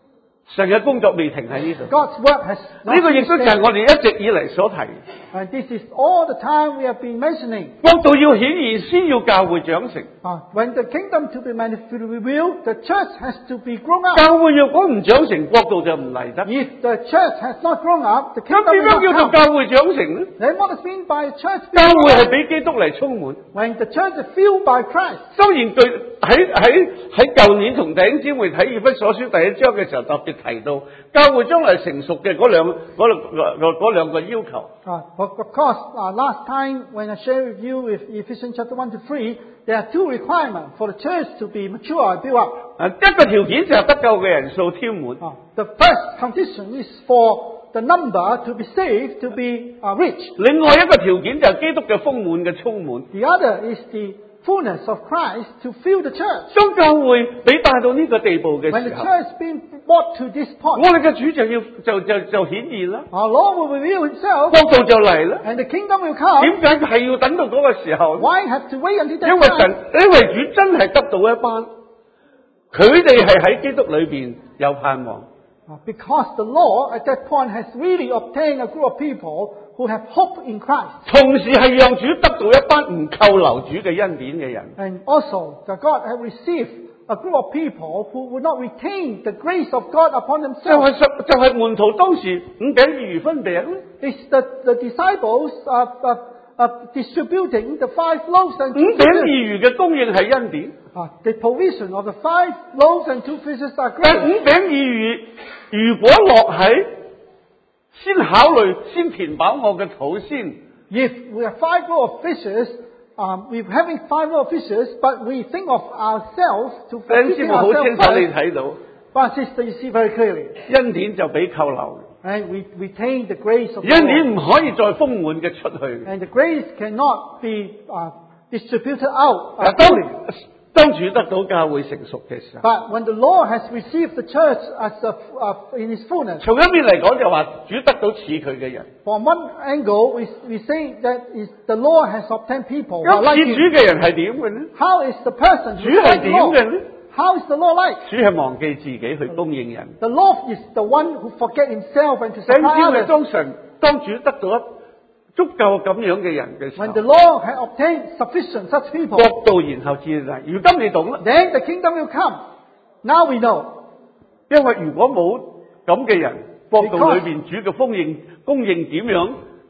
神嘅工作未停喺呢度。 God's work has 呢個 not 亦都就係 finished. 我哋一直以嚟所提。 And this is all the time we have been mentioning. 國度要顯現，先要教會長成。 Uh, when the kingdom to be manifested revealed, the church has to be grown up. 教會若果唔長成，國度就唔嚟得。 If the church has not grown up, the 咁 kingdom 點 will 樣叫 not 做 come. 教會長成呢？ Then what is meant by church 教 being 會 grown 係 up? 俾基督嚟充滿。 When the church is filled by Christ. 雖然對喺喺喺舊年同弟兄姊妹睇以弗所書第一章嘅時候特別提到，教會將來成熟嘅嗰兩嗰兩嗰嗰兩個要求。 Uh, of, of course, uh, last time when I shared with you with Ephesians chapter one to three, there are two requirements for the church to be mature and built up. 啊，一個條件就係得救嘅人數添滿。 Uh, the first condition is for the number to be saved, to be uh, rich. 另外一個條件就係基督嘅豐滿嘅充滿。 The other is the fullness of Christ to fill the church. 當教會俾帶到呢個地步嘅 When the 時候， church being brought to this 我 point, 哋嘅主就要就就就顯現啦， our Lord will reveal Himself 國度就嚟啦。 and the kingdom will come. 點解係要等到嗰個時候？ Why have to wait until 因 that 為 time? 神，因為主真係得到一班，佢哋係喺基督裏邊有盼望。 Uh, Because the Lord at that point has really obtained a group of people who have hope in Christ. 同時係讓主得到一班唔扣留主嘅恩典嘅人。 And also, that God have received a group of people who would not retain the grace of God upon 就 themselves. 係十就係門徒當時五餅二魚分餅， It's the, the disciples uh, uh, uh, distributing the five loaves and 五 two 餅二 fishes. 魚嘅供應係恩典， Uh, the provision of the five loaves and two fishes are 但五 grace. 餅二魚如果落喺先考慮先填飽我嘅肚先， If we have five loaves of fishes, um, we're having five loaves of fishes, but we think of ourselves to 弟兄姊 feeding 妹好清 ourselves 楚你 first. 睇到， But sister, you see very clearly. 恩典就俾扣留， And we retain the grace of 恩 the 典 Lord. 唔可以再豐滿嘅出去。 And the grace cannot be uh, distributed out. Uh, 嗱，當 fully. 當主得到教會成熟嘅時候， But when the Lord has received the church as a, uh, in His fullness, 從一邊嚟講就話主得到似佢嘅人， from one angle, we, we say that is the Lord has obtained people who are 咁 like 似主 Him. 嘅人係點嘅呢？ How is the person 主 who is 係 like the 點嘅 Lord? 呢？ How is the Lord like? 主係忘記自己去供應人。 The Lord is the one who forget Himself and to 弟兄 supply 姊妹， others. 當神當主得到一足夠咁樣嘅人嘅時 When 候， the Lord has obtained sufficient such people, 國度然後至嚟。如今你懂啦， then the kingdom will come. Now we know. 因為如果冇咁嘅人，國度裏邊主嘅供應供應點樣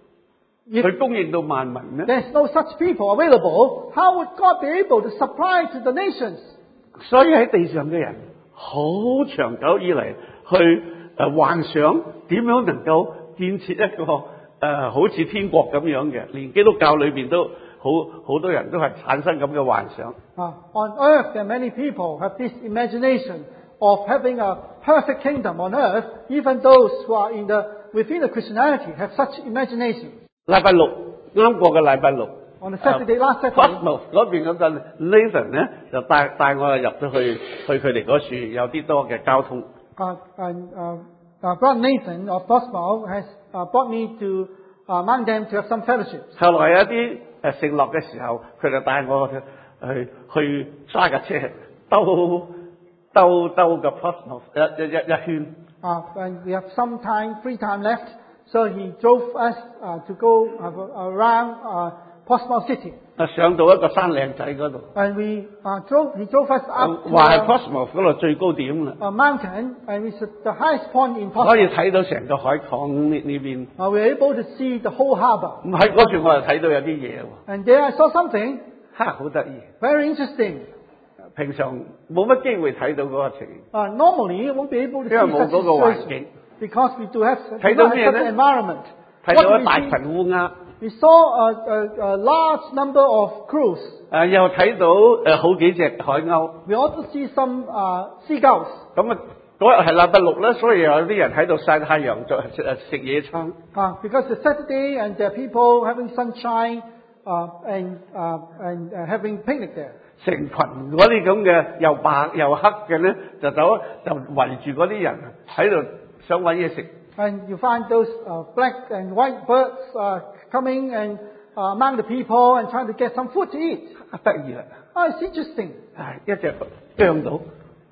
If 去供應到萬民呢？ there's no such people available, how would God be able to supply to the nations? 所以喺地上嘅人好長久以嚟去誒、呃、幻想點樣能夠建設一個誒、呃、好似天國咁樣嘅，連基督教裏邊都好好多人都係產生咁嘅幻想。 Uh, on earth, there are many people who have this imagination of having a perfect kingdom on earth. Even those who are in the within the Christianity have such imagination. 禮拜六啱過嘅禮拜六。 On the Saturday, last Saturday, Cosmos 嗰邊嗰陣 Nathan 咧就帶帶我入咗去去佢哋嗰處有啲多嘅交通。 uh, and uh, uh, Brother Nathan of Boswell has uh, brought me to uh, among them to have some fellowship. 後來有啲誒承諾嘅時候，佢就帶我去去去揸架車兜兜兜個 Cosmos 一一一一圈。 Uh, and we have some time, free time left, so he drove us uh, to go uh, around uh, Portsmouth City. 啊上到一個山嶺仔嗰度， And we uh, drove, he drove us up to 話係 a, Cosmos 嗰度最高點啦， a mountain, and it's at the highest point in 可以 Portsmouth. 睇到成個海港呢呢邊。 Uh, we were able to see the whole harbour. 咁喺嗰處我就睇到有啲嘢喎， And there I saw something 嚇好得意。 very interesting. 平常冇乜機會睇到嗰個情形， Uh, normally, you won't be able to see 因為冇 such 嗰個環 situation 境。 because we do have, do 睇到 not have 咩 such 呢？ an environment. 睇 What 到 did 一大 we see? 群烏鴉。 We saw a, a, a large number of crows. 誒又睇到誒好幾隻海鷗， We also see some uh, seagulls. 咁啊嗰日係禮拜六啦，所以有啲人喺度曬太陽，就食誒食野餐。 Uh, because it's Saturday and there are people having sunshine uh, and, uh, and uh, having picnic there. 成群嗰啲咁嘅又白又黑嘅咧，就走就圍住嗰啲人喺度想揾嘢食。 And you find those uh, black and white birds uh, coming and uh, among the people and trying to get some food to eat. 得意啦！ Oh, it's interesting. 係一隻啄到，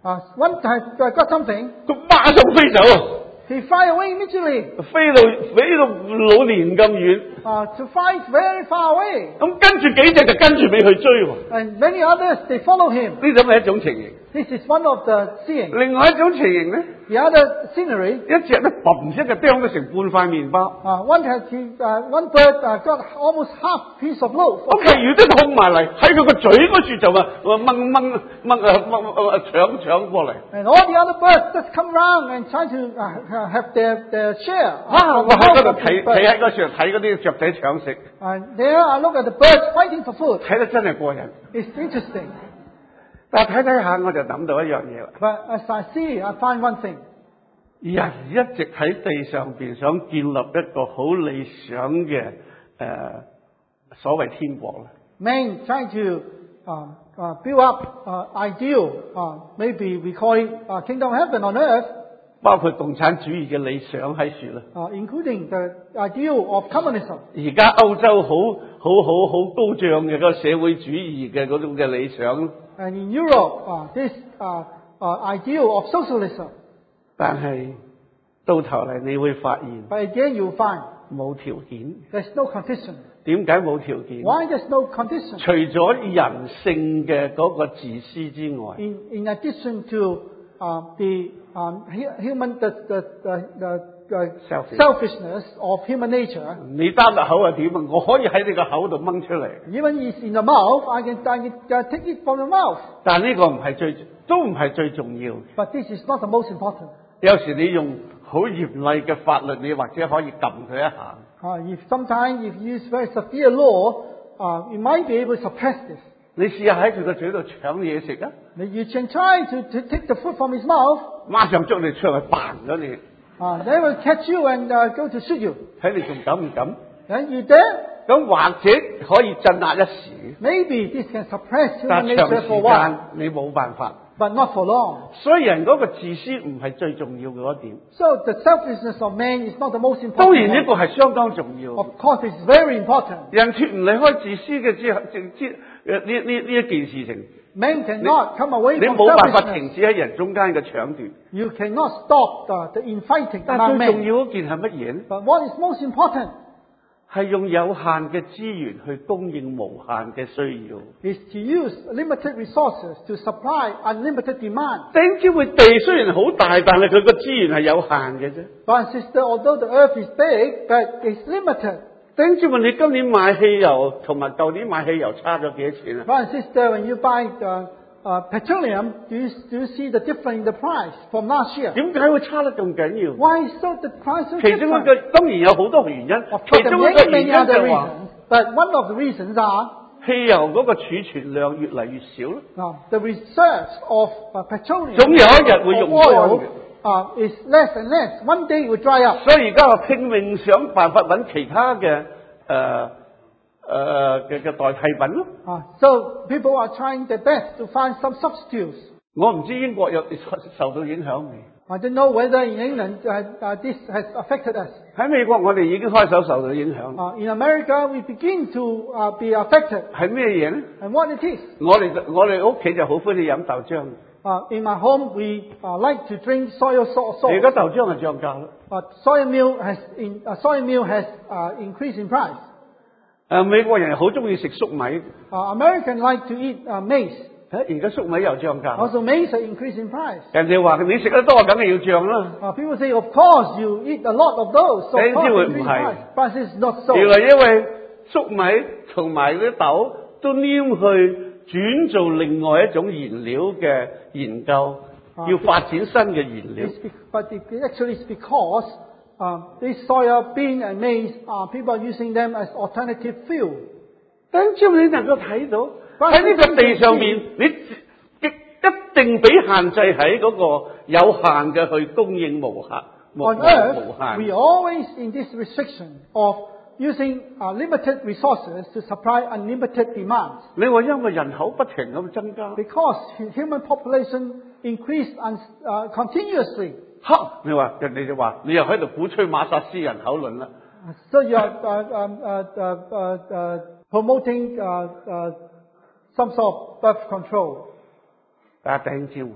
Uh, once I got something, 佢馬上飛走， he fly away immediately. 飛到飛到老年咁遠。 Uh, to fly very far away. 咁跟住幾隻就跟住尾去追喎。 And many others, they follow him. 呢種係一種情形。 This is one of the seeing. 另外一種情形咧， The other scenery, 一隻咧嘣一聲就釘咗成半塊麵包。 uh, one has uh, one bird uh, got almost half piece of loaf. 咁其餘都衝埋嚟，喺佢個嘴嗰處就話掹掹掹掹啊掹搶搶過嚟。 And all the other birds just come round and try to uh, have their, their share. 啊！我喺嗰度睇睇喺嗰處睇嗰啲雀仔搶食， And there I look at the birds fighting for food. 睇得真係過癮。 It's interesting. 但係睇睇下我就諗到一樣嘢啦。 But as I see, I find one thing. 人一直喺地上邊想建立一個好理想嘅誒、呃、所謂天國啦。 Men trying to uh, uh, build up uh, ideal, uh, maybe we call it uh, kingdom of heaven on earth, 包括共產主義嘅理想喺處啦。 uh, including the ideal of communism. 而家歐洲好好好好高漲嘅嗰個社會主義嘅嗰種嘅理想。 And in Europe, uh, this uh, uh, ideal of socialism. 但係到頭嚟你會發現 But again, you find 冇條件。 there's no condition. 點解冇條件？ Why there's no condition? 除咗人性嘅嗰個自私之外， In, in addition to uh, the um, hu- human, the, the, the, the, the Selfish. selfishness of human nature, 你單個口係點啊？我可以喺你個口度掹出嚟， even is in the mouth, I can, I can uh, take it from the mouth. 但呢個唔係最，都唔係最重要。 But this is not the most important. 有時你用好嚴厲嘅法律，你或者可以撳佢一下。 Uh, if sometimes if you use very severe law, uh, you might be able to suppress this. 你試下喺佢個嘴度搶嘢食啊！ You can try to, to take the food from his mouth. 馬上捉你出去扮咗你， Uh, they will catch you and uh, go to shoot you. 睇你仲敢唔敢？ And you dare? 咁或者可以鎮壓一時， Maybe this can suppress 但 human 長 nature 時 for a while, 間你冇辦法。 but not for long. 所以人嗰個自私唔係最重要嘅嗰一點。 So the selfishness of man is not the most 當然 important 呢個 one. 係相當重要。 Of course, it's very important. 人脱唔離開自私嘅之後，之之誒呢呢呢一件事情， Man cannot come away 你 from 冇辦法 selfishness. 停止喺人中間嘅搶奪。 You cannot stop the, the infighting 但 among 係最重 men. 要嗰件係乜嘢咧？ But what is most important 係用有限嘅資源去供應無限嘅需要。 is to use limited resources to supply unlimited demand. 頂尖會地雖然好大，但係佢個資源係有限嘅啫。 Brother and sister, although the earth is big, but it's limited. 頂尖問你今年買汽油同埋舊年買汽油差咗幾多錢啊？ Brother and sister, when you buy the, uh, petroleum, do you, do you see the difference in the price from last year? 點解會差得咁緊要？ Why is so the price so 其中一 different? 個當然有好多原因， Of 其 course, there 中 are 一個 many, 原因 many 就 other 係話 reasons. But one of the reasons are 汽油嗰個儲存量越嚟越少咯。 uh, the reserves of uh, petroleum 總有一日會 or 用光 oil 嘅。 uh, is less and less. One day it will dry up. 所以而家我拼命想辦法揾其他嘅誒誒嘅嘅代替品咯。 Uh, so people are trying their best to find some substitutes. 我唔知英國有受到影響未？ I don't know whether in England uh, uh, this has affected us. 喺美國我哋已經開始受到影響。 Uh, in America, we begin to uh, be affected. 係咩嘢咧？ And what it is? 我哋我哋屋企就好歡喜飲豆漿。 Uh, in my home, we uh, like to drink soy sauce. 而家豆漿係漲價啦。 Uh, soy milk has in, uh, soy milk has uh, increased in price. 誒美國人好中意食粟米， Uh, American like to eat uh, maize. 誒而家粟米又漲價。 Also, maize has increased in price. 人哋話你食得多，梗係要漲啦。 Uh, people say, of course, you eat a lot of those, so of 點知 course 會 it 唔 increase in 係？ price. But it's not so. 原來因為粟米同埋啲豆都黏去轉做另外一種燃料嘅研究， 啊要發展新嘅燃料。 It's be- but it actually is because um, this soya bean and maize, uh, people are using them as alternative fuel. 等朝你能夠睇到喺呢個地上面，你一一定俾限制喺嗰個有限嘅去供應無限無 On 無 earth, 無 we 限。 always in this restriction of using uh, limited resources to supply unlimited demands. 你話因為人口不停咁增加， Because hu- human population increased un- uh, continuously. 嚇你話人哋就話你又喺度鼓吹馬薩斯人口論啦。 So you are uh, um, uh, uh, uh, uh, promoting uh, uh, some sort of birth control. 但係弟兄姊妹，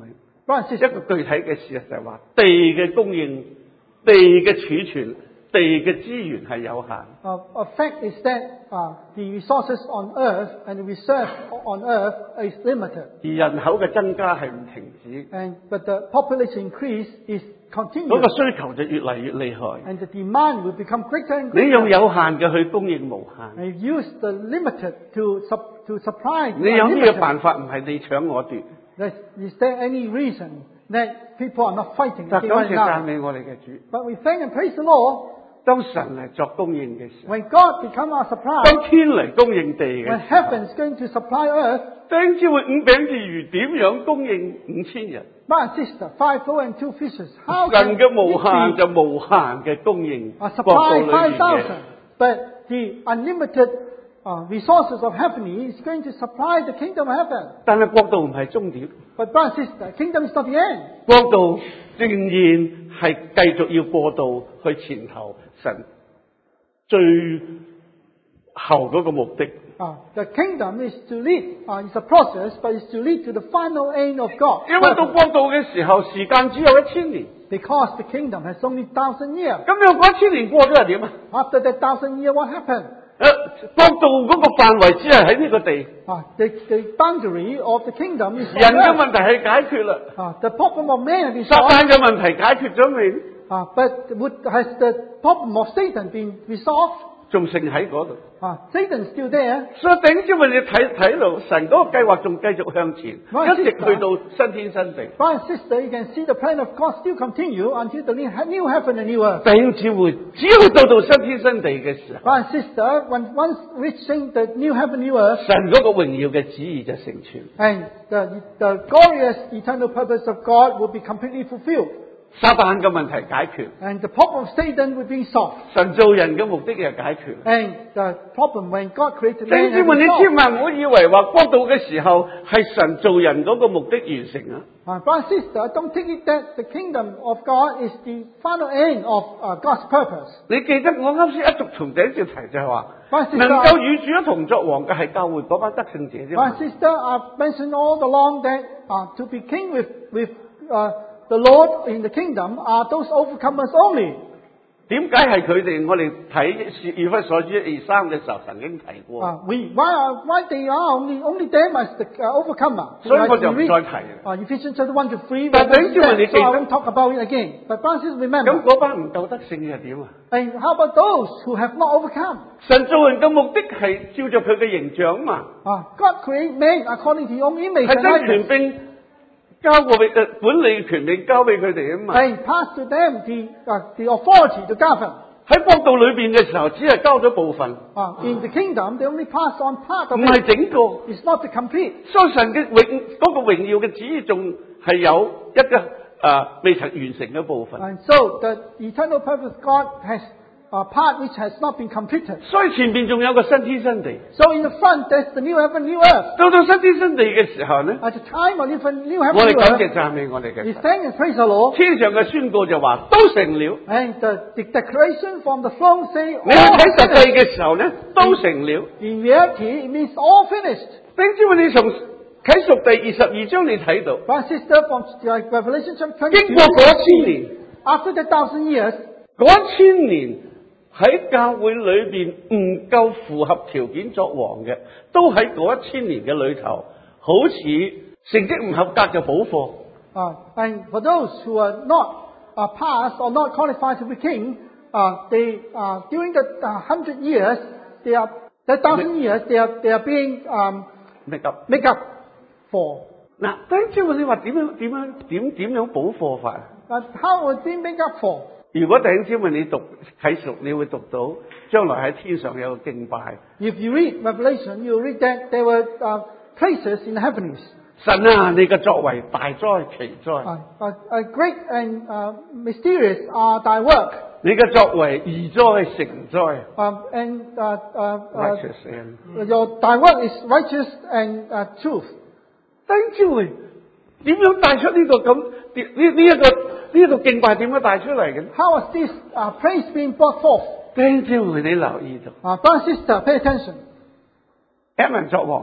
Brothers and 一 sisters, 個具體嘅事實就係話，地嘅供應、地嘅儲存、地嘅資源係有限。 uh, a fact is that uh, the resources on earth and the reserve on earth is limited. 而人口嘅增加係唔停止， And but the population increase is 嗰 continuous. 個需求就越嚟越厲害。 And the demand will become greater and 你用 greater. 有限嘅去供應無限， And you use the limited to sub, to supply the 你有呢個 unlimited. 辦法唔係你搶我奪。 Is, is there any reason that people are not fighting 但 against 感 one 謝讚 another? 美我哋嘅主， But we thank and praise the Lord 當神嚟作供應嘅時候， when God become our supply, 當天嚟供應地嘅 when 時候， heaven is going to supply earth. 弟兄姊妹五餅二魚點樣供應五千人？ My sister, five loaves and two fishes. How can 神嘅無 it 限 be 就無限嘅供應 a 國度 supply 裏 five 面嘅。 thousand? But the unlimited uh, resources of heaven is going to supply the kingdom of heaven. 但係國度唔係終點， But brother and sister, kingdom is not the end. 國度仍然係繼續要過渡去前頭神最後嗰個目的。 Uh, the kingdom is to lead, uh, it's a process, but it's to lead to the final aim of God. 因為到國度嘅時候，時間只有一千年。 Because the kingdom has only thousand years. 咁你話嗰一千年過咗係點啊？ After that thousand year, what happened? 誒，國度嗰個範圍只係喺呢個地， Uh, the, the boundary of the kingdom is 人 on 嘅 earth. 問題係解決啦， Uh, the problem of man has been 撒 solved. 旦嘅問題解決咗未？ Uh, but would, has the problem of Satan been resolved? 仲剩喺嗰度。 Uh, Satan is still there. 所以頂之為你睇睇到神嗰個計劃仲繼續向前，一直去到新天新地。 Brother and sister, you can see the plan of God still continue until the new new heaven and new earth. 弟兄姊妹，只要到到新天新地嘅時候， Brother and sister, when once reaching the new heaven, new earth, 神嗰個榮耀嘅旨意就成全。 and the, the glorious eternal purpose of God will be completely fulfilled. 撒旦嘅問題解決， And the problem of Satan will be solved. 神造人嘅目的又解決。 And the problem when God created 弟 man 兄姊 has 妹，你 been 千 solved. 萬唔好以為話國度嘅時候係神造人嗰個目的完成啊！ Uh, brother and sister, don't think it that the kingdom of God is the final end of uh, God's purpose. 你記得我啱先一續從第一節提就係話， Brother and 能 sister, 夠與主一同作王嘅係教會嗰班得勝者啫 brother 嘛 and。sister, I've mentioned all along that uh, to be king with, with uh, the Lord in the kingdom are those overcomers only. 點解係佢哋？我哋睇以弗所書一二三嘅時候曾經提過， Uh, we, why, are, why they are only, only them as the uh, overcomer. 所以我 Like 就 we 唔 read, 再提啦。 uh, Ephesians chapter one to three, 但係弟兄姊妹，你 so 記得 I won't talk about it again. But brothers and sisters, 咁 remember, 嗰班唔夠得勝嘅係點啊？ and how about those who have not overcome? 神造人嘅目的係照着佢嘅形象嘛， Uh, God created man according to His own image 係 and 將權 likeness. 柄交過俾誒管理嘅權柄交俾佢哋啊嘛。 And pass to them the, uh, the authority to govern. 喺國度裏邊嘅時候，只係交咗部分， Uh, in the kingdom, they only pass on part of 唔係 it. 整個。 It's not the complete. 所以神嘅榮嗰個榮耀嘅旨意仲係有一個誒、呃、未曾完成嘅部分。 And so the eternal purpose God has a part which has not been completed. 所以前邊仲有個新天新地。 So in the front, there's the new heaven, new earth. 到到新天新地嘅時候呢， At the time of new new 我 heaven, 哋 new 感謝 earth, 讚美我哋 we 嘅神。 thank and praise the Lord. 天上嘅宣告就話都成了。 And the, the declaration from the throne say, 你去 all 睇實際 finished. 嘅時候呢，都成了。 In reality, it means all finished. 頂知你從啟示第二十二章你睇到， Brother and sister, from uh, Revelation chapter 經過 twenty-two, 嗰一千年， after the thousand years, 嗰一千年喺教會裏邊唔夠符合條件作王嘅，都喺嗰一千年嘅裏頭，好似成績唔合格嘅補課。 uh, and for those who are not uh, passed or not qualified to be king, uh, they uh, during the uh, hundred years, they are the thousand years, they are they are being um, 咩咁？ make up for. 嗱，頂知你話點樣點樣點點樣補課法？ But how would they make up for? 如果弟兄姊妹你讀啟示錄，你會讀到將來喺天上有個敬拜。 If you read Revelation, you read that there were uh, places in the heavens, 神啊，你嘅作為大災奇災， uh, uh, uh, great and uh, mysterious are thy work, 你嘅作為義災成災。 um, and uh, uh, uh, Righteous and your thy work is righteous and uh, truth. 弟兄姊妹點樣帶出呢個咁呢呢一個呢一個敬拜點樣帶出嚟嘅？ How is this uh, praise being brought forth? 弟兄姊妹你留意到， Uh, brother and sister, pay attention. 一人作王，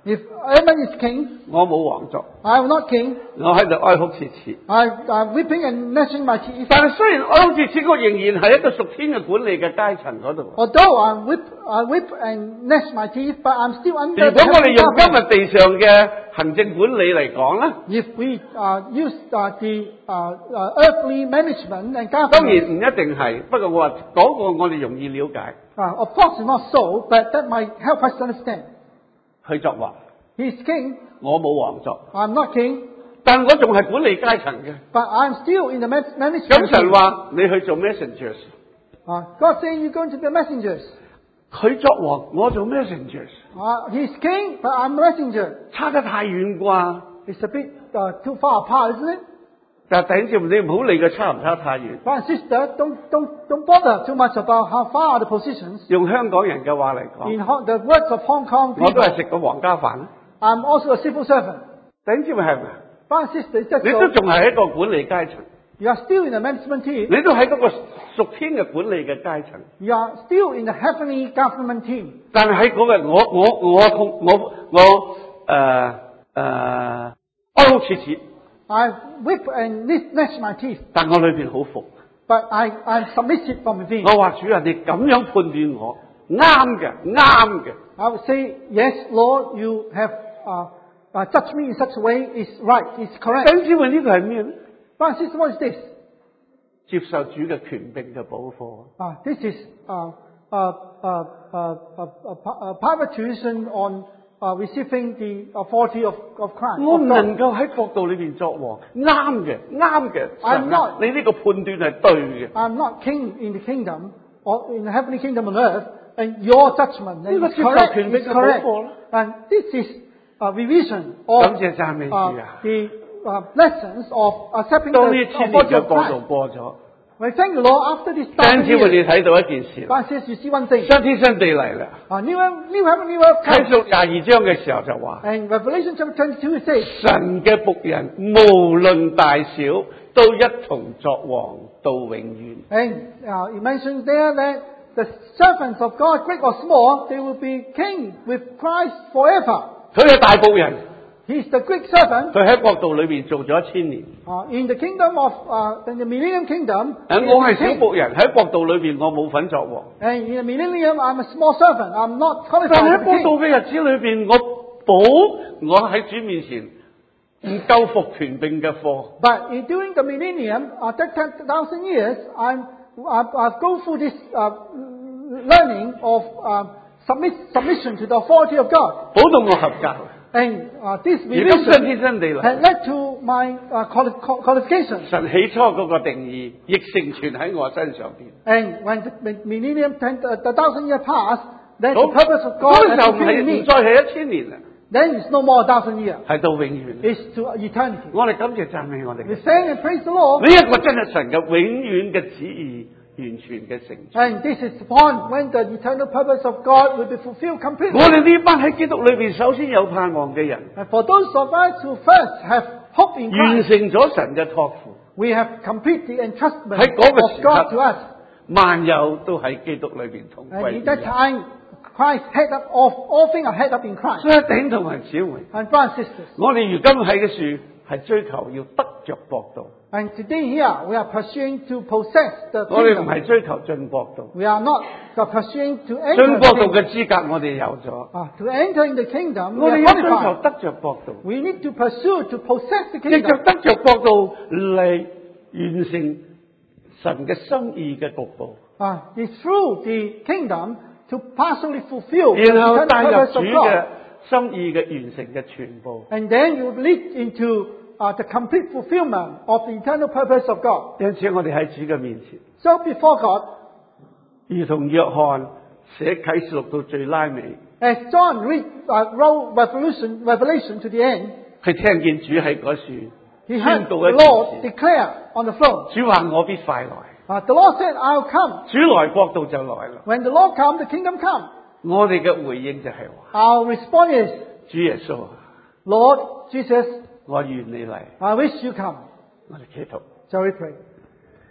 If Ammon is king, 我冇王族， I am not king. 我喺度哀哭切齒。 I am weeping and gnashing my teeth. 但係雖然哀哭切齒，我仍然係一個屬天嘅管理嘅階層嗰度。 Although I weep, I weep and gnash my teeth, but I'm still 如 under 果 the 我哋 heavenly 用今 government. 日地上嘅行政管理嚟講咧， If we uh, use uh, the uh, uh, earthly management and 當然 government, 唔一定係。不過我話嗰個我哋容易了解， uh, of course it's not so, but that might help us to understand. 去作王。 He's king, 我冇王族， I'm not king, 但我仲係管理階層嘅。 but I'm still in the man- 咁 management. 神話你去做 messengers， Uh, God saying you're going to be messengers. 佢作王，我做 messengers， Uh, he's king, but I'm a messenger. 差得太遠啩？ It's a bit uh, too far apart, isn't it? 但係弟兄姊妹，你唔好理佢差唔差太遠。 Brother and sister, don't, don't, don't bother too much about how far are the positions. 用香港人嘅話嚟講， In Hong, the words of Hong Kong 我都 people, 係食過皇家飯。 I'm also a civil servant. 弟兄姊妹係咪？ Brother and sister, is that 你都 so? 仲係一個管理階層， You are still in the management team. 你都喺嗰個屬天嘅管理嘅階層。 You are still in the heavenly government team. 但係喺嗰日，我我我我我我誒誒哀哭切齒， I whip and gnash my teeth, 但我裏邊好服。 but I, I'm submissive from within. 我話主啊，你咁樣判斷我啱嘅，啱嘅。 I would say, yes, Lord, you have uh, uh, touched me in such a way. It's right. It's 弟 correct. 兄姊妹呢個係咩咧？ Brother and sister, what is this? 接受主嘅權柄嘅保護。 Uh, this is uh, uh, uh, uh, uh, uh, uh, private tuition on uh, receiving the authority of, of Christ. 我 of 唔 God. 能夠喺國度裏邊作王，啱嘅，啱嘅。 I'm 神 not- 啊你呢個判斷係對嘅。 I'm not king in the kingdom or in the heavenly kingdom on earth, and your judgment and This it's is correct. the It's correct. Bible. And this is a revision of 感謝讚美主 uh, 啊！ the uh, lessons of accepting 當 the 呢千年 authority 嘅 of 過渡 Christ. 過咗， We thank the Lord after this 弟兄 thousand 姊妹 years. 你睇到一件事， God says you see one thing. 新天新地嚟啦。 Uh, new, new heaven, new earth 啟 comes. 示廿二章嘅時候就話， And Revelation chapter twenty-two it says, 神嘅僕人無論大小，都一同作王到永遠。 and uh, it mentions there that the servants of God, great or small, they will be king with Christ forever. 佢係大僕人， He's the great servant 佢喺國度裏邊做咗一千年。 uh, in the kingdom of, uh, in the millennium kingdom. 誒， he 我 is 係 the 小 king. 僕人，喺國度裏邊我冇份作王。 And in the millennium, I'm a small servant. I'm not 但 qualified 喺 to 國 be 度 king. 嘅日子裏邊，我保我喺主面前唔夠服權柄嘅課。 But in, during the millennium, uh, that ten thousand years, I'm, I, I go through this uh, learning of uh, submit, submission to the authority of God. 保到我合格。 And uh, this 而家新 revision 天新地嚟， had led to my uh, quali- qual- qualifications. 神起初嗰個定義亦成全喺我身上邊。 And when the mi- millennium, ten, uh, the thousand year passed, then 嗰 the purpose of 嗰 God 個 has 時候唔 fulfilled 係 in 唔 me. 再係一千年啦， Then it's no more a thousand year. 係到永遠。 It's to eternity. 我哋感謝讚美我哋 We 嘅。 thank and praise the Lord. 呢一個真係神嘅永遠嘅旨意，完全嘅成就。 And this is the point when the eternal purpose of God will be fulfilled 我 completely. 哋呢班喺基督裏邊首先有盼望嘅人， And for those of us who first have hope in 完 Christ, 成咗神嘅託付， we have complete the entrustment 喺嗰個 of 時 God to 刻 us.， 萬有都喺基督裏邊同 And 歸 in 於 that 一。 time, Christ head up of all things are head up in Christ. 所以頂同埋姊妹， And brothers and sisters, 我哋如今喺嘅樹係追求要得着國度， and today here we are pursuing to possess the 我哋唔 kingdom. 係追求進國度。 We are not uh, pursuing to 進 enter 國 the 度 kingdom. 嘅資格我哋有咗， Uh, to enter in the kingdom, 我 we 哋 are 要追求 qualified. 得着國度， We need to pursue to possess the 藉着 kingdom. 得着國度嚟完成神嘅心意嘅局部， Uh, it's through the kingdom to partially fulfill the 然後 eternal 帶入 purpose 主 of 嘅 God. 心意嘅完成嘅全部。 And then you lead into uh, the complete fulfillment of the eternal purpose of God. 因此我哋喺主嘅面前， So before God, 如同約翰寫啟示錄到最拉尾， as John read, uh, wrote Revelation, Revelation to the end, 佢聽見主喺嗰樹 he 宣 heard 告 the 一件 Lord 事， declare on the throne. 主話我必快來， Uh, the Lord said, I'll come. 主來國度就來啦。 When the Lord comes, the kingdom comes. 我哋嘅回應就係話， Our response is, 主耶穌啊， Lord Jesus, 我願你嚟， I wish you come. 我哋祈禱。 Shall we pray?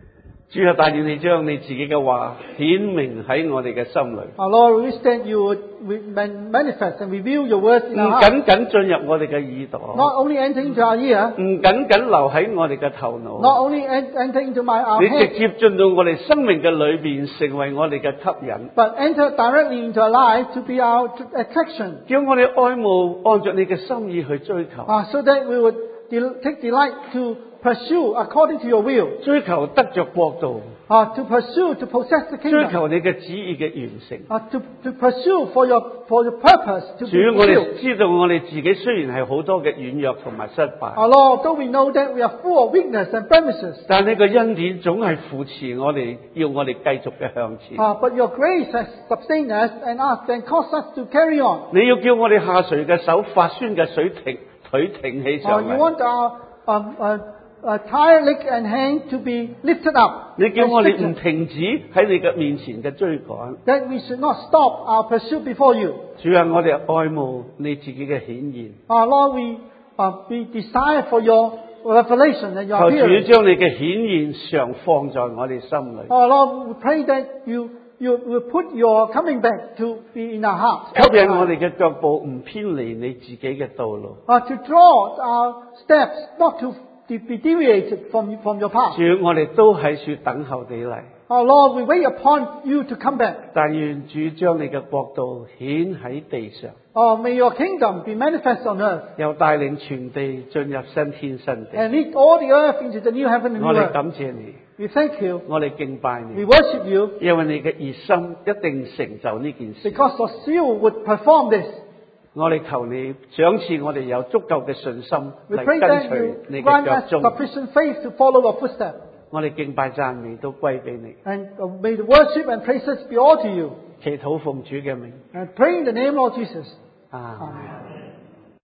主啊，但願你將你自己嘅話顯明喺我哋嘅心裏， Our Lord, we wish that you would man- manifest and reveal your words 唔 in our 僅 hearts. 僅進入我哋嘅耳朵， Not only enter into our ear, 唔僅僅留喺我哋嘅頭 not 腦， only en- enter into my our 你直 head, 接進到我哋生命嘅裏邊，成為我哋嘅吸引， but enter directly into our life to be our t- attraction, 叫我哋愛慕按着你嘅心意去追求， uh, so that we would del- take delight to pursue according to your will, 追求得着國度， uh, to pursue, to possess the 追 kingdom, 求你嘅旨意嘅完成。 uh, to, to pursue for your, for your purpose to 主， be 我哋 fulfilled. 知道我哋自己雖然係好多嘅軟弱同埋失敗， Our Lord, though we know that we are full of weakness and blemishes, 但你個恩典總係扶持我哋，要我哋繼續嘅向前。 uh, but your grace has sustained us and us and caused us to carry on. 你要叫我哋下垂嘅手、發酸嘅水挺腿挺起 Uh, 上 you 嚟， want our um, uh, uh, tired leg and hand to be lifted up. 你叫 and 我哋唔 straightened, 停止喺你嘅面前嘅追趕。 that we should not stop our pursuit before you. 主啊，我哋愛慕你自己嘅顯現， Our Lord, we, uh, we desire for your revelation and your 求主 appearance. 將你嘅顯現常放在我哋心裏， Our Lord, we pray that you, you will put your coming back to be in our hearts. 吸引我哋嘅腳步唔偏離你自己嘅道路。 Uh, to draw our steps, not to de- be deviated from, from your path. 主，我哋都喺處等候你嚟， Our Lord, we wait upon you to come back. 但願主將你嘅國度顯喺地上， Oh, may your kingdom be manifest on earth 又帶領全地進入新天新地。 and lead all the earth into the new heaven and 我 new 哋 earth. 感謝你， We thank you. 我哋敬拜 We 你， worship you 因為你嘅熱心一定成就呢件事。 because your seal would perform this. 我哋求你賞賜我哋有足夠嘅信心 We 嚟 pray 跟 that 隨 you 你嘅 grant 腳 us 蹤。 sufficient faith to follow your footsteps. 我哋敬拜讚美都歸俾你， And uh, may the worship and praises be all to you. 祈禱奉主嘅名， And pray in the name of Jesus. 啊。 Amen.